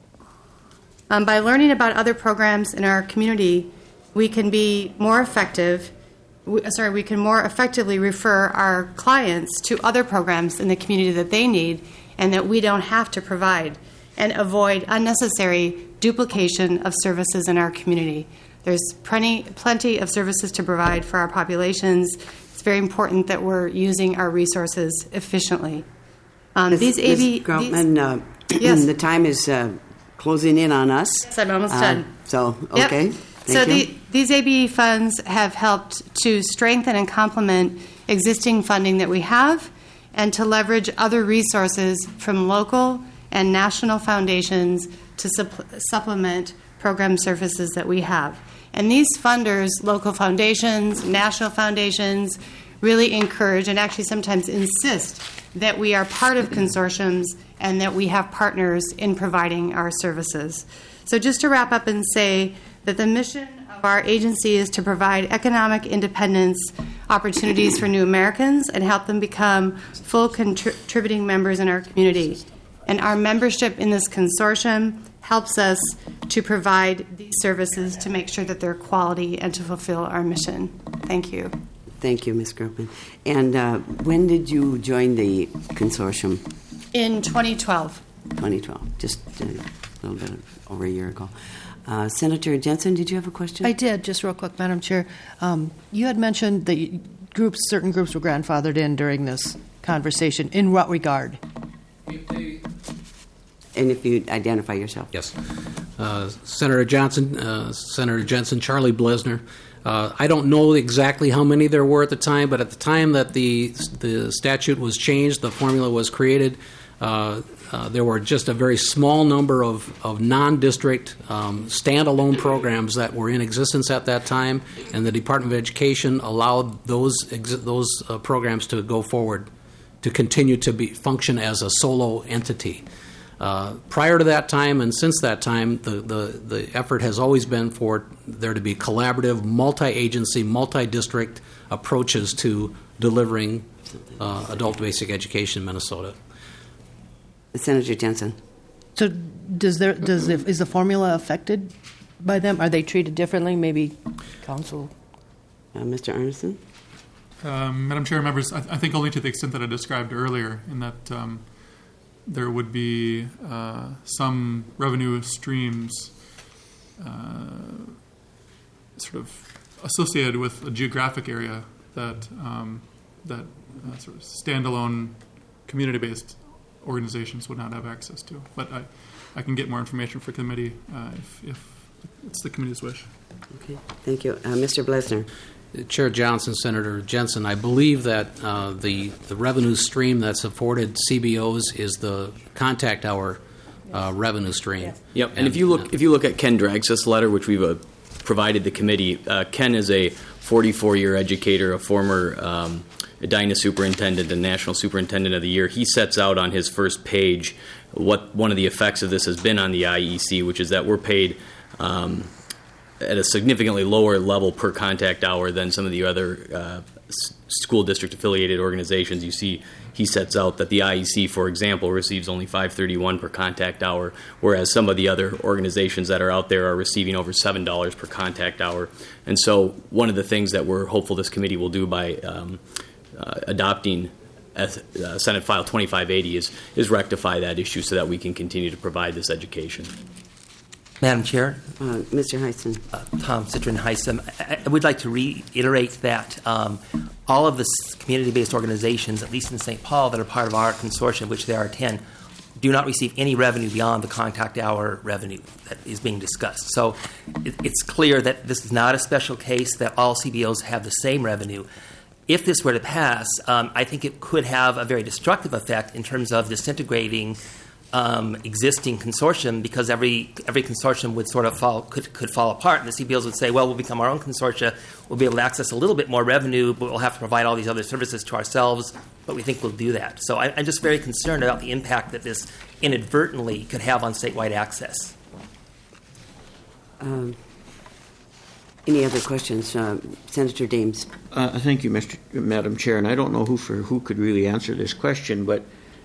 Speaker 3: Um, by learning about other programs in our community, we can be more effective We, sorry, we can more effectively refer our clients to other programs in the community that they need and that we don't have to provide, and avoid unnecessary duplication of services in our community. There's plenty, plenty of services to provide for our populations. It's very important that we're using our resources efficiently. Um,
Speaker 20: Miz
Speaker 3: these A B,
Speaker 20: Miz Groutman,
Speaker 3: these,
Speaker 20: uh,
Speaker 3: yes.
Speaker 20: the time is uh, closing in on us.
Speaker 3: Yes, I'm almost
Speaker 20: Uh,
Speaker 3: done.
Speaker 20: So,
Speaker 3: Yep.
Speaker 20: okay.
Speaker 3: So
Speaker 20: Thank you.
Speaker 3: the, these A B E funds have helped to strengthen and complement existing funding that we have and to leverage other resources from local and national foundations to supp- supplement program services that we have. And these funders, local foundations, national foundations, really encourage and actually sometimes insist that we are part of consortiums and that we have partners in providing our services. So just to wrap up and say that the mission of our agency is to provide economic independence opportunities for new Americans and help them become full contributing members in our community. And our membership in this consortium helps us to provide these services to make sure that they're quality and to fulfill our mission. Thank you.
Speaker 20: Thank you, Miz Groutman. And uh, when did you join the consortium?
Speaker 3: In twenty twelve.
Speaker 20: twenty twelve, just a little bit over a year ago. Uh, Senator Jensen, did you have a question?
Speaker 17: I did, just real quick, Madam Chair. Um, you had mentioned that groups, certain groups were grandfathered in during this conversation. In what regard?
Speaker 20: And if you identify yourself.
Speaker 12: Yes. Uh, Senator Johnson, uh, Senator Jensen, Charlie Blesner. Uh, I don't know exactly how many there were at the time, but at the time that the the statute was changed, the formula was created, uh, uh, there were just a very small number of, of non-district um, standalone programs that were in existence at that time, and the Department of Education allowed those exi- those uh, programs to go forward, to continue to be function as a solo entity. Uh, prior to that time and since that time, the, the, the effort has always been for there to be collaborative, multi-agency, multi-district approaches to delivering uh, adult basic education in Minnesota.
Speaker 20: Senator Jensen.
Speaker 17: So does there does the, is the formula affected by them? Are they treated differently? Maybe council?
Speaker 20: Uh, Mister Arneson?
Speaker 22: Um, Madam Chair, members, I, I think only to the extent that I described earlier, in that um, there would be uh, some revenue streams uh, sort of associated with a geographic area that um, that uh, sort of standalone community-based organizations would not have access to. But I, I can get more information for committee uh, if, if it's the committee's wish.
Speaker 20: Okay, thank you. Uh, Mister Blesner.
Speaker 12: Chair Johnson, Senator Jensen, I believe that uh, the the revenue stream that's afforded C B Os is the contact hour uh, revenue stream.
Speaker 8: Yes. Yep. And, and if you look if you look at Ken Drags's letter, which we've uh, provided the committee, uh, Ken is a forty-four year educator, a former um, Edina superintendent and national superintendent of the year. He sets out on his first page what one of the effects of this has been on the I E C, which is that we're paid Um, at a significantly lower level per contact hour than some of the other uh, s- school district affiliated organizations. You see, he sets out that the I E C, for example, receives only five thirty-one per contact hour, whereas some of the other organizations that are out there are receiving over seven dollars per contact hour. And so one of the things that we're hopeful this committee will do by um, uh, adopting uh, Senate File twenty-five eighty is, is rectify that issue so that we can continue to provide this education.
Speaker 14: Madam Chair?
Speaker 20: Uh, Mister Heisen.
Speaker 14: Uh, Tom Citron Heisen. I, I would like to reiterate that um, all of the s- community-based organizations, at least in Saint Paul, that are part of our consortium, which there are ten, do not receive any revenue beyond the contact hour revenue that is being discussed. So it, it's clear that this is not a special case, that all C B Os have the same revenue. if this were to pass, um, I think it could have a very destructive effect in terms of disintegrating um, existing consortium, because every every consortium would sort of fall could could fall apart, and the C B Os would say, well, we'll become our own consortia, we'll be able to access a little bit more revenue, but we'll have to provide all these other services to ourselves, but we think we'll do that. So I, I'm just very concerned about the impact that this inadvertently could have on statewide access.
Speaker 20: Um, any other questions? Uh, Senator Dames.
Speaker 11: Uh, thank you, Mister Madam Chair, and I don't know who for who could really answer this question, but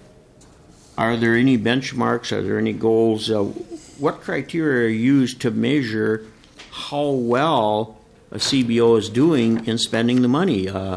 Speaker 11: are there any benchmarks? Are there any goals? Uh, what criteria are used to measure how well a C B O is doing in spending the money? Uh,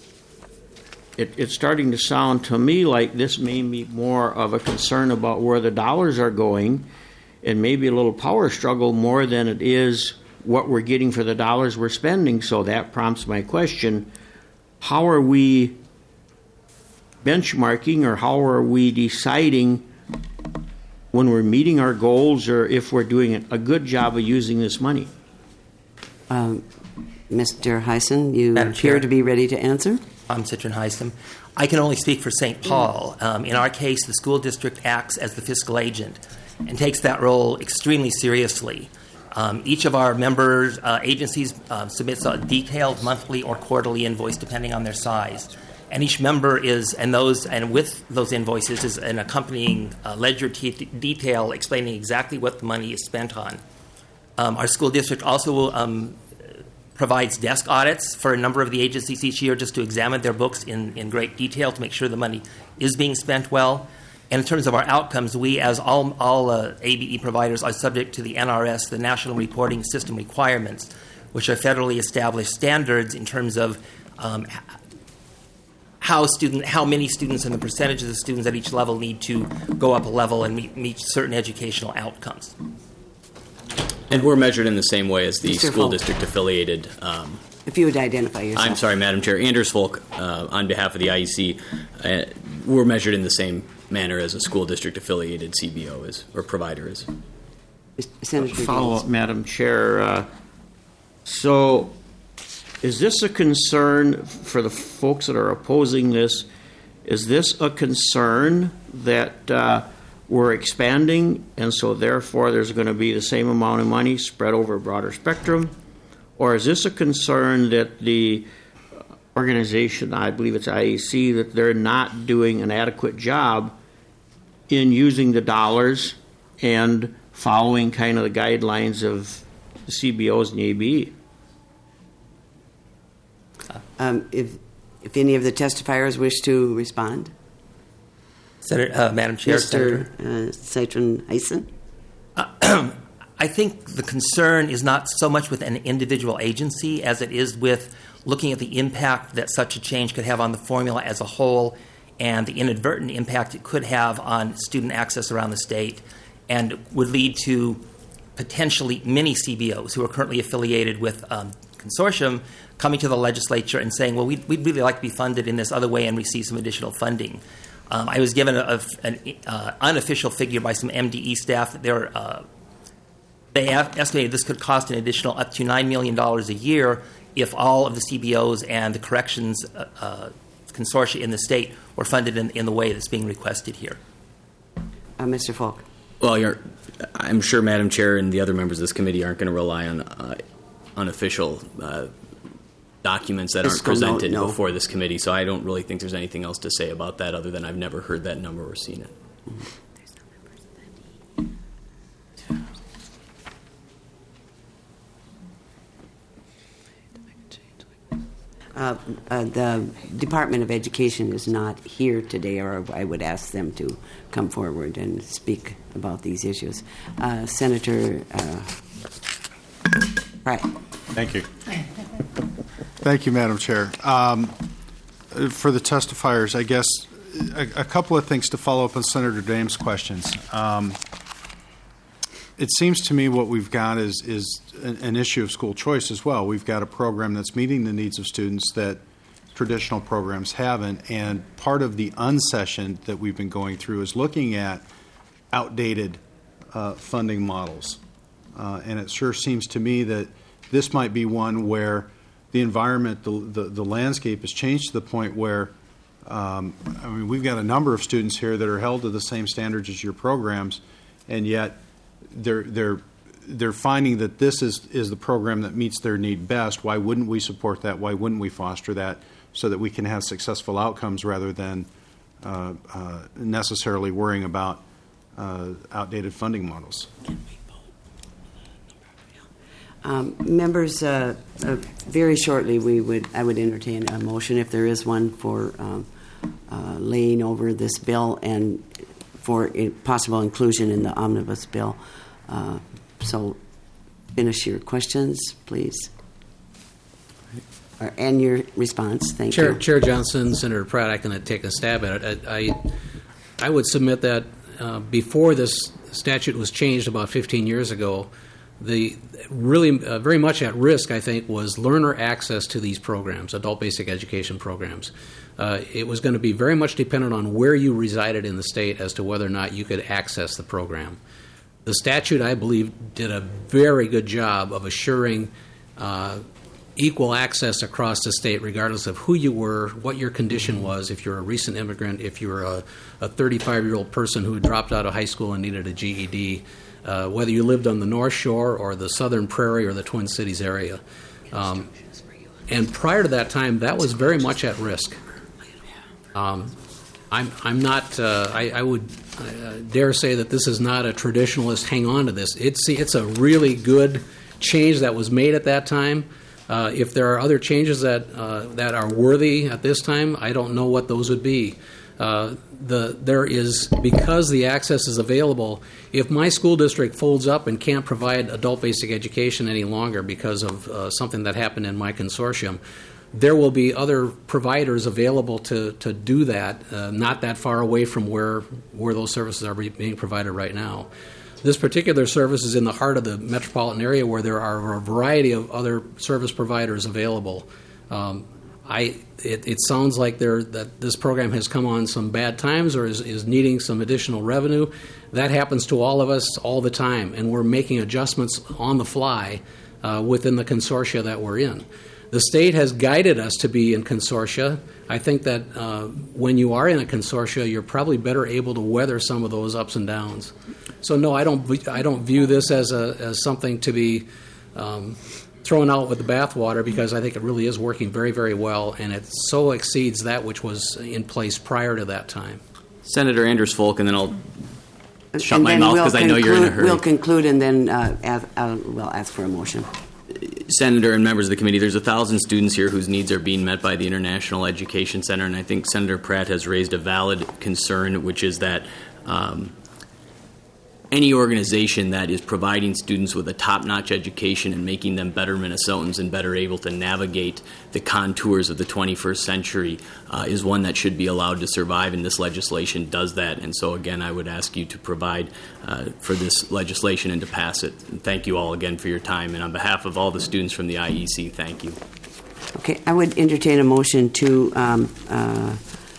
Speaker 11: it, it's starting to sound to me like this may be more of a concern about where the dollars are going, and maybe a little power struggle more than it is what we're getting for the dollars we're spending. So that prompts my question: how are we benchmarking, or how are we deciding when we're meeting our goals, or if we're doing a good job of using this money?
Speaker 20: Um, Mister Heisen, you
Speaker 14: Madam
Speaker 20: appear
Speaker 14: Chair.
Speaker 20: to be ready to answer.
Speaker 14: I'm Citron Heisem. I can only speak for Saint Paul. Um, in our case, the school district acts as the fiscal agent and takes that role extremely seriously. Um, each of our members' uh, agencies uh, submits a detailed monthly or quarterly invoice, depending on their size. And each member is, and those, and with those invoices is an accompanying uh, ledger t- detail explaining exactly what the money is spent on. Um, our school district also um, provides desk audits for a number of the agencies each year, just to examine their books in, in great detail to make sure the money is being spent well. And in terms of our outcomes, we, as all, all uh, A B E providers, are subject to the N R S, the National Reporting System requirements, which are federally established standards in terms of um, how student, how many students and the percentage of the students at each level need to go up a level and meet, meet certain educational outcomes.
Speaker 8: And we're measured in the same way as the
Speaker 20: Mister
Speaker 8: school
Speaker 20: Folk.
Speaker 8: district affiliated. Um,
Speaker 20: If you would identify yourself.
Speaker 8: I'm sorry, Madam Chair. Anders Folk, uh, on behalf of the I E C, uh, we're measured in the same manner as a school district affiliated C B O is, or provider is.
Speaker 20: Senator
Speaker 11: Follow
Speaker 20: Davis.
Speaker 11: up, Madam Chair. Uh, so, is this a concern for the folks that are opposing this? Is this a concern that uh, we're expanding, and so therefore there's going to be the same amount of money spread over a broader spectrum? Or is this a concern that the organization, I believe it's I E C, that they're not doing an adequate job in using the dollars and following kind of the guidelines of the C B Os and the A B E?
Speaker 20: Um, if, if any of the testifiers wish to respond.
Speaker 14: Senator, uh, Madam Chair,
Speaker 20: Mister Uh, Citron Heisen.
Speaker 14: Uh, I think the concern is not so much with an individual agency as it is with looking at the impact that such a change could have on the formula as a whole, and the inadvertent impact it could have on student access around the state, and would lead to potentially many C B Os who are currently affiliated with um, consortium coming to the legislature and saying, well, we'd, we'd really like to be funded in this other way and receive some additional funding. Um, I was given a, a, an uh, unofficial figure by some M D E staff that there uh, they estimated this could cost an additional up to nine million dollars a year if all of the C B Os and the corrections uh, uh, consortia in the state were funded in, in the way that's being requested here.
Speaker 20: Uh, Mister Falk.
Speaker 8: Well, you're, I'm sure Madam Chair and the other members of this committee aren't going to rely on uh, unofficial uh, documents that aren't
Speaker 20: Fiscal note,
Speaker 8: presented
Speaker 20: no.
Speaker 8: before this committee, so I don't really think there's anything else to say about that other than I've never heard that number or seen it.
Speaker 20: Uh, uh, the Department of Education is not here today, or I would ask them to come forward and speak about these issues. Uh, Senator uh, Right.
Speaker 15: Thank you. Thank you, Madam Chair. Um, for the testifiers, I guess a, a couple of things to follow up on Senator Dame's questions. Um, it seems to me what we've got is, is an, an issue of school choice as well. We've got a program that's meeting the needs of students that traditional programs haven't, and part of the unsession that we've been going through is looking at outdated uh, funding models. Uh, and it sure seems to me that this might be one where the the environment, the, the, the landscape has changed to the point where, um, I mean, we've got a number of students here that are held to the same standards as your programs, and yet they're they're they're finding that this is is the program that meets their need best. Why wouldn't we support that? Why wouldn't we foster that so that we can have successful outcomes rather than uh, uh, necessarily worrying about uh, outdated funding models?
Speaker 20: Um, members, uh, uh, very shortly, we would I would entertain a motion if there is one for um, uh, laying over this bill and for possible inclusion in the omnibus bill. Uh, so, finish your questions, please, or, and your response. Thank
Speaker 12: Chair,
Speaker 20: you,
Speaker 12: Chair Johnson, Senator Pratt. I can take a stab at it. I I, I would submit that uh, before this statute was changed about fifteen years ago, the really uh, very much at risk, I think, was learner access to these programs, adult basic education programs. Uh, it was going to be very much dependent on where you resided in the state as to whether or not you could access the program. The statute, I believe, did a very good job of assuring uh, equal access across the state, regardless of who you were, what your condition was, if you're a recent immigrant, if you're a, a thirty-five-year-old person who dropped out of high school and needed a G E D, uh, whether you lived on the North Shore or the Southern Prairie or the Twin Cities area. Um, and prior to that time, that was very much at risk. Um, I'm, I'm not, uh, I, I would uh, dare say that this is not a traditionalist hang on to this. It's, it's a really good change that was made at that time. Uh, if there are other changes that uh, that are worthy at this time, I don't know what those would be. Uh, the there is, because the access is available, if my school district folds up and can't provide adult basic education any longer because of uh, something that happened in my consortium, there will be other providers available to, to do that, uh, not that far away from where where those services are being provided right now. This particular service is in the heart of the metropolitan area where there are a variety of other service providers available. Um, I, it, it sounds like there, that this program has come on some bad times or is, is needing some additional revenue. That happens to all of us all the time, and we're making adjustments on the fly uh, within the consortia that we're in. The state has guided us to be in consortia. I think that uh, when you are in a consortia, you're probably better able to weather some of those ups and downs. So no, I don't. I don't view this as a as something to be um, thrown out with the bathwater, because I think it really is working very, very well, and it so exceeds that which was in place prior to that time.
Speaker 8: Senator Anders Folk, and then I'll shut
Speaker 20: and
Speaker 8: my mouth
Speaker 20: we'll
Speaker 8: because I know you're in a hurry.
Speaker 20: We'll conclude, and then uh, ask, uh, we'll ask for a motion.
Speaker 8: Senator and members of the committee, there's a thousand students here whose needs are being met by the International Education Center, and I think Senator Pratt has raised a valid concern, which is that um, any organization that is providing students with a top-notch education and making them better Minnesotans and better able to navigate the contours of the twenty-first century uh, is one that should be allowed to survive, and this legislation does that. And so, again, I would ask you to provide uh, for this legislation and to pass it. And thank you all again for your time. And on behalf of all the students from the I E C, thank you.
Speaker 20: Okay, I would entertain a motion to um, uh,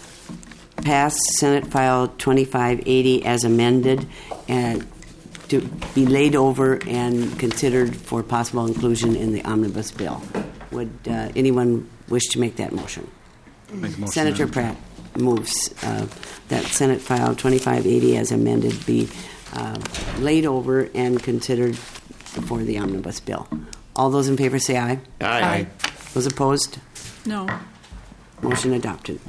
Speaker 20: pass Senate File twenty-five eighty as amended and to be laid over and considered for possible inclusion in the omnibus bill. Would uh, anyone wish to make that motion?
Speaker 15: Make a motion.
Speaker 20: Senator Pratt moves uh, that Senate File twenty-five eighty as amended be uh, laid over and considered for the omnibus bill. All those in favor say aye.
Speaker 11: Aye. Aye.
Speaker 20: Those opposed?
Speaker 10: No.
Speaker 20: Motion adopted.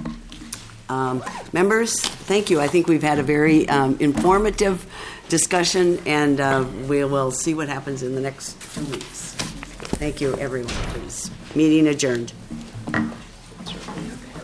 Speaker 20: Um, members, thank you. I think we've had a very um, informative discussion, and uh, we will see what happens in the next two weeks. Thank you, everyone, please. Meeting adjourned.